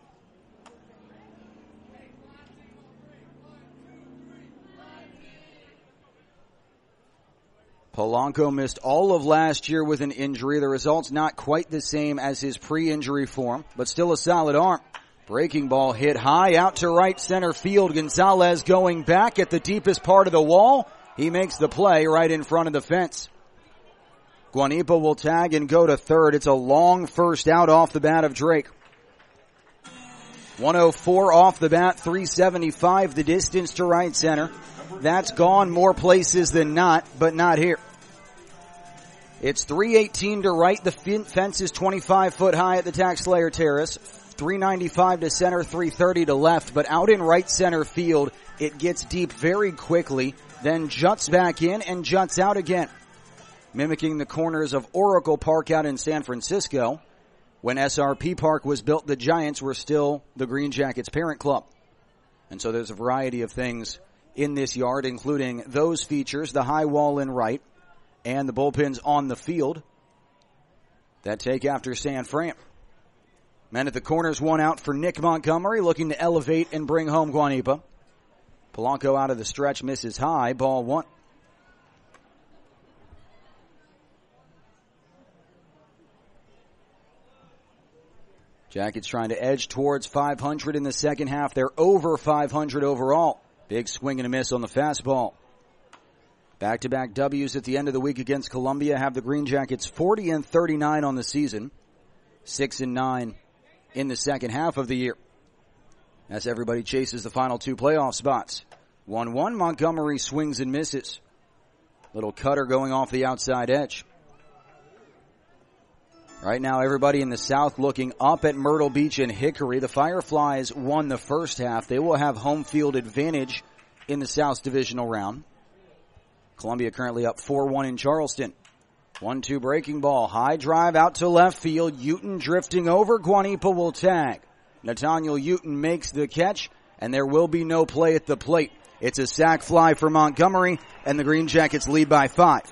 Polanco missed all of last year with an injury. The results not quite the same as his pre-injury form, but still a solid arm. Breaking ball hit high out to right center field. Gonzalez going back at the deepest part of the wall. He makes the play right in front of the fence. Guanipa will tag and go to third. It's a long first out off the bat of Drake. one oh four off the bat, three seventy-five the distance to right center. That's gone more places than not, but not here. It's three eighteen to right. The fence is twenty-five foot high at the TaxSlayer Terrace. three ninety-five to center, three thirty to left. But out in right center field, it gets deep very quickly, then juts back in and juts out again. Mimicking the corners of Oracle Park out in San Francisco. When S R P Park was built, the Giants were still the Green Jackets parent club. And so there's a variety of things in this yard, including those features, the high wall in right, and the bullpens on the field that take after San Fran. Men at the corners, one out for Nick Montgomery, looking to elevate and bring home Guanipa. Polanco out of the stretch, misses high, ball one. Jackets trying to edge towards five hundred in the second half. They're over five hundred overall. Big swing and a miss on the fastball. Back-to-back W's at the end of the week against Columbia have the Green Jackets forty and thirty-nine on the season, six and nine in the second half of the year. As everybody chases the final two playoff spots. one one, Montgomery swings and misses. Little cutter going off the outside edge. Right now, everybody in the South looking up at Myrtle Beach and Hickory. The Fireflies won the first half. They will have home field advantage in the South's divisional round. Columbia currently up four one in Charleston. one two breaking ball. High drive out to left field. Uten drifting over. Guanipa will tag. Nathaniel Uten makes the catch, and there will be no play at the plate. It's a sac fly for Montgomery, and the Green Jackets lead by five.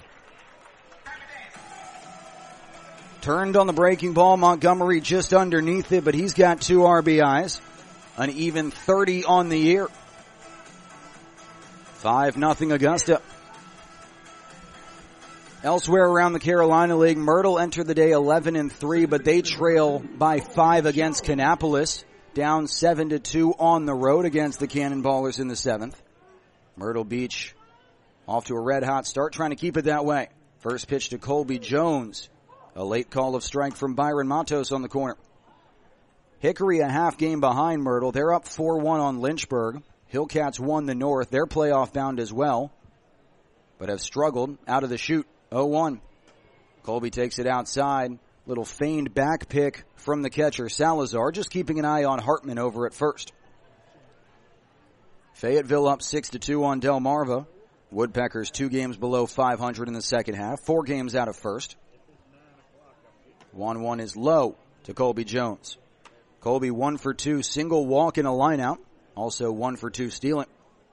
Turned on the breaking ball, Montgomery just underneath it, but he's got two R B Is. An even thirty on the year. five nothing Augusta. Elsewhere around the Carolina League, Myrtle entered the day eleven and three, but they trail by five against Kannapolis. Down seven to two on the road against the Cannonballers in the seventh. Myrtle Beach off to a red hot start, trying to keep it that way. First pitch to Colby Jones. A late call of strike from Byron Matos on the corner. Hickory a half game behind Myrtle. They're up four one on Lynchburg. Hillcats won the North. They're playoff bound as well, but have struggled out of the chute. oh one. Colby takes it outside. Little feigned back pick from the catcher Salazar, just keeping an eye on Hartman over at first. Fayetteville up six to two on Delmarva. Woodpeckers two games below five hundred in the second half. Four games out of first. one one is low to Colby Jones. Colby one for two, single walk and a lineout. Also one for two stealing.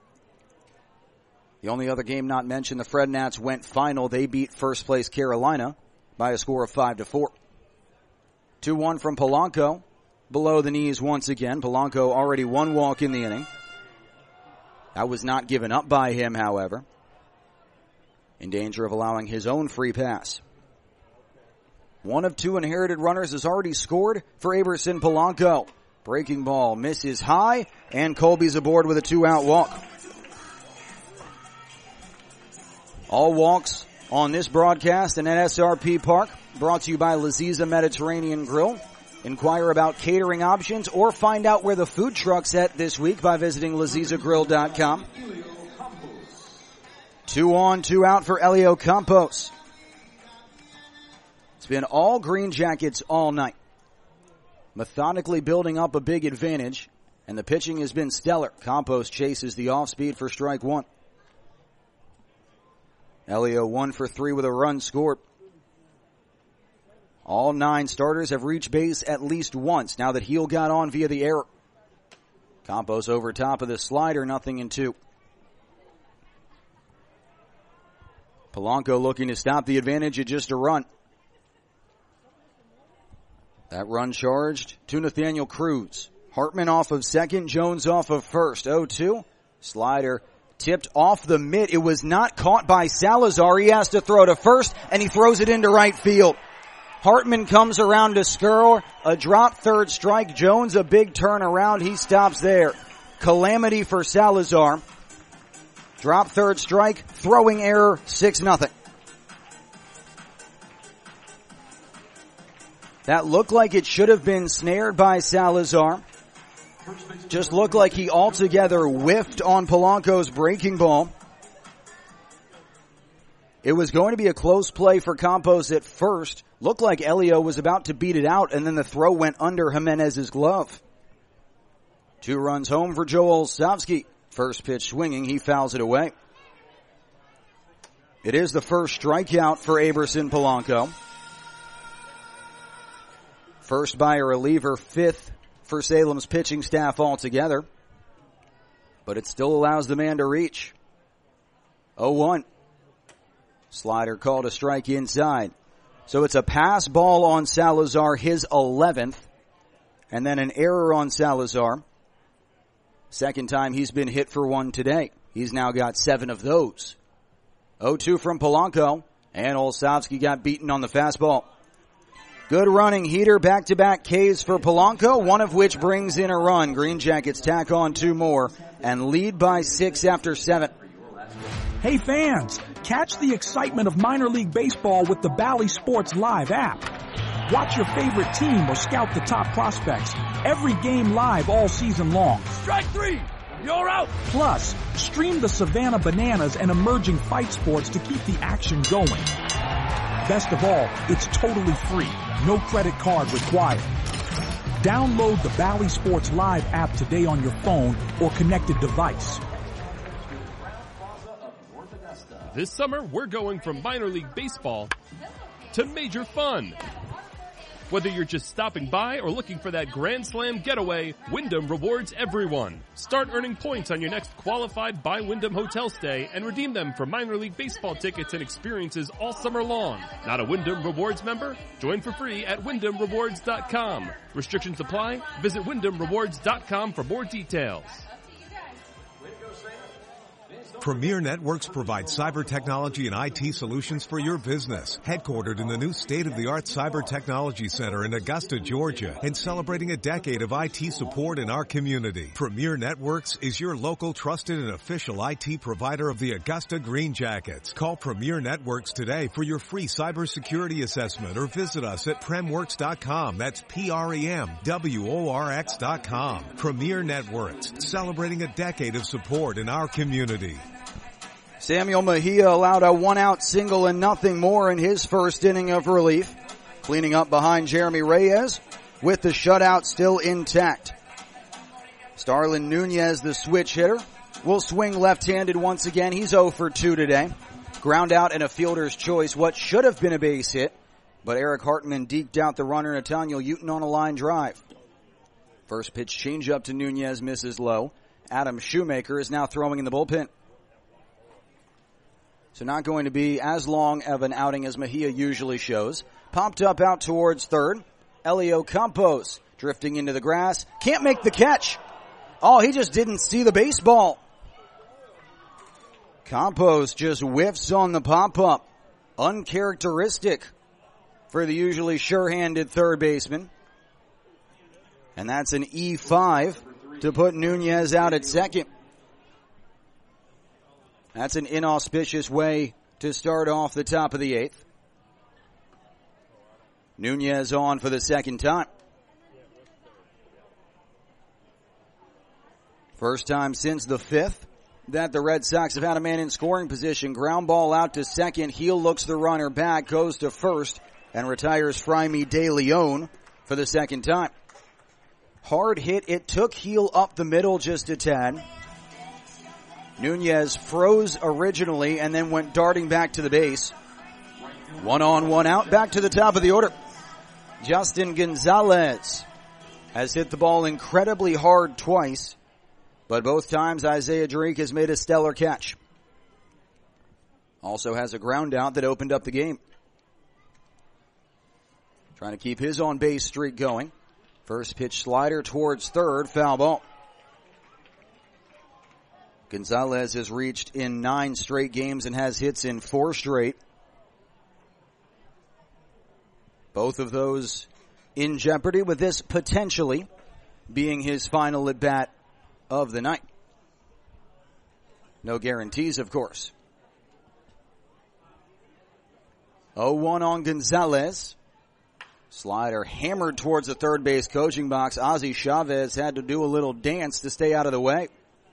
The only other game not mentioned, the Fred Nats went final. They beat first place Carolina by a score of five to four. two one from Polanco. Below the knees once again. Polanco already one walk in the inning. That was not given up by him, however. In danger of allowing his own free pass. One of two inherited runners has already scored for Aberson Polanco. Breaking ball misses high, and Colby's aboard with a two-out walk. All walks on this broadcast and at S R P Park, brought to you by Laziza Mediterranean Grill. Inquire about catering options or find out where the food truck's at this week by visiting laziza grill dot com. Two on, two out for Elio Campos. It's been all Green Jackets all night. Methodically building up a big advantage, and the pitching has been stellar. Campos chases the off-speed for strike one. Elio one for three with a run scored. All nine starters have reached base at least once now that Heel got on via the error. Campos over top of the slider, nothing in two. Polanco looking to stop the advantage at just a run. That run charged to Nathaniel Cruz. Hartman off of second, Jones off of first. oh two. Slider tipped off the mitt. It was not caught by Salazar. He has to throw to first, and he throws it into right field. Hartman comes around to score. A drop third strike. Jones a big turnaround. He stops there. Calamity for Salazar. Drop third strike. Throwing error. six nothing. That looked like it should have been snared by Salazar. Just looked like he altogether whiffed on Polanco's breaking ball. It was going to be a close play for Campos at first. Looked like Elio was about to beat it out, and then the throw went under Jimenez's glove. Two runs home for Joel Olszewski. First pitch swinging, he fouls it away. It is the first strikeout for Aberson Polanco. First by a reliever, fifth for Salem's pitching staff altogether. But it still allows the man to reach. oh one. Slider called a strike inside. So it's a pass ball on Salazar, his eleventh. And then an error on Salazar. Second time he's been hit for one today. He's now got seven of those. oh two from Polanco. And Olszewski got beaten on the fastball. Good running heater, back-to-back Ks for Polanco, one of which brings in a run. Green Jackets tack on two more and lead by six after seven. Hey fans, catch the excitement of minor league baseball with the Bally Sports Live app. Watch your favorite team or scout the top prospects. Every game live all season long. Strike three! You're out! Plus, stream the Savannah Bananas and emerging fight sports to keep the action going. Best of all, it's totally free. No credit card required. Download the Bally Sports Live app today on your phone or connected device. This summer, we're going from minor league baseball to major fun. Whether you're just stopping by or looking for that Grand Slam getaway, Wyndham rewards everyone. Start earning points on your next qualified by Wyndham hotel stay and redeem them for minor league baseball tickets and experiences all summer long. Not a Wyndham Rewards member? Join for free at wyndham rewards dot com. Restrictions apply. Visit wyndham rewards dot com for more details. Premier Networks provides cyber technology and I T solutions for your business. Headquartered in the new state-of-the-art Cyber Technology Center in Augusta, Georgia, and celebrating a decade of I T support in our community. Premier Networks is your local trusted and official I T provider of the Augusta Green Jackets. Call Premier Networks today for your free cybersecurity assessment or visit us at premworks dot com. That's P R E M W O R X dot com. Premier Networks, celebrating a decade of support in our community. Samuel Mejia allowed a one-out single and nothing more in his first inning of relief, cleaning up behind Jeremy Reyes with the shutout still intact. Starlin Nunez, the switch hitter, will swing left-handed once again. He's oh for two today. Ground out and a fielder's choice, what should have been a base hit, but Eric Hartman deked out the runner Nathaniel Uton on a line drive. First pitch changeup to Nunez misses low. Adam Shoemaker is now throwing in the bullpen. So not going to be as long of an outing as Mejia usually shows. Popped up out towards third. Elio Campos drifting into the grass. Can't make the catch. Oh, he just didn't see the baseball. Campos just whiffs on the pop-up. Uncharacteristic for the usually sure-handed third baseman. And that's an E five to put Nunez out at second. That's an inauspicious way to start off the top of the eighth. Nunez on for the second time. First time since the fifth that the Red Sox have had a man in scoring position. Ground ball out to second. Heel looks the runner back, goes to first, and retires Fraime De Leon for the second time. Hard hit. It took Heel up the middle just a tad. Nunez froze originally and then went darting back to the base. One on, one out, back to the top of the order. Justin Gonzalez has hit the ball incredibly hard twice, but both times Isaiah Drake has made a stellar catch. Also has a ground out that opened up the game. trying to keep his on-base streak going. First pitch slider towards third, foul ball. Gonzalez has reached in nine straight games and has hits in four straight. Both of those in jeopardy, with this potentially being his final at-bat of the night. No guarantees, of course. oh one on Gonzalez. Slider hammered towards the third base coaching box. Ozzie Chavez had to do a little dance to stay out of the way.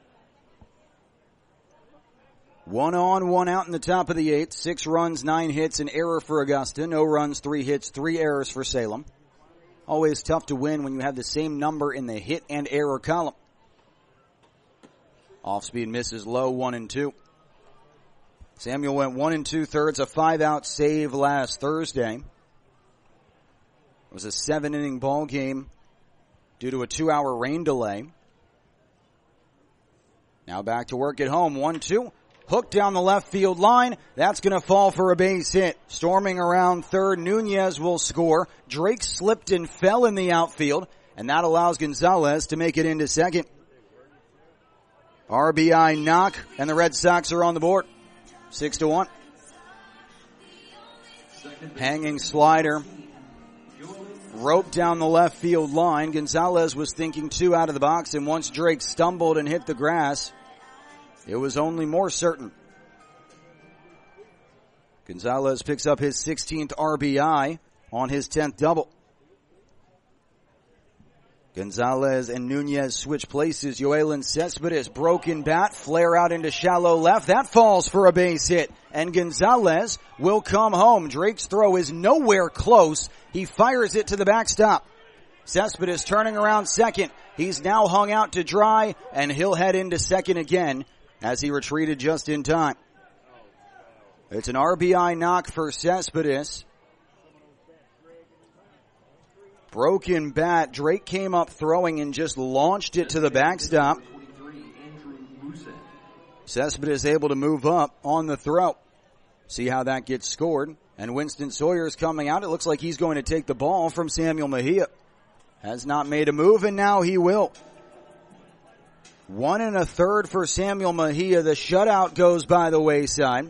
One on, one out in the top of the eighth. Six runs, nine hits, an error for Augusta. No runs, three hits, three errors for Salem. Always tough to win when you have the same number in the hit and error column. Off-speed misses low, one and two. Samuel went one and two thirds, a five-out save last Thursday. It was a seven-inning ball game due to a two-hour rain delay. Now back to work at home, one two. Hook down the left field line. That's going to fall for a base hit. Storming around third, Nunez will score. Drake slipped and fell in the outfield, and that allows Gonzalez to make it into second. R B I knock, and the Red Sox are on the board. Six to one. Hanging slider. Rope down the left field line. Gonzalez was thinking two out of the box, and once Drake stumbled and hit the grass, it was only more certain. Gonzalez picks up his sixteenth R B I on his tenth double. Gonzalez and Nunez switch places. Yoelan Cespedes, broken bat, flare out into shallow left. That falls for a base hit. And Gonzalez will come home. Drake's throw is nowhere close. He fires it to the backstop. Cespedes turning around second. He's now hung out to dry, and he'll head into second again as he retreated just in time. It's an R B I knock for Cespedes. Broken bat. Drake came up throwing and just launched it to the backstop. Cespedes able to move up on the throw. See how that gets scored. And Winston Sawyer's coming out. It looks like he's going to take the ball from Samuel Mejia. Has not made a move, and now he will. One and a third for Samuel Mejia. The shutout goes by the wayside.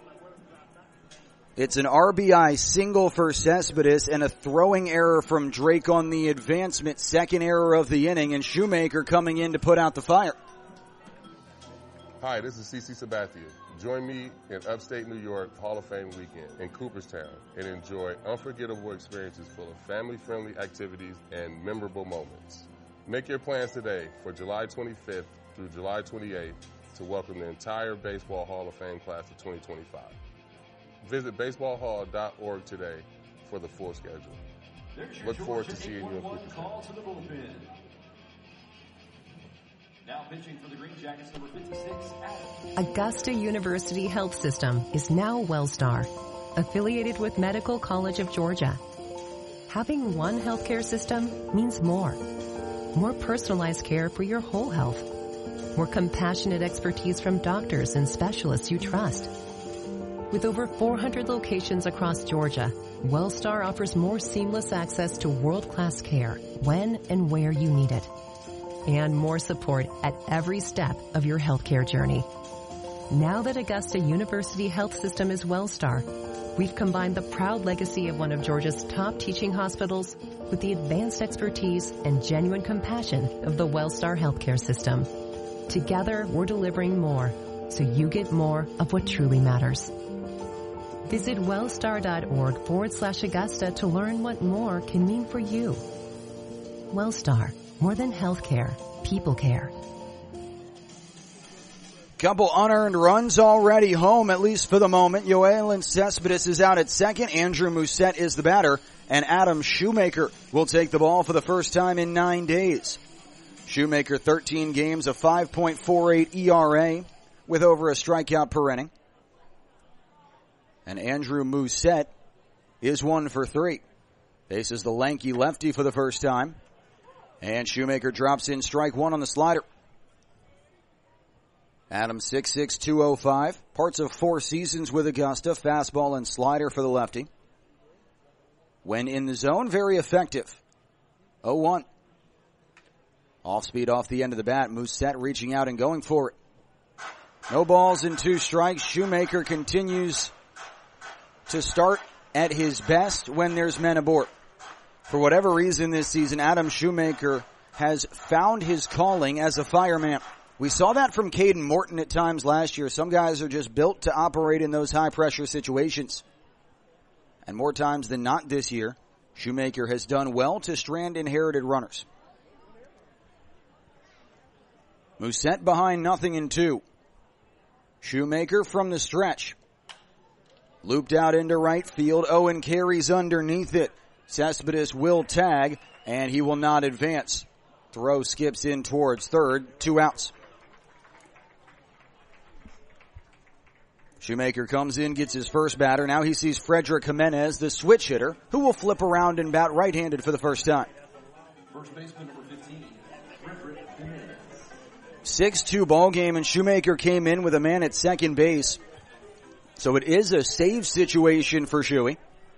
It's an R B I single for Cespedes and a throwing error from Drake on the advancement. Second error of the inning, and Shoemaker coming in to put out the fire. Hi, this is CeCe Sabathia. Join me in upstate New York Hall of Fame weekend in Cooperstown and enjoy unforgettable experiences full of family-friendly activities and memorable moments. Make your plans today for July twenty-fifth through July twenty-eighth to welcome the entire Baseball Hall of Fame class of twenty twenty-five. Visit baseball hall dot org today for the full schedule. Look forward to seeing you in Cooperstown. Now pitching for the Green Jackets, number fifty-six, Adam. Augusta University Health System is now WellStar, affiliated with Medical College of Georgia. Having one healthcare system means more. More personalized care for your whole health. More compassionate expertise from doctors and specialists you trust. With over four hundred locations across Georgia, WellStar offers more seamless access to world-class care when and where you need it. And more support at every step of your healthcare journey. Now that Augusta University Health System is WellStar, we've combined the proud legacy of one of Georgia's top teaching hospitals with the advanced expertise and genuine compassion of the WellStar healthcare system. Together, we're delivering more, so you get more of what truly matters. Visit wellstar.org forward slash Augusta to learn what more can mean for you. WellStar, more than healthcare, people care. Couple unearned runs already home, at least for the moment. Yoelan Cespedes is out at second. Andrew Musette is the batter, and Adam Shoemaker will take the ball for the first time in nine days. Shoemaker, thirteen games, a five point four eight E R A with over a strikeout per inning. And Andrew Musette is one for three. Faces the lanky lefty for the first time. And Shoemaker drops in strike one on the slider. Adam six six, two oh five. Parts of four seasons with Augusta. Fastball and slider for the lefty. When in the zone, very effective. oh one. Off speed off the end of the bat. Musette reaching out and going for it. No balls and two strikes. Shoemaker continues to start at his best when there's men aboard. For whatever reason this season, Adam Shoemaker has found his calling as a fireman. We saw that from Caden Morton at times last year. Some guys are just built to operate in those high-pressure situations. And more times than not this year, Shoemaker has done well to strand inherited runners. Musette behind nothing in two. Shoemaker from the stretch. Looped out into right field. Owen carries underneath it. Cespedes will tag, and he will not advance. Throw skips in towards third. Two outs. Shoemaker comes in, gets his first batter. Now he sees Frederick Jimenez, the switch hitter, who will flip around and bat right-handed for the first time. First baseman number fifteen, Frederick Jimenez. six two ball game, and Shoemaker came in with a man at second base. So it is a save situation for Shuey.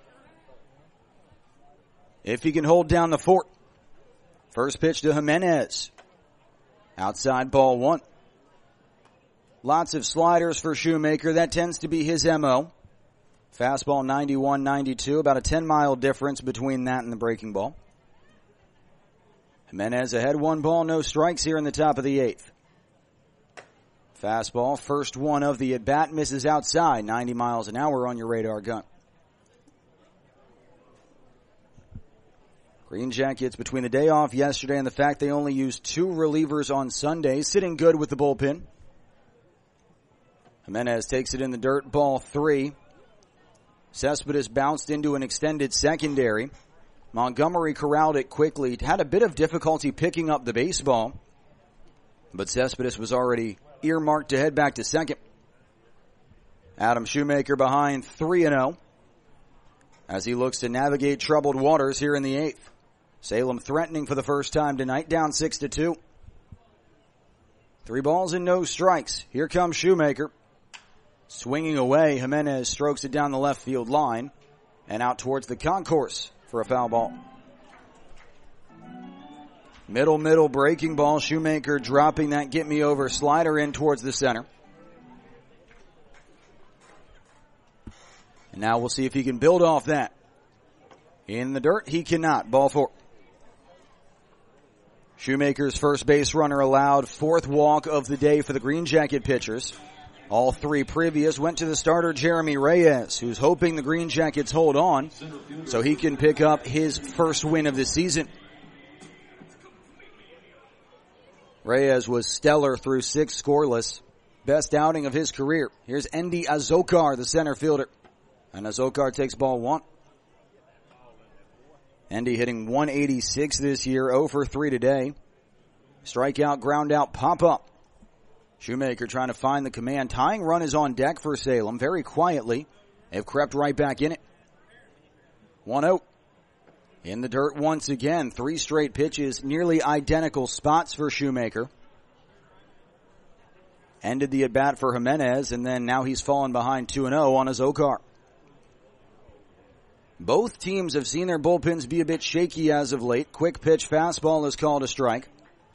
If he can hold down the fort. First pitch to Jimenez. Outside ball one. Lots of sliders for Shoemaker. That tends to be his M O. Fastball ninety-one ninety-two, about a ten mile difference between that and the breaking ball. Jimenez ahead, one ball, no strikes here in the top of the eighth. Fastball, first one of the at-bat, misses outside, ninety miles an hour on your radar gun. Green Jackets, between the day off yesterday and the fact they only used two relievers on Sunday, sitting good with the bullpen. Jimenez takes it in the dirt, ball three. Cespedes bounced into an extended secondary. Montgomery corralled it quickly. Had a bit of difficulty picking up the baseball, but Cespedes was already earmarked to head back to second. Adam Shoemaker behind three and oh as he looks to navigate troubled waters here in the eighth. Salem threatening for the first time tonight, down six to two. Three balls and no strikes. Here comes Shoemaker. Swinging away, Jimenez strokes it down the left field line and out towards the concourse for a foul ball. Middle, middle, breaking ball. Shoemaker dropping that get-me-over slider in towards the center. And now we'll see if he can build off that. In the dirt, he cannot. Ball four. Shoemaker's first base runner allowed, fourth walk of the day for the Green Jacket pitchers. All three previous went to the starter Jeremy Reyes, who's hoping the Green Jackets hold on so he can pick up his first win of the season. Reyes was stellar through six scoreless. Best outing of his career. Here's Endy Azokar, the center fielder. And Azokar takes ball one. Endy hitting one eighty-six this year, oh for three today. Strikeout, ground out, pop up. Shoemaker trying to find the command. Tying run is on deck for Salem. Very quietly, they've crept right back in it. one oh. In the dirt once again. Three straight pitches, nearly identical spots for Shoemaker. Ended the at-bat for Jimenez, and then now he's fallen behind two and oh on Azokar. Both teams have seen their bullpens be a bit shaky as of late. Quick pitch fastball is called a strike.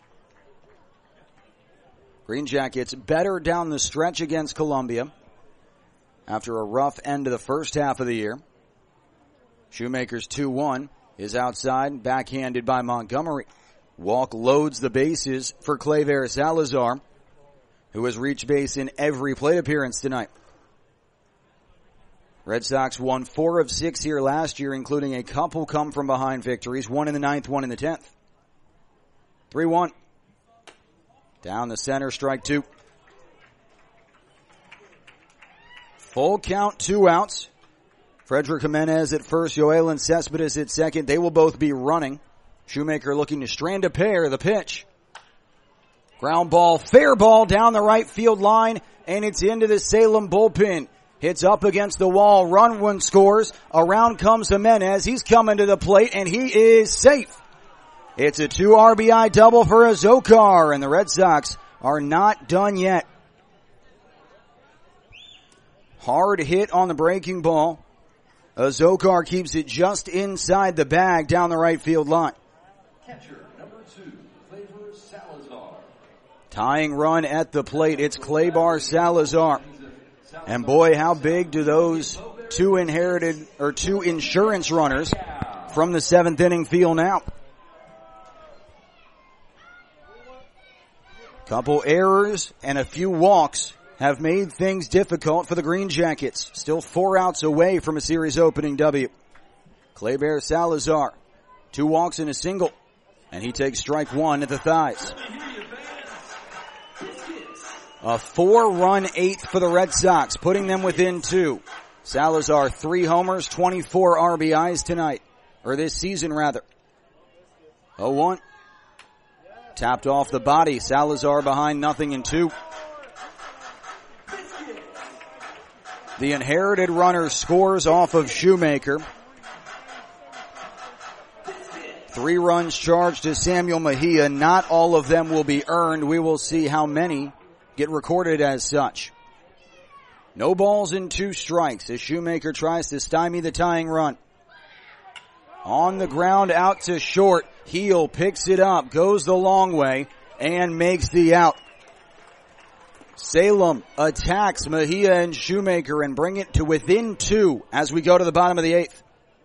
Green Jackets better down the stretch against Columbia after a rough end of the first half of the year. Shoemaker's two one is outside, backhanded by Montgomery. Walk loads the bases for Clayver Salazar, who has reached base in every plate appearance tonight. Red Sox won four of six here last year, including a couple come-from-behind victories, one in the ninth, one in the tenth. three one. Down the center, strike two. Full count, two outs. Frederick Jimenez at first, Yoelan Cespedes at second. They will both be running. Shoemaker looking to strand a pair, the pitch. Ground ball, fair ball down the right field line, and it's into the Salem bullpen. Hits up against the wall, run one scores. Around comes Jimenez. He's coming to the plate, and he is safe. It's a two R B I double for Azokar, and the Red Sox are not done yet. Hard hit on the breaking ball. Azokar keeps it just inside the bag down the right field line. Catcher number two, Claybar Salazar. Tying run at the plate. It's Claybar Salazar. And boy, how big do those two inherited or two insurance runners from the seventh inning feel now? Couple errors and a few walks have made things difficult for the Green Jackets. Still four outs away from a series opening W. Claybar Salazar, two walks and a single, and he takes strike one at the thighs. A four-run eighth for the Red Sox, putting them within two. Salazar, three homers, twenty-four R B Is tonight, or this season rather. oh one. Tapped off the body. Salazar behind nothing in two. The inherited runner scores off of Shoemaker. Three runs charged to Samuel Mejia. Not all of them will be earned. We will see how many get recorded as such. No balls and two strikes as Shoemaker tries to stymie the tying run. On the ground out to short. Heel picks it up, goes the long way, and makes the out. Salem attacks Mejia and Shoemaker and bring it to within two as we go to the bottom of the eighth.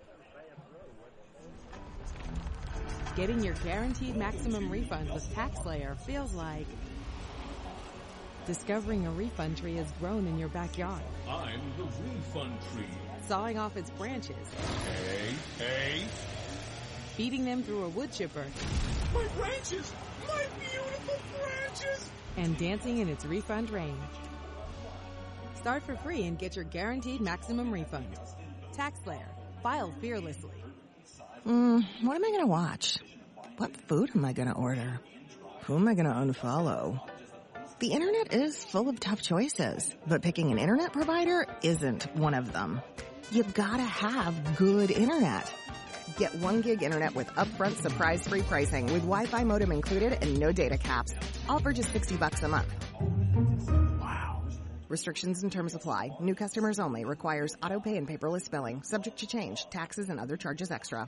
Getting your guaranteed maximum refund with TaxSlayer feels like discovering a refund tree has grown in your backyard. I'm the refund tree. Sawing off its branches. Hey, hey. Feeding them through a wood chipper. My branches! My beautiful branches! And dancing in its refund rain. Start for free and get your guaranteed maximum refund. TaxSlayer. File fearlessly. Mm, what am I gonna watch? What food am I gonna order? Who am I gonna unfollow? The internet is full of tough choices, but picking an internet provider isn't one of them. You gotta have good internet. Get one gig internet with upfront surprise-free pricing with Wi-Fi modem included and no data caps. All for just sixty bucks a month. Wow. Restrictions and terms apply. New customers only. Requires auto pay and paperless billing. Subject to change. Taxes and other charges extra.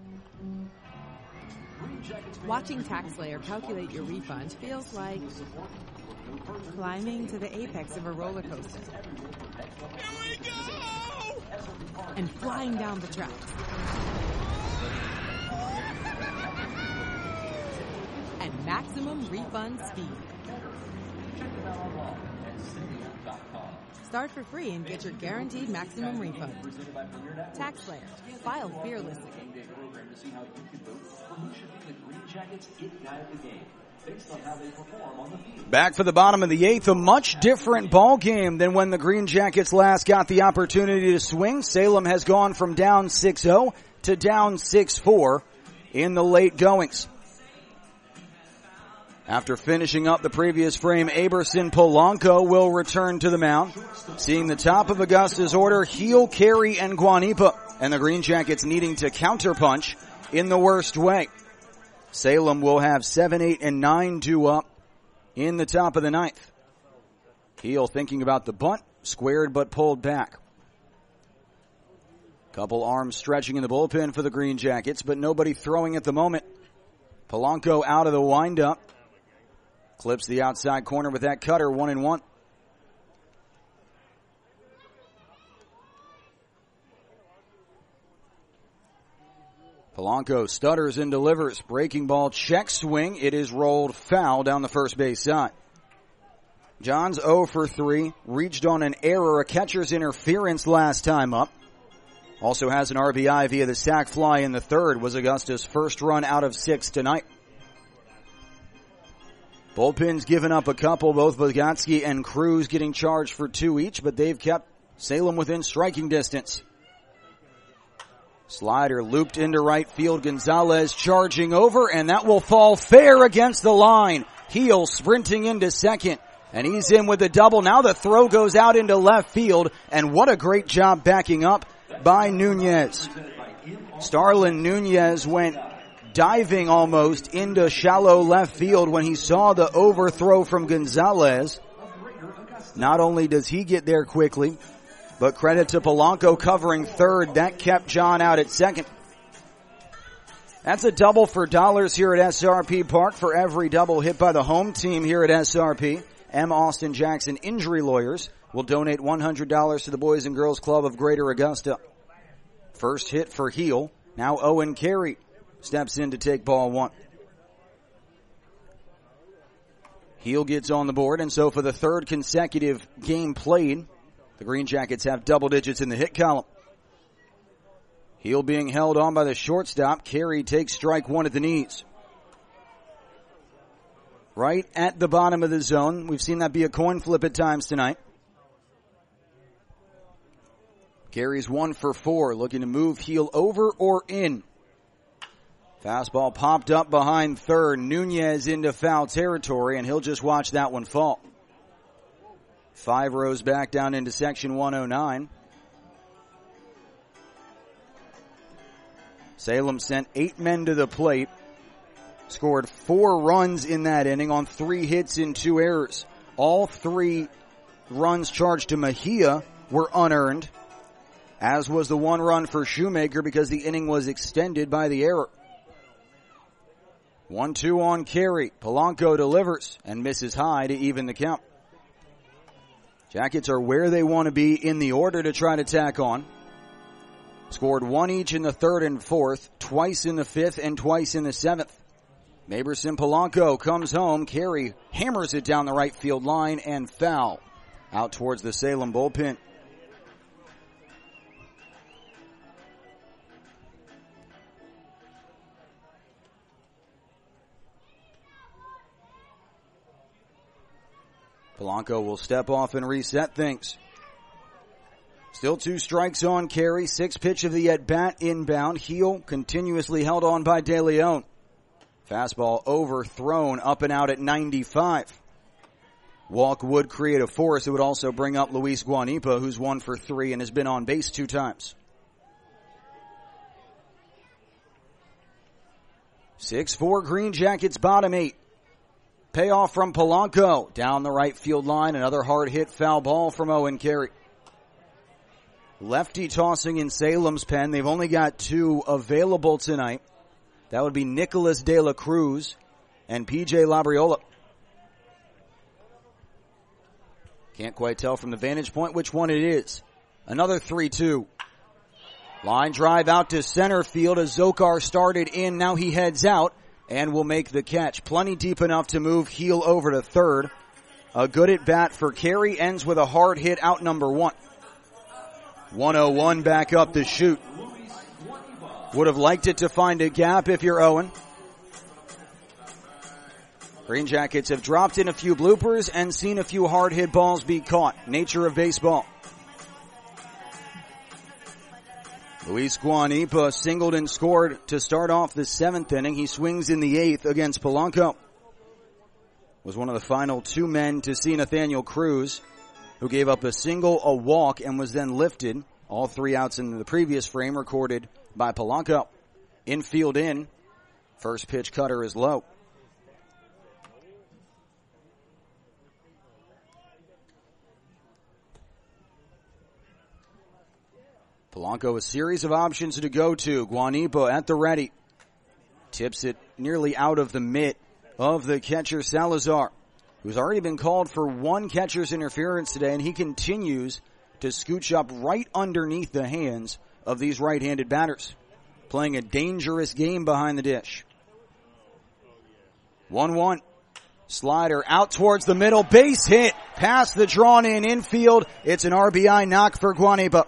Watching TaxSlayer calculate your refund feels like climbing to the apex of a roller coaster. Here we go! And flying down the tracks. At maximum refund speed. Start for free and get your guaranteed maximum refund. TaxSlayer. File fearlessly. Back for the bottom of the eighth, a much different ball game than when the Green Jackets last got the opportunity to swing. Salem has gone from down six oh to down six four in the late goings. After finishing up the previous frame, Aberson Polanco will return to the mound. Seeing the top of Augusta's order, Heel, Carey, and Guanipa, and the Green Jackets needing to counterpunch in the worst way. Salem will have seven, eight, and nine due up in the top of the ninth. Heel thinking about the bunt, squared but pulled back. Couple arms stretching in the bullpen for the Green Jackets, but nobody throwing at the moment. Polanco out of the windup. Clips the outside corner with that cutter, one and one. Polanco stutters and delivers. Breaking ball, check swing. It is rolled foul down the first base side. Johns oh for three. Reached on an error, a catcher's interference last time up. Also has an R B I via the sac fly in the third. Was Augusta's first run out of six tonight. Bullpen's given up a couple, both Bogatsky and Cruz getting charged for two each, but they've kept Salem within striking distance. Slider looped into right field. Gonzalez charging over, and that will fall fair against the line. Heel sprinting into second, and he's in with a double. Now the throw goes out into left field, and what a great job backing up by Nunez. Starlin Nunez went diving almost into shallow left field when he saw the overthrow from Gonzalez. Not only does he get there quickly, But credit to Polanco covering third. That kept John out at second. That's a double for dollars here at S R P Park for every double hit by the home team here at S R P. M. Austin Jackson Injury Lawyers will donate one hundred dollars to the Boys and Girls Club of Greater Augusta. First hit for Heel. Now Owen Carey steps in to take ball one. Heel gets on the board, and so for the third consecutive game played, the Green Jackets have double digits in the hit column. Heel being held on by the shortstop. Carey takes strike one at the knees. Right at the bottom of the zone. We've seen that be a coin flip at times tonight. Carey's one for four, looking to move Heel over or in. Fastball popped up behind third. Nunez into foul territory, and he'll just watch that one fall. Five rows back down into section one oh nine. Salem sent eight men to the plate. Scored four runs in that inning on three hits and two errors. All three runs charged to Mejia were unearned, as was the one run for Shoemaker because the inning was extended by the error. one two on Carey. Polanco delivers and misses high to even the count. Jackets are where they want to be in the order to try to tack on. Scored one each in the third and fourth, twice in the fifth and twice in the seventh. Maberson Polanco comes home. Carey hammers it down the right field line and foul out towards the Salem bullpen. Polanco will step off and reset things. Still two strikes on Carey. Sixth pitch of the at-bat inbound. Heel continuously held on by De Leon. Fastball overthrown up and out at ninety-five. Walk would create a force. It would also bring up Luis Guanipa, who's one for three and has been on base two times. six four Green Jackets bottom eight. Payoff from Polanco. Down the right field line. Another hard hit foul ball from Owen Carey. Lefty tossing in Salem's pen. They've only got two available tonight. That would be Nicholas De La Cruz and P J Labriola. Can't quite tell from the vantage point which one it is. Another three two. Line drive out to center field as Zokar started in. Now he heads out and will make the catch. Plenty deep enough to move Heel over to third. A good at bat for Carey. Ends with a hard hit out number one. one oh one back up the chute. Would have liked it to find a gap if you're Owen. Green Jackets have dropped in a few bloopers and seen a few hard hit balls be caught. Nature of baseball. Luis Guanipa singled and scored to start off the seventh inning. He swings in the eighth against Polanco. Was one of the final two men to see Nathaniel Cruz, who gave up a single, a walk, and was then lifted. All three outs in the previous frame recorded by Polanco. Infield in. First pitch cutter is low. Polanco a series of options to go to. Guanipa at the ready. Tips it nearly out of the mitt of the catcher Salazar, who's already been called for one catcher's interference today, and he continues to scooch up right underneath the hands of these right-handed batters. Playing a dangerous game behind the dish. one one. Slider out towards the middle. Base hit. Past the drawn-in infield. It's an R B I knock for Guanipa.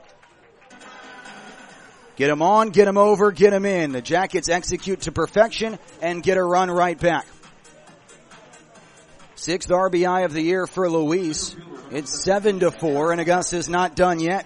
Get him on, get him over, get him in. The Jackets execute to perfection and get a run right back. Sixth R B I of the year for Luis. It's seven to four, and Augusta's not done yet.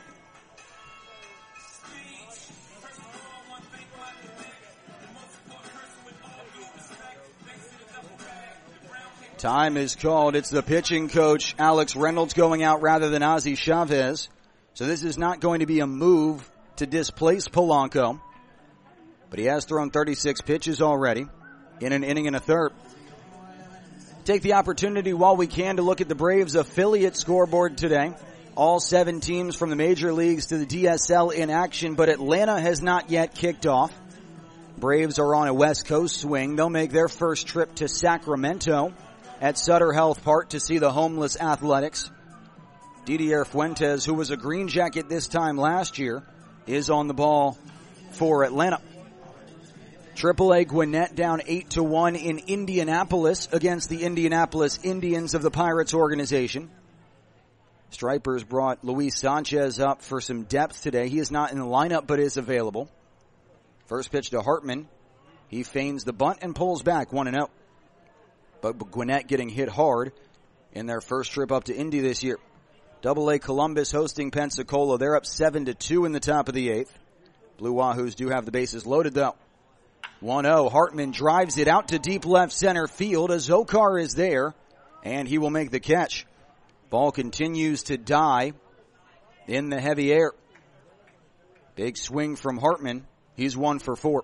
Time is called. It's the pitching coach, Alex Reynolds, going out rather than Ozzie Chavez. So this is not going to be a move to displace Polanco. But he has thrown thirty-six pitches already in an inning and a third. Take the opportunity while we can to look at the Braves affiliate scoreboard today. all seven teams from the major leagues to the D S L in action, but Atlanta has not yet kicked off. Braves are on a West Coast swing. They'll make their first trip to Sacramento at Sutter Health Park to see the homeless Athletics. Didier Fuentes, who was a Green Jacket this time last year, is on the ball for Atlanta. Triple A Gwinnett down eight to one in Indianapolis against the Indianapolis Indians of the Pirates organization. Stripers brought Luis Sanchez up for some depth today. He is not in the lineup but is available. First pitch to Hartman. He feigns the bunt and pulls back one and oh. But Gwinnett getting hit hard in their first trip up to Indy this year. Double A Columbus hosting Pensacola. They're up seven to two in the top of the eighth. Blue Wahoos do have the bases loaded though. one oh. Hartman drives it out to deep left center field. Azokar is there and he will make the catch. Ball continues to die in the heavy air. Big swing from Hartman. He's one for four.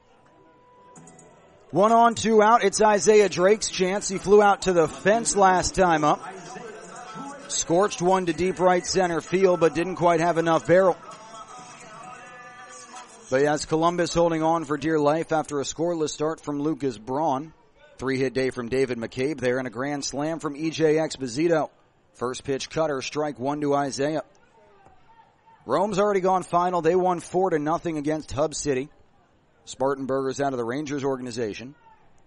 One on, two out. It's Isaiah Drake's chance. He flew out to the fence last time up. Scorched one to deep right center field, but didn't quite have enough barrel. But yes, Columbus holding on for dear life after a scoreless start from Lucas Braun. Three-hit day from David McCabe there and a grand slam from E J Exposito. First pitch cutter, strike one to Isaiah. Rome's already gone final. They won four to nothing against Hub City. Spartanburgers out of the Rangers organization.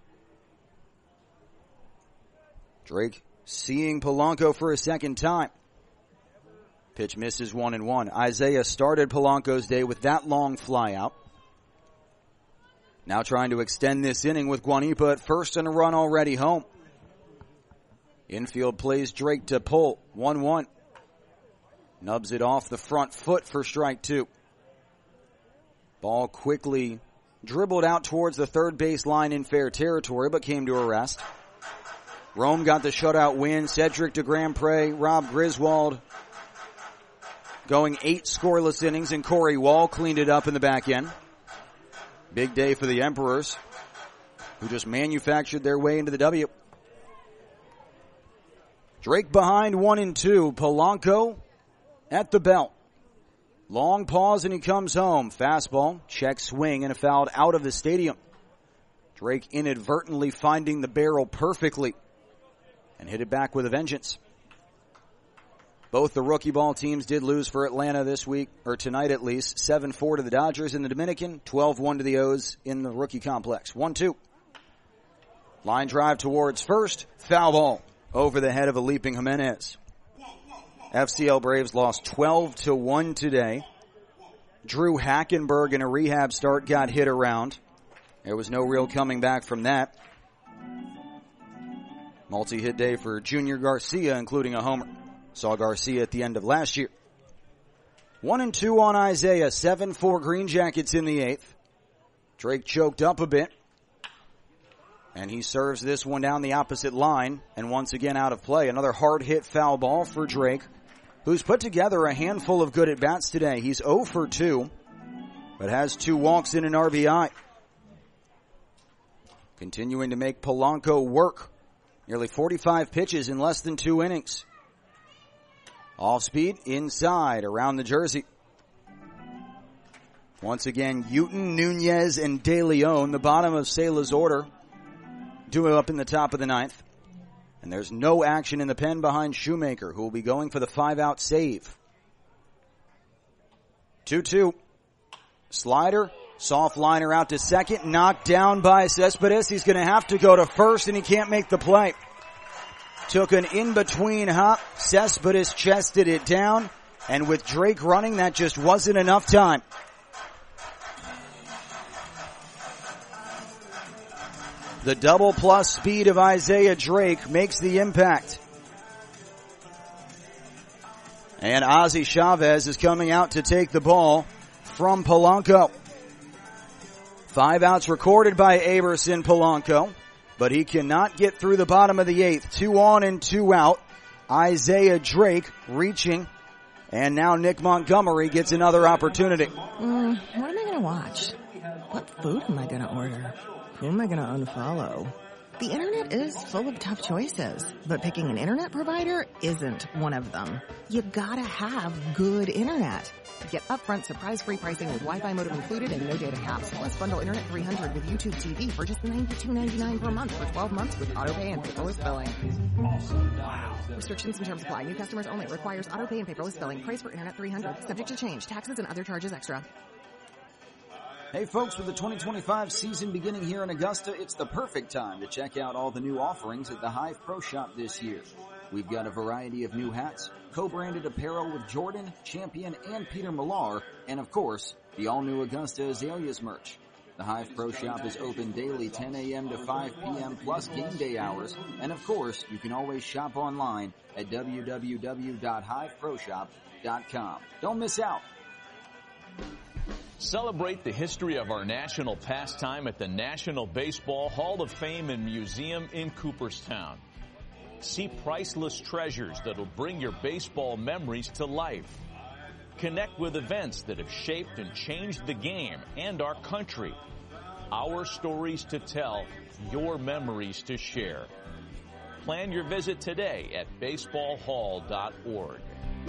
Drake seeing Polanco for a second time. Pitch misses one and one. Isaiah started Polanco's day with that long fly out. Now trying to extend this inning with Guanipa at first and a run already home. Infield plays Drake to pull. one one. Nubs it off the front foot for strike two. Ball quickly dribbled out towards the third base line in fair territory, but came to a rest. Rome got the shutout win. Cedric de Grandpré, Rob Griswold going eight scoreless innings, and Corey Wall cleaned it up in the back end. Big day for the Emperors, who just manufactured their way into the W. Drake behind one and two. Polanco at the belt. Long pause and he comes home. Fastball, check swing, and a foul out of the stadium. Drake inadvertently finding the barrel perfectly and hit it back with a vengeance. Both the rookie ball teams did lose for Atlanta this week, or tonight at least. seven four to the Dodgers in the Dominican, twelve one to the O's in the rookie complex. one two. Line drive towards first. Foul ball over the head of a leaping Jimenez. F C L Braves lost twelve to one today. Drew Hackenberg in a rehab start got hit around. There was no real coming back from that. Multi-hit day for Junior Garcia, including a homer. Saw Garcia at the end of last year. One and two on Isaiah. seven four Green Jackets in the eighth. Drake choked up a bit. And he serves this one down the opposite line and once again out of play. Another hard hit foul ball for Drake, who's put together a handful of good at-bats today. He's oh for two, but has two walks and an R B I. Continuing to make Polanco work. Nearly forty-five pitches in less than two innings. Off speed, inside, around the jersey. Once again, Uten, Nunez, and De Leon, the bottom of Sala's order, do up in the top of the ninth. And there's no action in the pen behind Shoemaker, who will be going for the five-out save. two two. Slider, soft liner out to second, knocked down by Cespedes. He's going to have to go to first, and he can't make the play. Took an in-between hop. Cespedes chested it down, and with Drake running, that just wasn't enough time. The double plus speed of Isaiah Drake makes the impact. And Ozzie Chavez is coming out to take the ball from Polanco. Five outs recorded by Aberson Polanco, but he cannot get through the bottom of the eighth. Two on and two out. Isaiah Drake reaching, and now Nick Montgomery gets another opportunity. Mm, what am I going to watch? What food am I going to order? Who am I going to unfollow? The internet is full of tough choices, but picking an internet provider isn't one of them. You gotta have good internet. Get upfront surprise-free pricing with Wi-Fi modem included and no data caps. Plus bundle Internet three hundred with YouTube T V for just ninety-two ninety-nine per month for twelve months with autopay and paperless billing. Wow. Restrictions and terms apply. New customers only. Requires autopay and paperless billing. Price for Internet three hundred. Subject to change. Taxes and other charges extra. Hey folks, with the twenty twenty-five season beginning here in Augusta, it's the perfect time to check out all the new offerings at the Hive Pro Shop this year. We've got a variety of new hats, co-branded apparel with Jordan, Champion, and Peter Millar, and of course, the all-new Augusta Azaleas merch. The Hive Pro Shop is open daily ten a.m. to five p.m. plus game day hours, and of course, you can always shop online at w w w dot hive pro shop dot com. Don't miss out. Celebrate the history of our national pastime at the National Baseball Hall of Fame and Museum in Cooperstown. See priceless treasures that'll bring your baseball memories to life. Connect with events that have shaped and changed the game and our country. Our stories to tell, your memories to share. Plan your visit today at baseball hall dot org.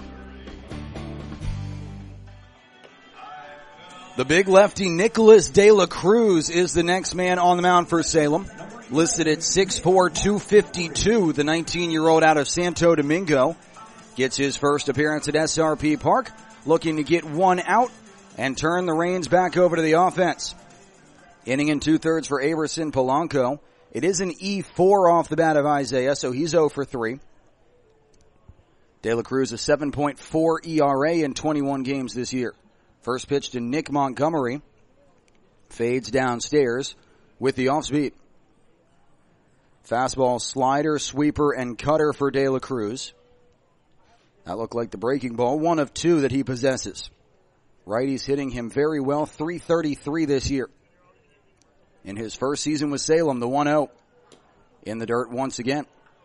The big lefty Nicholas De La Cruz is the next man on the mound for Salem. Listed at six foot four, two fifty-two, the nineteen-year-old out of Santo Domingo gets his first appearance at S R P Park, looking to get one out and turn the reins back over to the offense. Inning and two-thirds for Averson Polanco. It is an E four off the bat of Isaiah, so he's oh for three. De La Cruz a seven point four E R A in twenty-one games this year. First pitch to Nick Montgomery. Fades downstairs with the off-speed. Fastball, slider, sweeper, and cutter for De La Cruz. That looked like the breaking ball. One of two that he possesses. Righties hitting him very well. three thirty-three this year. In his first season with Salem, the one oh. In the dirt once again.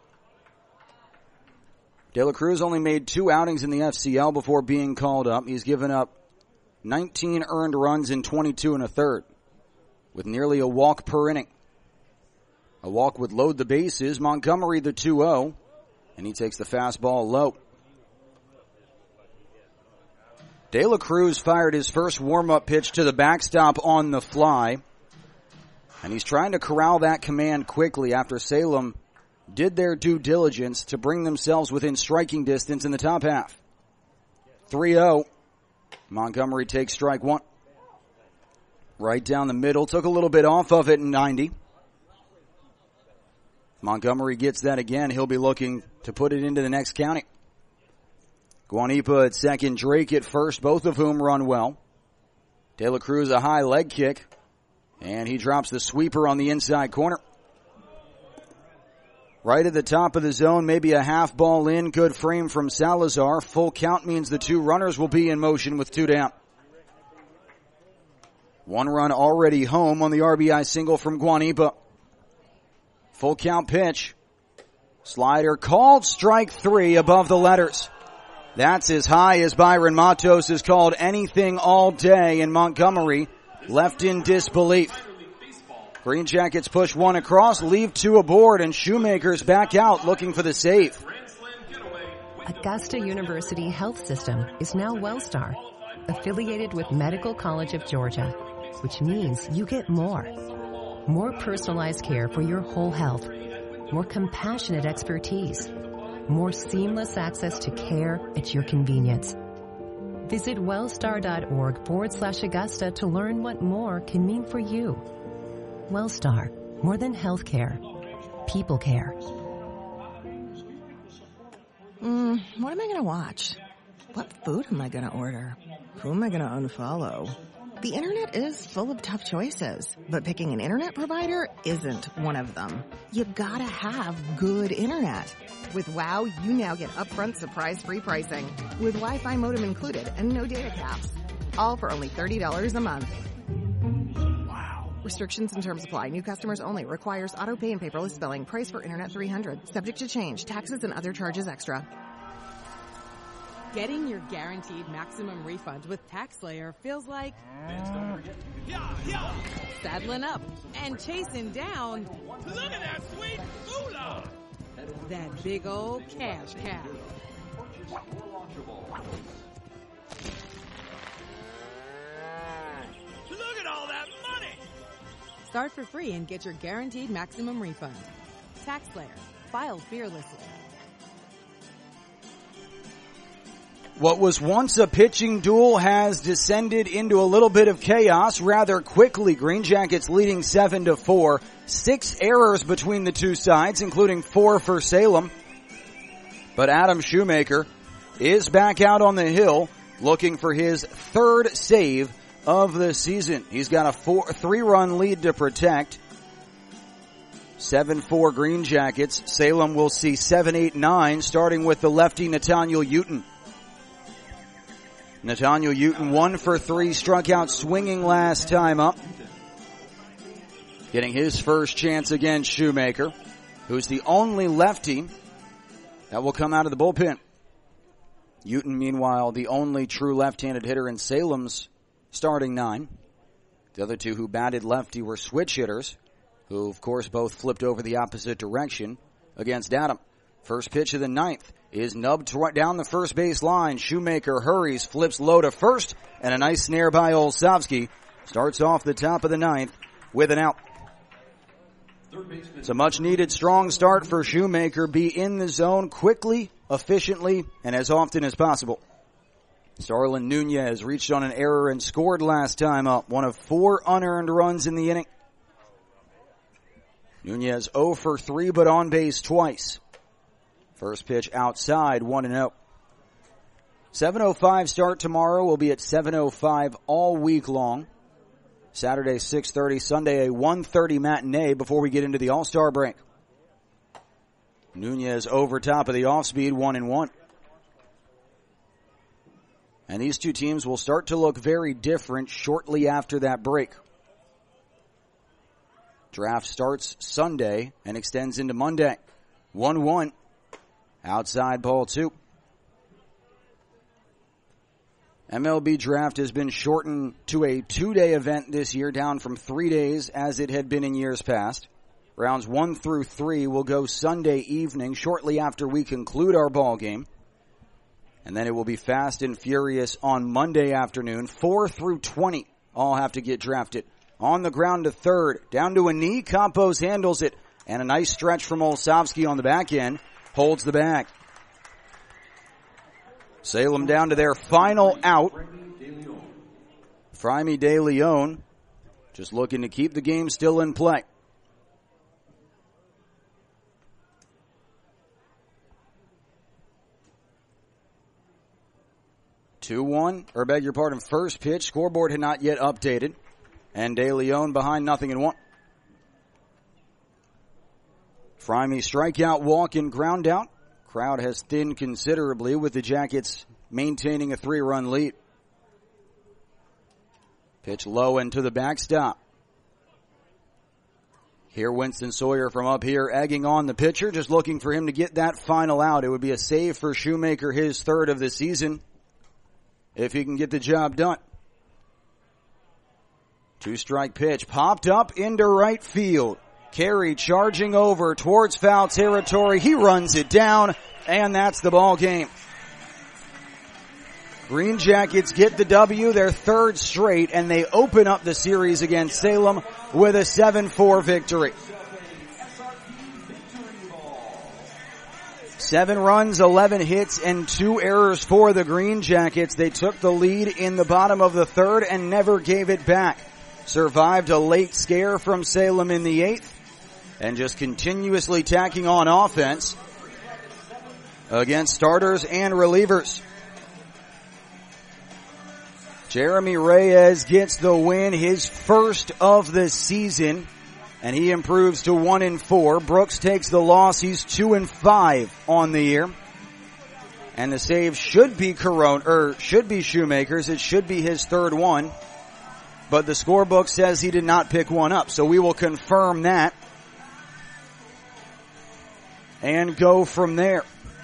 De La Cruz only made two outings in the F C L before being called up. He's given up nineteen earned runs in twenty-two and a third, with nearly a walk per inning. A walk would load the bases. Montgomery the two oh, and he takes the fastball low. De La Cruz fired his first warm-up pitch to the backstop on the fly, and he's trying to corral that command quickly after Salem did their due diligence to bring themselves within striking distance in the top half. three oh. Montgomery takes strike one. Right down the middle. Took a little bit off of it in ninety. Montgomery gets that again. He'll be looking to put it into the next counting. Guanipa at second, Drake at first, both of whom run well. De La Cruz a high leg kick, and he drops the sweeper on the inside corner. Right at the top of the zone, maybe a half ball in, good frame from Salazar. Full count means the two runners will be in motion with two down. One run already home on the R B I single from Guanipa. Full count pitch. Slider called, strike three above the letters. That's as high as Byron Matos has called anything all day, and Montgomery left in disbelief. Green Jackets push one across, leave two aboard, and Shoemaker's back out looking for the save. Augusta University Health System is now Wellstar, affiliated with Medical College of Georgia, which means you get more. More personalized care for your whole health, more compassionate expertise, more seamless access to care at your convenience. Visit wellstar.org forward slash Augusta to learn what more can mean for you. Wellstar, more than healthcare, people care. Mm, what am I going to watch? What food am I going to order? Who am I going to unfollow? The internet is full of tough choices, but picking an internet provider isn't one of them. You gotta have good internet. With WOW, you now get upfront surprise-free pricing with Wi-Fi modem included and no data caps. All for only thirty dollars a month. Wow. Restrictions and terms apply. New customers only. Requires auto-pay and paperless billing. Price for Internet three hundred. Subject to change. Taxes and other charges extra. Getting your guaranteed maximum refund with TaxSlayer feels like saddling up and chasing down Look at that sweet moolah! that big old cash cow. Look at all that money! Start for free and get your guaranteed maximum refund. TaxSlayer. File fearlessly. What was once a pitching duel has descended into a little bit of chaos rather quickly. Green Jackets leading seven to four. Six errors between the two sides, including four for Salem. But Adam Shoemaker is back out on the hill looking for his third save of the season. He's got a four, three-run lead to protect. seven four Green Jackets. Salem will see seven eight nine, starting with the lefty Nathaniel Uten. Nathaniel Uten, one for three, struck out swinging last time up. Getting his first chance against Shoemaker, who's the only lefty that will come out of the bullpen. Uten, meanwhile, the only true left-handed hitter in Salem's starting nine. The other two who batted lefty were switch hitters, who, of course, both flipped over the opposite direction against Adam. First pitch of the ninth is nubbed down the first base line. Shoemaker hurries, flips low to first, and a nice snare by Olszewski. Starts off the top of the ninth with an out. It's a much-needed strong start for Shoemaker. Be in the zone quickly, efficiently, and as often as possible. Starlin Nunez reached on an error and scored last time up. One of four unearned runs in the inning. Nunez oh for three, but on base twice. First pitch outside, one and oh. seven oh five start tomorrow. Will be at seven oh five all week long. Saturday, six thirty. Sunday, a one thirty matinee before we get into the All-Star break. Nunez over top of the off-speed, one and one. And these two teams will start to look very different shortly after that break. Draft starts Sunday and extends into Monday. one one. Outside ball two. M L B draft has been shortened to a two-day event this year, down from three days as it had been in years past. Rounds one through three will go Sunday evening, shortly after we conclude our ball game. And then it will be fast and furious on Monday afternoon. Four through twenty all have to get drafted. On the ground to third, down to a knee. Campos handles it. And a nice stretch from Olszewski on the back end. Holds the bag. Salem down to their final out. Fraime De Leon just looking to keep the game still in play. two one, or beg your pardon, first pitch. Scoreboard had not yet updated. And De Leon behind nothing in one. Fraime strikeout, walk, and ground out. Crowd has thinned considerably with the Jackets maintaining a three-run lead. Pitch low into the backstop. Here Winston Sawyer from up here egging on the pitcher, just looking for him to get that final out. It would be a save for Shoemaker, his third of the season, if he can get the job done. Two-strike pitch popped up into right field. Carey charging over towards foul territory. He runs it down, and that's the ball game. Green Jackets get the W, their third straight, and they open up the series against Salem with a seven four victory. Seven runs, eleven hits, and two errors for the Green Jackets. They took the lead in the bottom of the third and never gave it back. Survived a late scare from Salem in the eighth. And just continuously tacking on offense against starters and relievers. Jeremy Reyes gets the win, his first of the season, and he improves to one and four. Brooks takes the loss. He's two and five on the year. And the save should be Corona, or should be Shoemaker's. It should be his third one. But the scorebook says he did not pick one up, so we will confirm that and go from there.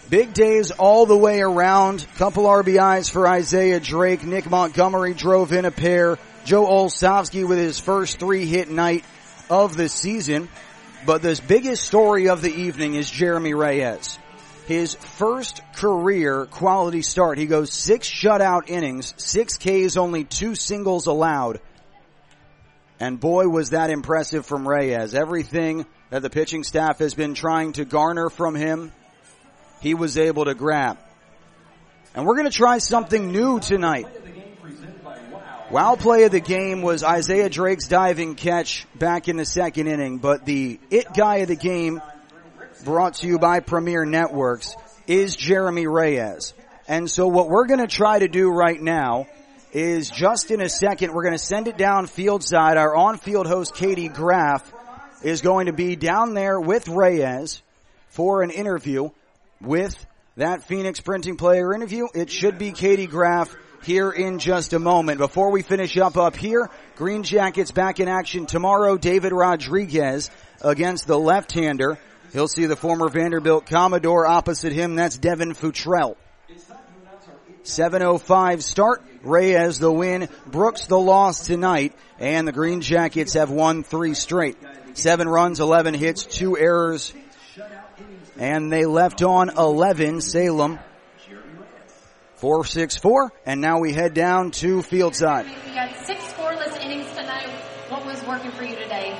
Big days all the way around. Couple R B Is for Isaiah Drake. Nick Montgomery drove in a pair. Joe Olszewski with his first three-hit night of the season. But the biggest story of the evening is Jeremy Reyes. His first career quality start. He goes six shutout innings, six Ks, only two singles allowed. And boy, was that impressive from Reyes. Everything that the pitching staff has been trying to garner from him, he was able to grab. And we're going to try something new tonight. Wow play of the game was Isaiah Drake's diving catch back in the second inning, but the it guy of the game, brought to you by Premier Networks, is Jeremy Reyes. And so what we're going to try to do right now is just in a second, we're going to send it down field side. Our on-field host, Katie Graff, is going to be down there with Reyes for an interview with that Phoenix Printing Player interview. It should be Katie Graff here in just a moment. Before we finish up up here, Green Jackets back in action tomorrow. David Rodriguez against the left-hander. He'll see the former Vanderbilt Commodore opposite him. That's Devin Futrell. seven oh five start. Reyes the win. Brooks the loss tonight. And the Green Jackets have won three straight. Seven runs, eleven hits, two errors. And they left on eleven. Salem four six four. And now we head down to field side. You got six scoreless innings tonight. What was working for you today?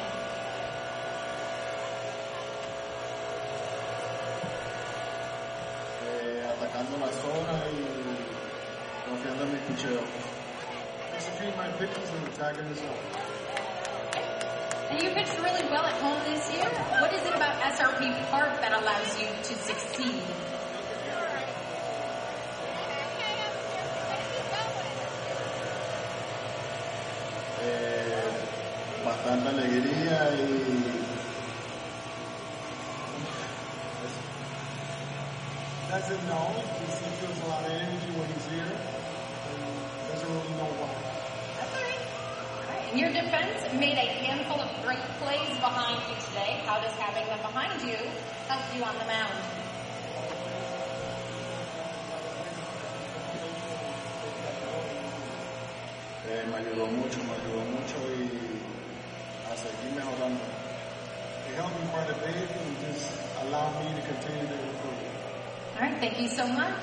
Atacando la zona y confiando en mi picheo. Execute my pitches and attacking the zone. And you pitched really well at home this year. What is it about S R P Park that allows you to succeed? Eh, bastante alegría y doesn't know. He feels a lot of energy when he's here and doesn't really know why. That's all right. All right. And your defense made a handful of great plays behind you today. How does having them behind you help you on the mound? Eh, me ayudó mucho, me ayudó mucho y a seguir mejorando. It helped me quite a bit and just allowed me to continue to improve. All right, thank you so much.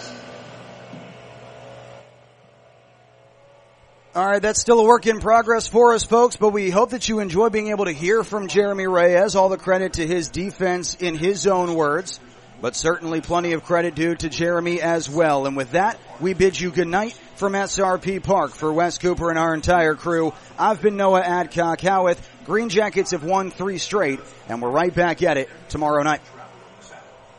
All right, that's still a work in progress for us, folks, but we hope that you enjoy being able to hear from Jeremy Reyes. All the credit to his defense in his own words, but certainly plenty of credit due to Jeremy as well. And with that, we bid you good night from S R P Park. For Wes Cooper and our entire crew, I've been Noah Adcock Howith. Green Jackets have won three straight, and we're right back at it tomorrow night.